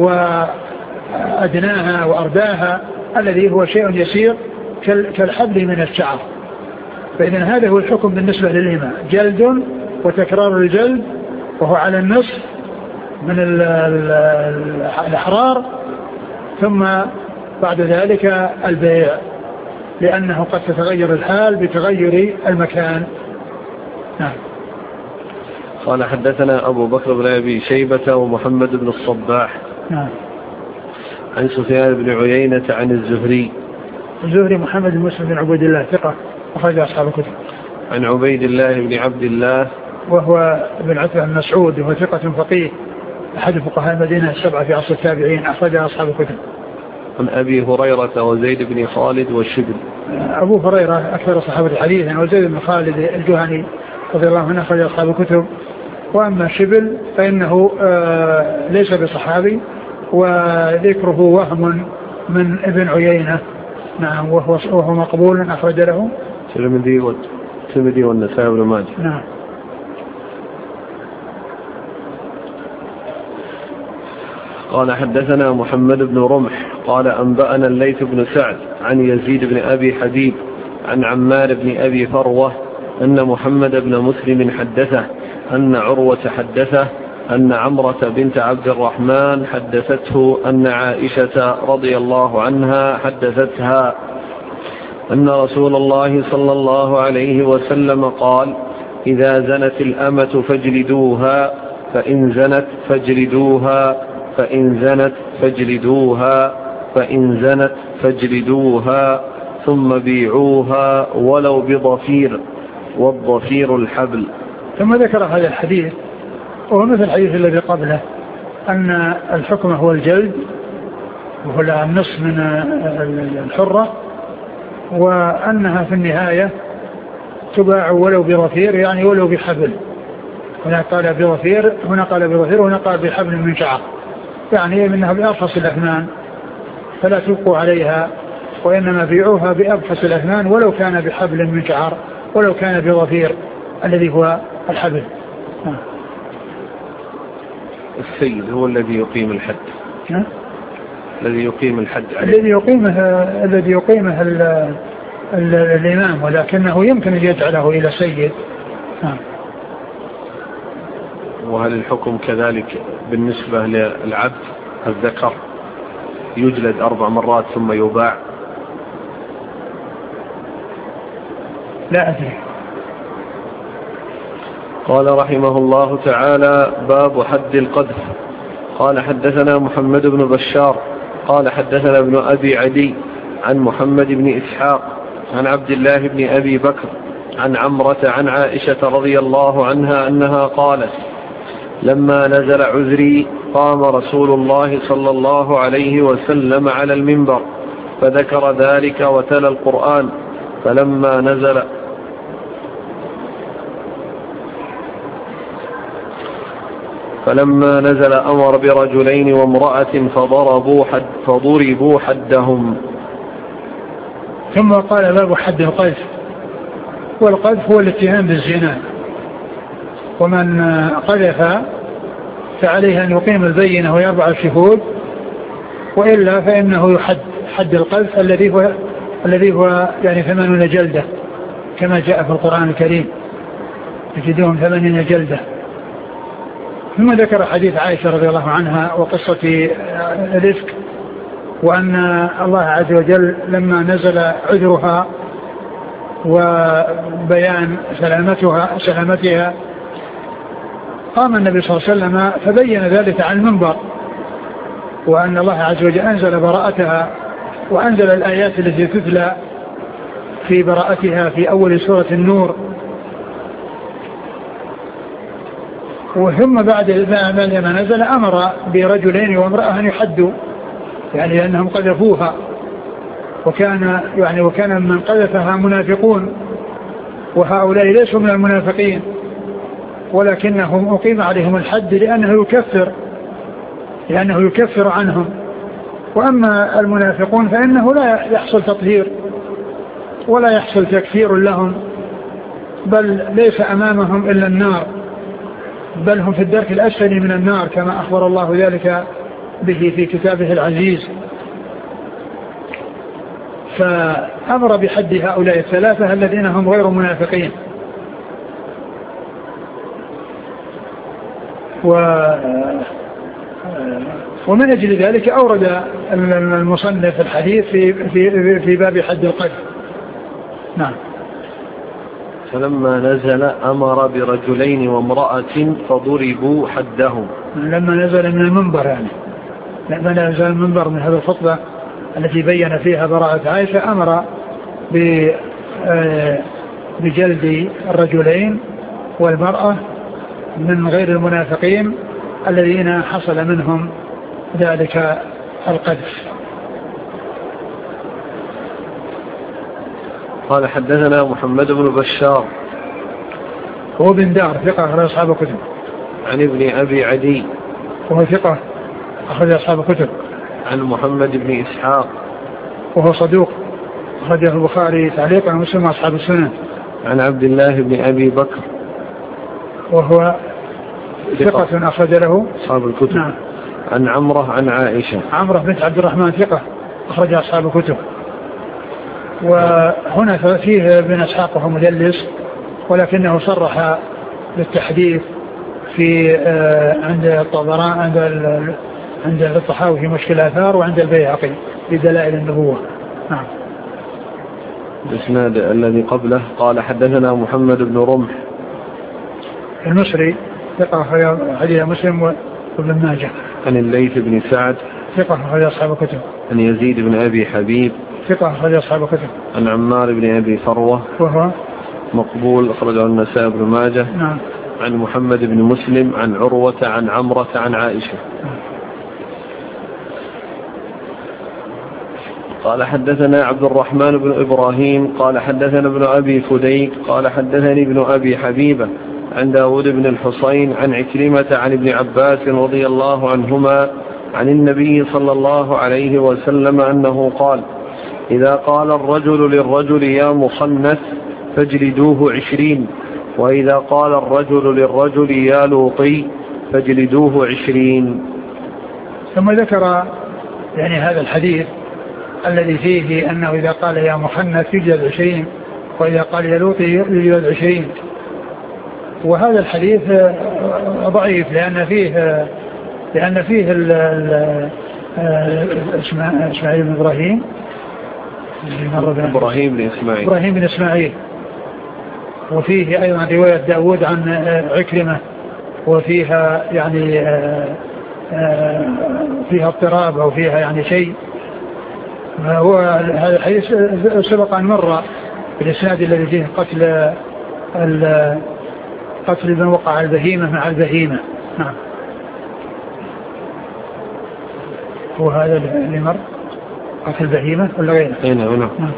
وأدناها وأرداها الذي هو شيء يسير كالحبل من الشعر. فإذن هذا هو الحكم بالنسبة للإماء، جلد وتكرار الجلد وهو على النصف من الأحرار، ثم بعد ذلك البيع لأنه قد تتغير الحال بتغير المكان. نعم. قال حدثنا أبو بكر بن أبي شيبة ومحمد بن الصباح نعم. عن سفيان بن عيينة عن الزهري الزهري محمد بن مسلم بن عبد الله ثقة أخرج أصحاب الكتب. عن عبيد الله بن عبد الله وهو ابن عتبة بن مسعود وهو ثقة فقيه أحد فقهاء المدينة السبعة في عصر التابعين أخرج أصحاب الكتب. عن أبي هريرة وزيد بن خالد والشبل. أبو هريرة أكثر صحابة الحديث وزيد بن خالد الجهني رضي الله عنه أخرج أصحاب الكتب. وأما شبل فإنه آه ليس بصحابي وذكره وهم من ابن عيينة. نعم وهو, وهو مقبول أخرج له الترمذي والترمذي والنسائي وابن ماجه. نعم. قال حدثنا محمد بن رمح قال أنبأنا الليث بن سعد عن يزيد بن أبي حبيب عن عمار بن أبي فروة أن محمد بن مسلم حدثه أن عروة حدثه أن عمرة بنت عبد الرحمن حدثته أن عائشة رضي الله عنها حدثتها أن رسول الله صلى الله عليه وسلم قال إذا زنت الأمة فاجلدوها فإن زنت فاجلدوها فإن زنت فاجلدوها فإن زنت فاجلدوها ثم بيعوها ولو بضفير والضفير الحبل. ثم ذكر هذا الحديث وهو مثل الحديث الذي قبله أن الحكم هو الجلد وهو النصف من الحرة وأنها في النهاية تباع ولو بضفير يعني ولو بحبل. هنا قال بضفير هنا قال بضفير وهنا قال بحبل من شعر يعني منها بأرخص الأثمان فلا تبقوا عليها وإنما بيعوها بأبخس الأثمان ولو كان بحبل من شعر ولو كان بضفير الذي هو الحبل. السيد هو الذي يقيم الحد. ها؟ الذي يقيم الحد الذي يقيمه الذي يقيمه ال ال الإمام ولكنه يمكن أن يجعله إلى سيد. ها. وهل الحكم كذلك بالنسبة للعبد الذكر يجلد أربع مرات ثم يباع؟ لا أدري. قال رحمه الله تعالى باب حد القذف. قال حدثنا محمد بن بشار قال حدثنا ابن أبي عدي عن محمد بن إسحاق عن عبد الله بن أبي بكر عن عمرة عن عائشة رضي الله عنها أنها قالت لما نزل عذري قام رسول الله صلى الله عليه وسلم على المنبر فذكر ذلك وتلا القرآن فلما نزل فلما نزل أمر برجلين وامرأة فضربوا حد فضربوا حدهم. ثم قال باب حد القذف. والقذف هو الاتهام بالزنا ومن قذف فعليه أن يقيم البينة ويربع الشهود وإلا فإنه يحد حد القذف الذي هو الذي هو يعني ثمانين جلدة كما جاء في القرآن الكريم يجدون ثمانين جلدة. ثم ذكر حديث عائشة رضي الله عنها وقصة الإفك وأن الله عز وجل لما نزل عذرها وبيان سلامتها سلامتها قام النبي صلى الله عليه وسلم فبين ذلك على المنبر وأن الله عز وجل أنزل براءتها وأنزل الآيات التي تتلى في براءتها في أول سورة النور. وثم بعد ما نزل أمر برجلين وامرأة أن يحدوا يعني لأنهم قذفوها وكان يعني وكان من قذفها منافقون وهؤلاء ليسوا من المنافقين ولكنهم أقيم عليهم الحد لأنه يكفر لأنه يكفر عنهم. وأما المنافقون فإنه لا يحصل تطهير ولا يحصل تكفير لهم بل ليس أمامهم إلا النار بل هم في الدرك الأسفل من النار كما أخبر الله ذلك به في كتابه العزيز. فأمر بحد هؤلاء الثلاثة الذين هم غير منافقين. و ومن أجل ذلك أورد المصنف الحديث في في في باب حد القذف. نعم. فلما نزل أمر برجلين وامرأة فضربوا حدهم. لما نزل من المنبر يعني لما نزل المنبر من هذه الخطبة التي بين فيها براءة عائشة أمر بجلد الرجلين والمرأة من غير المنافقين الذين حصل منهم ذلك القذف. قال حدثنا محمد بن بشار هو بن دار ثقة أخرج أصحاب الكتب. عن ابن أبي عدي وهو ثقة أخرج أصحاب الكتب. عن محمد بن إسحاق وهو صدوق أخرجه البخاري تعليقا ومسلم أصحاب السنن. عن عبد الله بن أبي بكر وهو ثقة أخرج له أصحاب الكتب. نعم. عن عمرة عن عائشة عمرة بنت عبد الرحمن ثقة أخرج أصحاب الكتب. وهنا فيه ابن إسحاق وهو مدلس ولكنه صرح بالتحديث في عند الطبراني عند عند الطحاوي في مشكل الآثار وعند البيهقي بدلائل النبوة. نعم. الإسناد الذي قبله قال حدثنا محمد بن رمح المصري ثقة حديث مسلم وابن ماجه. عن الليث بن سعد ثقة أخرج أصحاب الكتب. عن يزيد بن أبي حبيب ثقة أخرج أصحاب الكتب. عن عمار بن أبي فروة وهو مقبول أخرجه النسائي بن ماجه. نعم. عن محمد بن مسلم عن عروة عن عمرة عن عائشة. نعم. قال حدثنا عبد الرحمن بن إبراهيم قال حدثنا ابن أبي فديك قال حدثني ابن أبي حبيبة عن داود بن الحصين عن عكرمة عن ابن عباس رضي الله عنهما عن النبي صلى الله عليه وسلم أنه قال إذا قال الرجل للرجل يا مخنث فاجلدوه عشرين وإذا قال الرجل للرجل يا لوطي فاجلدوه عشرين. ثم ذكر يعني هذا الحديث الذي فيه أنه إذا قال يا مخنث يجلد عشرين وإذا قال يا لوطي يجلد عشرين. وهذا الحديث ضعيف لأن فيه لأن فيه إسماعيل بن إبراهيم إبراهيم بن إسماعيل إبراهيم بن إسماعيل وفيه أيضا رواية داود عن عكرمة وفيها يعني فيها اضطراب أو فيها يعني شيء. هو هذا الحديث سبق أن مر بالإسناد الذي فيه قتل قتل من وقع البهيمة مع البهيمة. نعم. هو هذا اللي مر قتل البهيمة ولا غيره؟ هنا هنا نعم.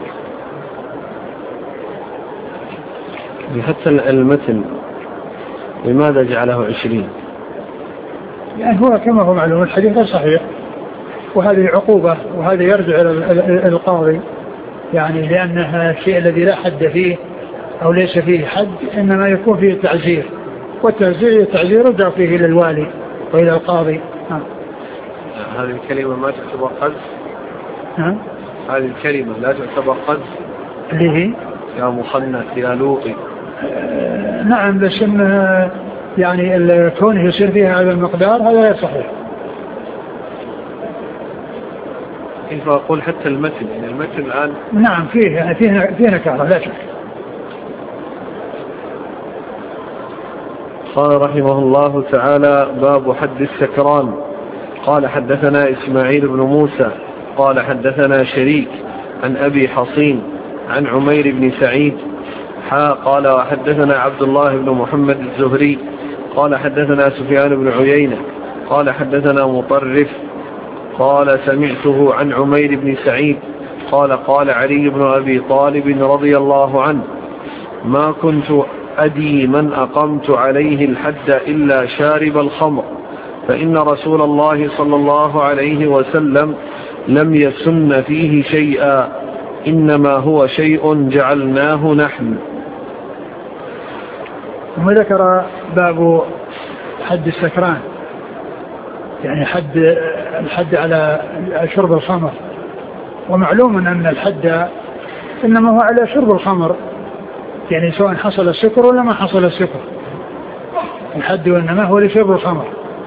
حتى المتن لماذا جعله عشرين؟ يعني هو كما هو معلوم الحديث صحيح وهذه عقوبة وهذا يرجع إلى القاضي يعني لأنها الشيء الذي لا حد فيه أو ليس فيه حد إنما يكون فيه تعزير والتعزير التعزير يرجع فيه إلى الوالي وإلى القاضي. ها. هذه الكلمة ما تعتبر قذف؟ ها؟ هذه الكلمة لا تعتبر قذف اللي هي يا مخنث يا لوطي؟ آه نعم بس إنه يعني كونه يصير فيها هذا المقدار هذا غير صحيح. كيف أقول حتى المتن يعني المتن الآن نعم فيه يعني فيه فيه نكارة لا شك. قال رحمه الله تعالى باب حد السكران. قال حدثنا إسماعيل بن موسى قال حدثنا شريك عن أبي حصين عن عمير بن سعيد حا قال وحدثنا عبد الله بن محمد الزهري قال حدثنا سفيان بن عيينة قال حدثنا مطرف قال سمعته عن عمير بن سعيد قال قال علي بن أبي طالب رضي الله عنه ما كنت أدي من أقمت عليه الحد إلا شارب الخمر فإن رسول الله صلى الله عليه وسلم لم يسن فيه شيئا إنما هو شيء جعلناه نحن. ثم ذكر باب حد السكران يعني حد الحد على شرب الخمر. ومعلوم أن الحد إنما هو على شرب الخمر يعني سواء حصل السكر ولا ما حصل السكر الحد إنما هو لشرب الخمر.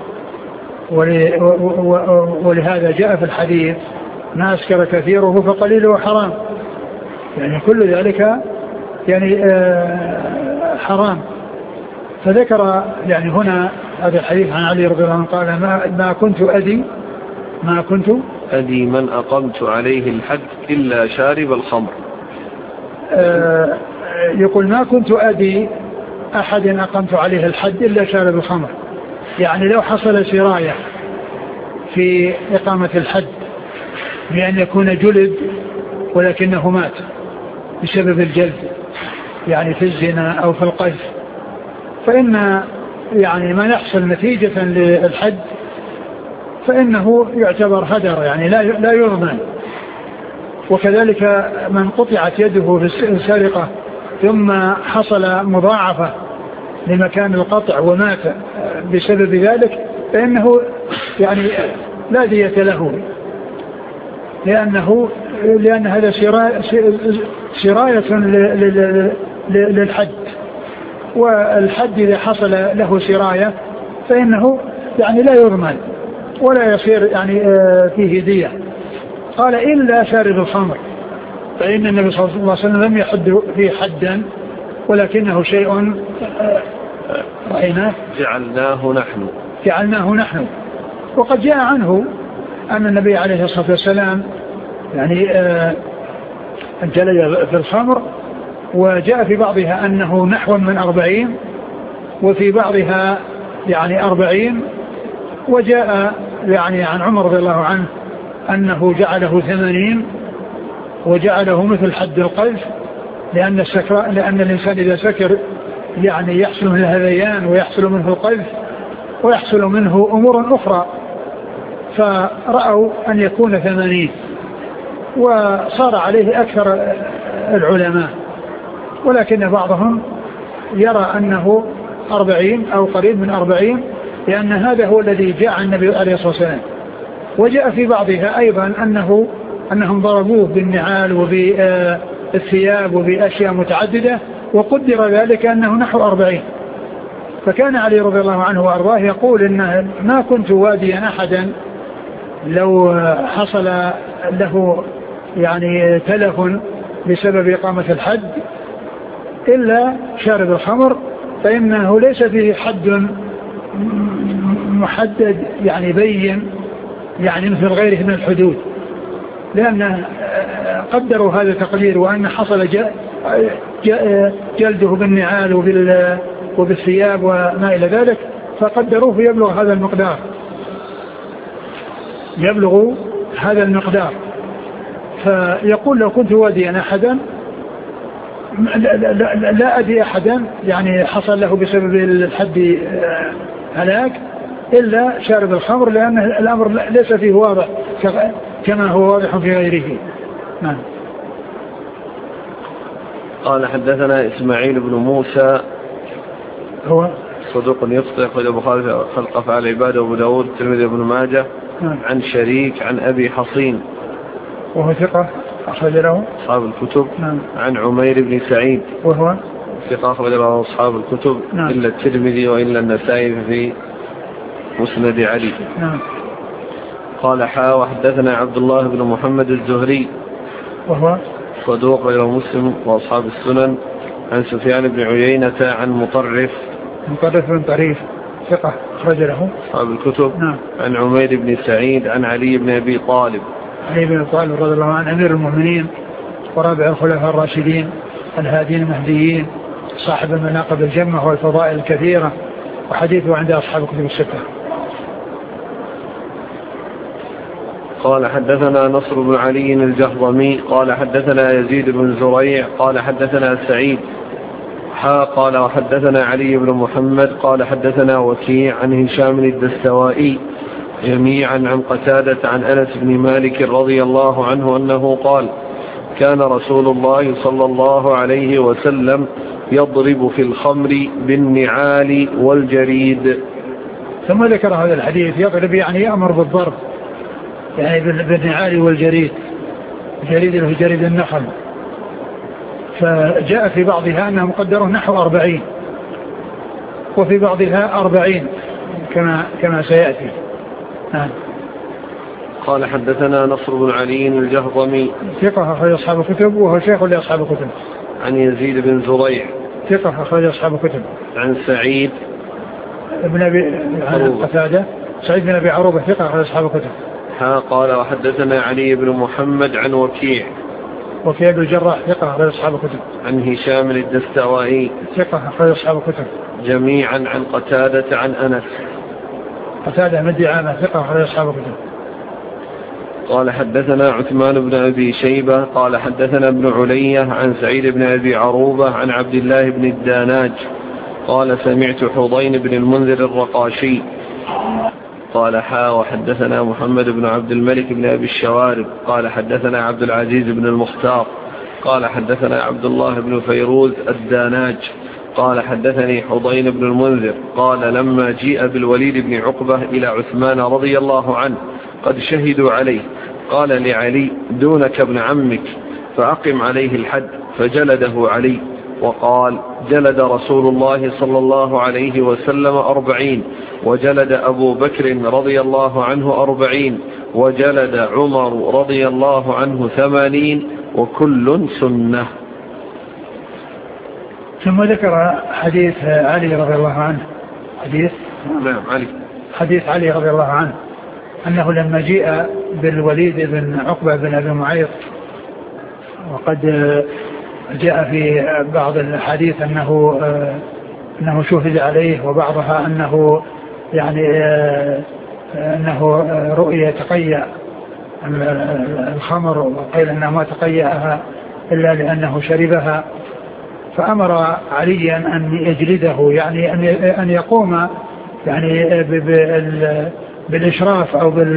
ولهذا جاء في الحديث ما أسكر كثيره فقليله حرام يعني كل ذلك يعني حرام. فذكر يعني هنا هذا الحديث عن علي رضي الله عنه قال ما, ما كنت أدي ما كنت أدي من أقمت عليه الحد إلا شارب الخمر. آه يقول ما كنت أدي أحد أقمت عليه الحد إلا شارب الخمر يعني لو حصل سراية في إقامة الحد بأن يكون جلد ولكنه مات بسبب الجلد يعني في الزنا أو في القذف، فإن يعني ما يحصل نتيجة للحد فإنه يعتبر هدر يعني لا لا يضمن. وكذلك من قطعت يده في السرقة ثم حصل مضاعفة لمكان القطع ومات بسبب ذلك فإنه يعني لا دية له، لأنه لأن هذا سراية للحد، والحد إذا حصل له سراية فإنه يعني لا يضمن ولا يصير يعني فيه دية. قال إلا شارب الخمر، فإن النبي صلى الله عليه وسلم لم يحد فيه حدا ولكنه شيء رأيناه جعلناه نحن جعلناه نحن وقد جاء عنه أن النبي عليه الصلاة والسلام يعني جلد في الخمر، وجاء في بعضها أنه نحو من أربعين وفي بعضها يعني أربعين، وجاء يعني عن عمر رضي الله عنه أنه جعله ثمانين وجعله مثل حد القذف، لأن السكر لأن الإنسان إذا سكر يعني يحصل منه الهذيان ويحصل منه القذف ويحصل منه أمور أخرى، فرأوا أن يكون ثمانين وصار عليه أكثر العلماء، ولكن بعضهم يرى أنه أربعين أو قريب من أربعين، لأن هذا هو الذي جاء عن النبي عليه الصلاة والسلام. وجاء في بعضها أيضا أنه أنهم ضربوه بالنعال وبالثياب وبأشياء متعددة، وقدر ذلك أنه نحو أربعين. فكان علي رضي الله عنه وأرضاه يقول إن ما كنت واديا أحدا لو حصل له يعني تلف بسبب إقامة الحد إلا شارب الخمر، فإنه ليس فيه حد محدد يعني بين يعني مثل غيره من الحدود، لأن قدروا هذا التقدير، وأن حصل جلده بالنعال وبالثياب وما إلى ذلك فقدروه يبلغ هذا المقدار يبلغ هذا المقدار. فيقول لو كنت واديا أحدا لا, لا, لا أدي أحدا يعني حصل له بسبب الحد هلاك إلا شارب الخمر، لأن الأمر ليس فيه واضح كما هو واضح في غيره. نعم. قال حدثنا إسماعيل بن موسى هو صدوق يخطئ، أخرج البخاري في خلق أفعال العباد وأبو داود الترمذي بن ماجه. نعم. عن شريك عن أبي حصين وهو ثقة أخرج له أصحاب الكتب. نعم. عن عمير بن سعيد وهو ثقة أخرج له أصحاب الكتب. نعم. إلا الترمذي وإلا النسائي في مسند علي. نعم. قال حا وحدثنا عبد الله بن محمد الزهري وهو صدوق غير مسلم وأصحاب السنن. عن سفيان بن عيينة عن مطرف مطرف بن طريف ثقة أخرج له أصحاب الكتب. نعم. عن عمير بن سعيد عن علي بن أبي طالب علي بن أبي طالب رضي الله عنه أمير المؤمنين ورابع الخلفاء الراشدين الهادين المهديين صاحب المناقب الجمة والفضائل الكثيرة، وحديثه عند أصحاب الكتب الستة. قال حدثنا نصر بن علي الجهضمي قال حدثنا يزيد بن زريع قال حدثنا سعيد حا قال وحدثنا علي بن محمد قال حدثنا وكيع عن هشام الدستوائي جميعا عن قتادة عن أنس بن مالك رضي الله عنه أنه قال كان رسول الله صلى الله عليه وسلم يضرب في الخمر بالنعال والجريد. ثم ذكر هذا الحديث يضرب يعني يأمر بالضرب يعني بالنعال والجريد، الجريد اللي هو جريد النخل، فجاء في بعضها أنه مقدره نحو أربعين وفي بعضها أربعين كما, كما سيأتي. نعم. قال حدثنا نصر بن علي الجهضمي ثقة أخرج أصحاب الكتب وهو شيخ لأصحاب الكتب. عن يزيد بن زريع ثقة أخرج أصحاب الكتب. عن سعيد بن أبي قتادة سعيد بن أبي عروبة ثقة أخرج أصحاب الكتب. ها قال وحدثنا علي بن محمد عن وكيع وكيع بن الجراح ثقة أخرج أصحاب الكتب. عن هشام الدستوائي ثقة أخرج أصحاب الكتب. جميعا عن قتادة عن أنس. قتادة من دعامة ثقة أخرج أصحاب الكتب. قال حدثنا عثمان بن أبي شيبة قال حدثنا ابن علية عن سعيد بن أبي عروبة عن عبد الله بن الداناج قال سمعت حضين بن المنذر الرقاشي قال حا وحدثنا محمد بن عبد الملك بن أبي الشوارب قال حدثنا عبد العزيز بن المختار قال حدثنا عبد الله بن فيروز الداناج قال حدثني حضين بن المنذر قال لما جيء بالوليد بن عقبة إلى عثمان رضي الله عنه قد شهدوا عليه قال لعلي دونك ابن عمك فأقم عليه الحد فجلده علي وقال جلد رسول الله صلى الله عليه وسلم أربعين وجلد أبو بكر رضي الله عنه أربعين وجلد عمر رضي الله عنه ثمانين وكل سنة. ثم ذكر حديث علي رضي الله عنه حديث نعم علي حديث علي رضي الله عنه أنه لما جيء بالوليد بن عقبة بن أبي معيط وقد جاء في بعض الحديث أنه أنه شهد عليه وبعضها أنه يعني أنه رؤية تقيأ الخمر وقيل أنه ما تقيأها إلا لأنه شربها فأمر عليا أن يجلده يعني أن يقوم يعني بالإشراف أو بال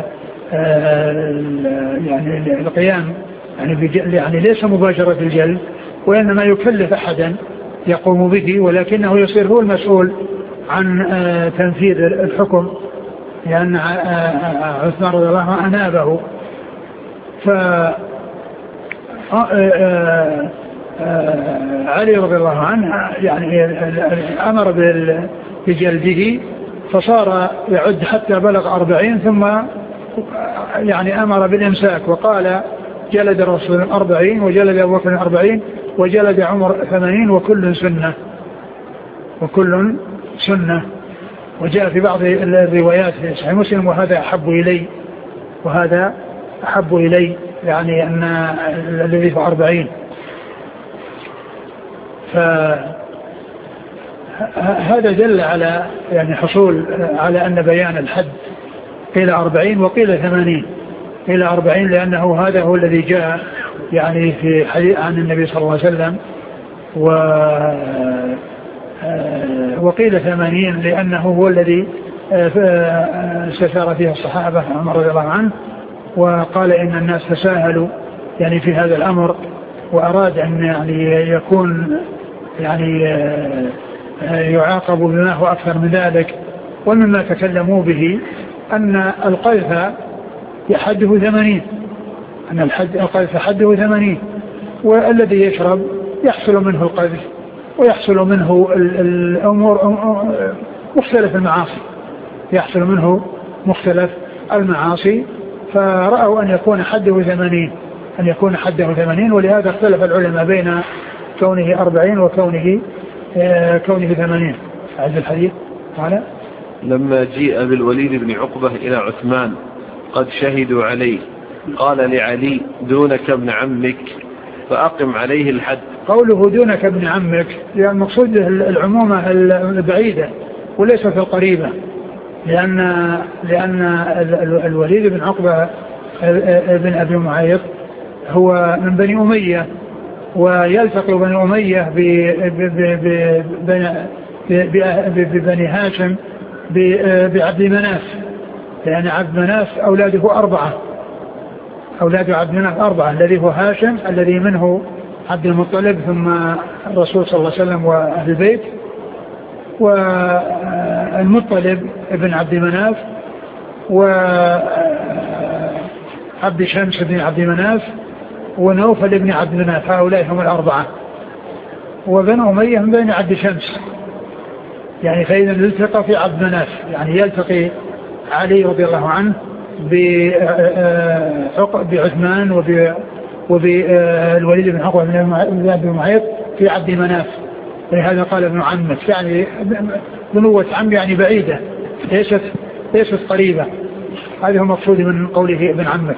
يعني القيام يعني, يعني ليس مباشرة الجلد وإنما يكلف أحدا يقوم به ولكنه يصير هو المسؤول عن تنفيذ الحكم لأن عثمان رضي الله عنه أنابه. ف علي رضي الله عنه يعني أمر بجلده فصار يعد حتى بلغ أربعين ثم يعني أمر بالإمساك وقال جلد الرسول أربعين وجلد أبو بكر أربعين وجلد عمر ثمانين وكل سنة وكل سنة. وجاء في بعض الروايات في صحيح مسلم وهذا أحب إلي وهذا أحب إلي يعني أن الذي في أربعين. فهذا دل على يعني حصول على أن بيان الحد قيل أربعين وقيل ثمانين قيل أربعين لأنه هذا هو الذي جاء يعني في حديث عن النبي صلى الله عليه وسلم و وقيل ثمانين لأنه هو الذي استشار فيه الصحابة عمر رضي الله عنه وقال إن الناس تساهلوا يعني في هذا الأمر وأراد أن يعني يكون يعني يعاقب بما هو أكثر من ذلك. ومما تكلموا به أن القذف حده ثمانين أن الحد القذف حده ثمانين والذي يشرب يحصل منه القذف ويحصل منه الأمور مختلف المعاصي يحصل منه مختلف المعاصي فرأوا أن يكون حده ثمانين أن يكون حده ثمانين ولهذا اختلف العلماء بين كونه أربعين وكونه آه كونه ثمانين. أعد الحديث قال لما جيء بالوليد بن عقبة إلى عثمان قد شهدوا عليه قال لعلي دونك ابن عمك فأقم عليه الحد. قوله دونك ابن عمك يعني المقصود العمومة البعيدة وليست القريبة لأن لأن الوليد بن عقبة ابن أبي معيط هو من بني أمية ويلتقي بني أمية ببني هاشم بعبد مناف لأن عبد مناف أولاده أربعة أولاد عبد مناف أربعة الذي هو هاشم الذي منه عبد المطلب ثم الرسول صلى الله عليه وسلم وأهل البيت والمطلب ابن عبد مناف وعبد شمس بن عبد مناف ونوفل ابن عبد مناف هؤلاء هم الأربعة وبنو أمية من بين عبد شمس يعني فإذا التقى في عبد مناف يعني يلتقي علي رضي الله عنه بعثمان وبالوليد بن عقبة بن أبي معيط في عبد مناف ولهذا قال ابن عمك يعني بنوة عم يعني بعيدة ليست ليست قريبة. هذا هو مقصود من قوله ابن عمك.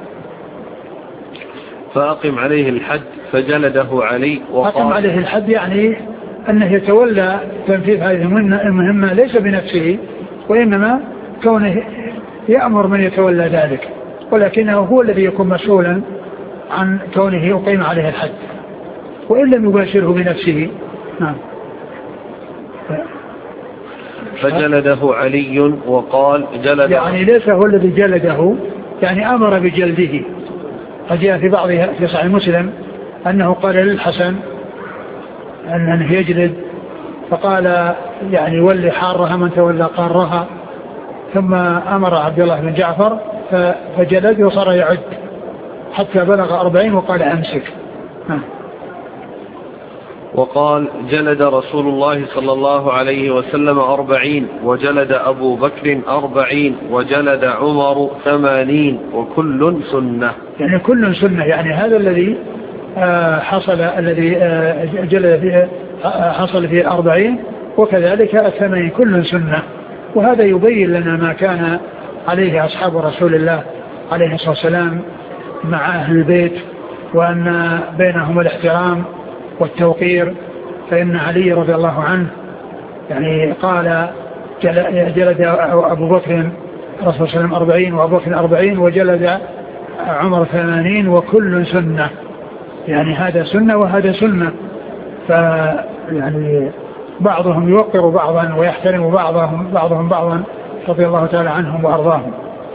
فأقم عليه الحد فجلده علي وقال أقم عليه الحد يعني أنه يتولى تنفيذ هذه المهمة ليس بنفسه وإنما كونه يأمر من يتولى ذلك ولكنه هو الذي يكون مسؤولا عن كونه يقيم عليه الحد وإن لم يباشره بنفسه. نعم. فجلده علي وقال جلد، يعني ليس هو الذي جلده، يعني أمر بجلده. قد جاء في بعضها في صحيح مسلم أنه قال للحسن أنه يجلد، فقال يعني ولي حارها من تولى قارها، ثم أمر عبد الله بن جعفر فجلد وصار يعد حتى بلغ أربعين وقال أمسك. وقال جلد رسول الله صلى الله عليه وسلم أربعين، وجلد أبو بكر أربعين، وجلد عمر ثمانين، وكل سنة. يعني كل سنة، يعني هذا الذي حصل الذي جلد فيه حصل فيه أربعين، وكذلك الثمانين كل سنة. وهذا يبين لنا ما كان عليه أصحاب رسول الله عليه الصلاة والسلام مع أهل البيت، وأن بينهم الاحترام والتوقير. فإن علي رضي الله عنه يعني قال جلد أبو بكر رسول الله عليه أربعين وأبو بكر أربعين وجلد عمر ثمانين وكل سنة، يعني هذا سنة وهذا سنة. فيعني بعضهم يوقر بعضا ويحترم بعضهم بعضهم بعضا رضي الله تعالى عنهم وأرضاهم.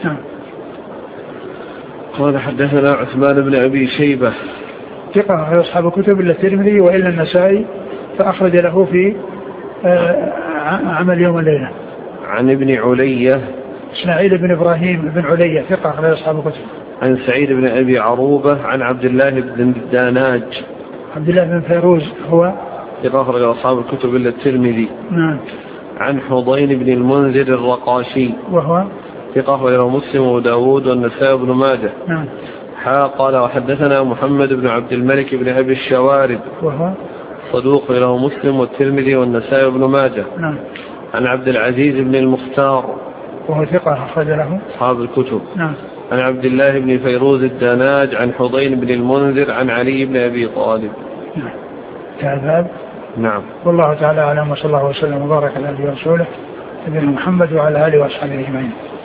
قال حدثنا عثمان بن أبي شيبة ثقة في أصحاب الكتب إلا الترمذي وإلا النسائي، فأخرج له في عمل يوم الليلة. عن ابن علية إسماعيل بن إبراهيم بن علية ثقة في أصحاب الكتب. عن سعيد بن أبي عروبة عن عبد الله بن الداناج عبد الله بن فيروز هو ثقة أخرج أصحاب الكتب إلا الترمذي. نعم. عن حضين بن المنذر الرقاشي وهو ثقة أخرج مسلم وداود والنسائي بن ماجه. نعم. قال وحدثنا محمد بن عبد الملك بن أبي الشوارب وهو صدوق له مسلم والترمذي والنسائي بن ماجه. نعم. عن عبد العزيز بن المختار وهو ثقة أخرج له أصحاب الكتب. نعم. عن عبد الله بن فيروز الداناج عن حضين بن المنذر عن علي بن أبي طالب. نعم. كذاب. نعم. والله تعالى أعلم، وصلى الله وسلم وبارك على نبينا ورسوله نبينا محمد وعلى آله وأصحابه أجمعين.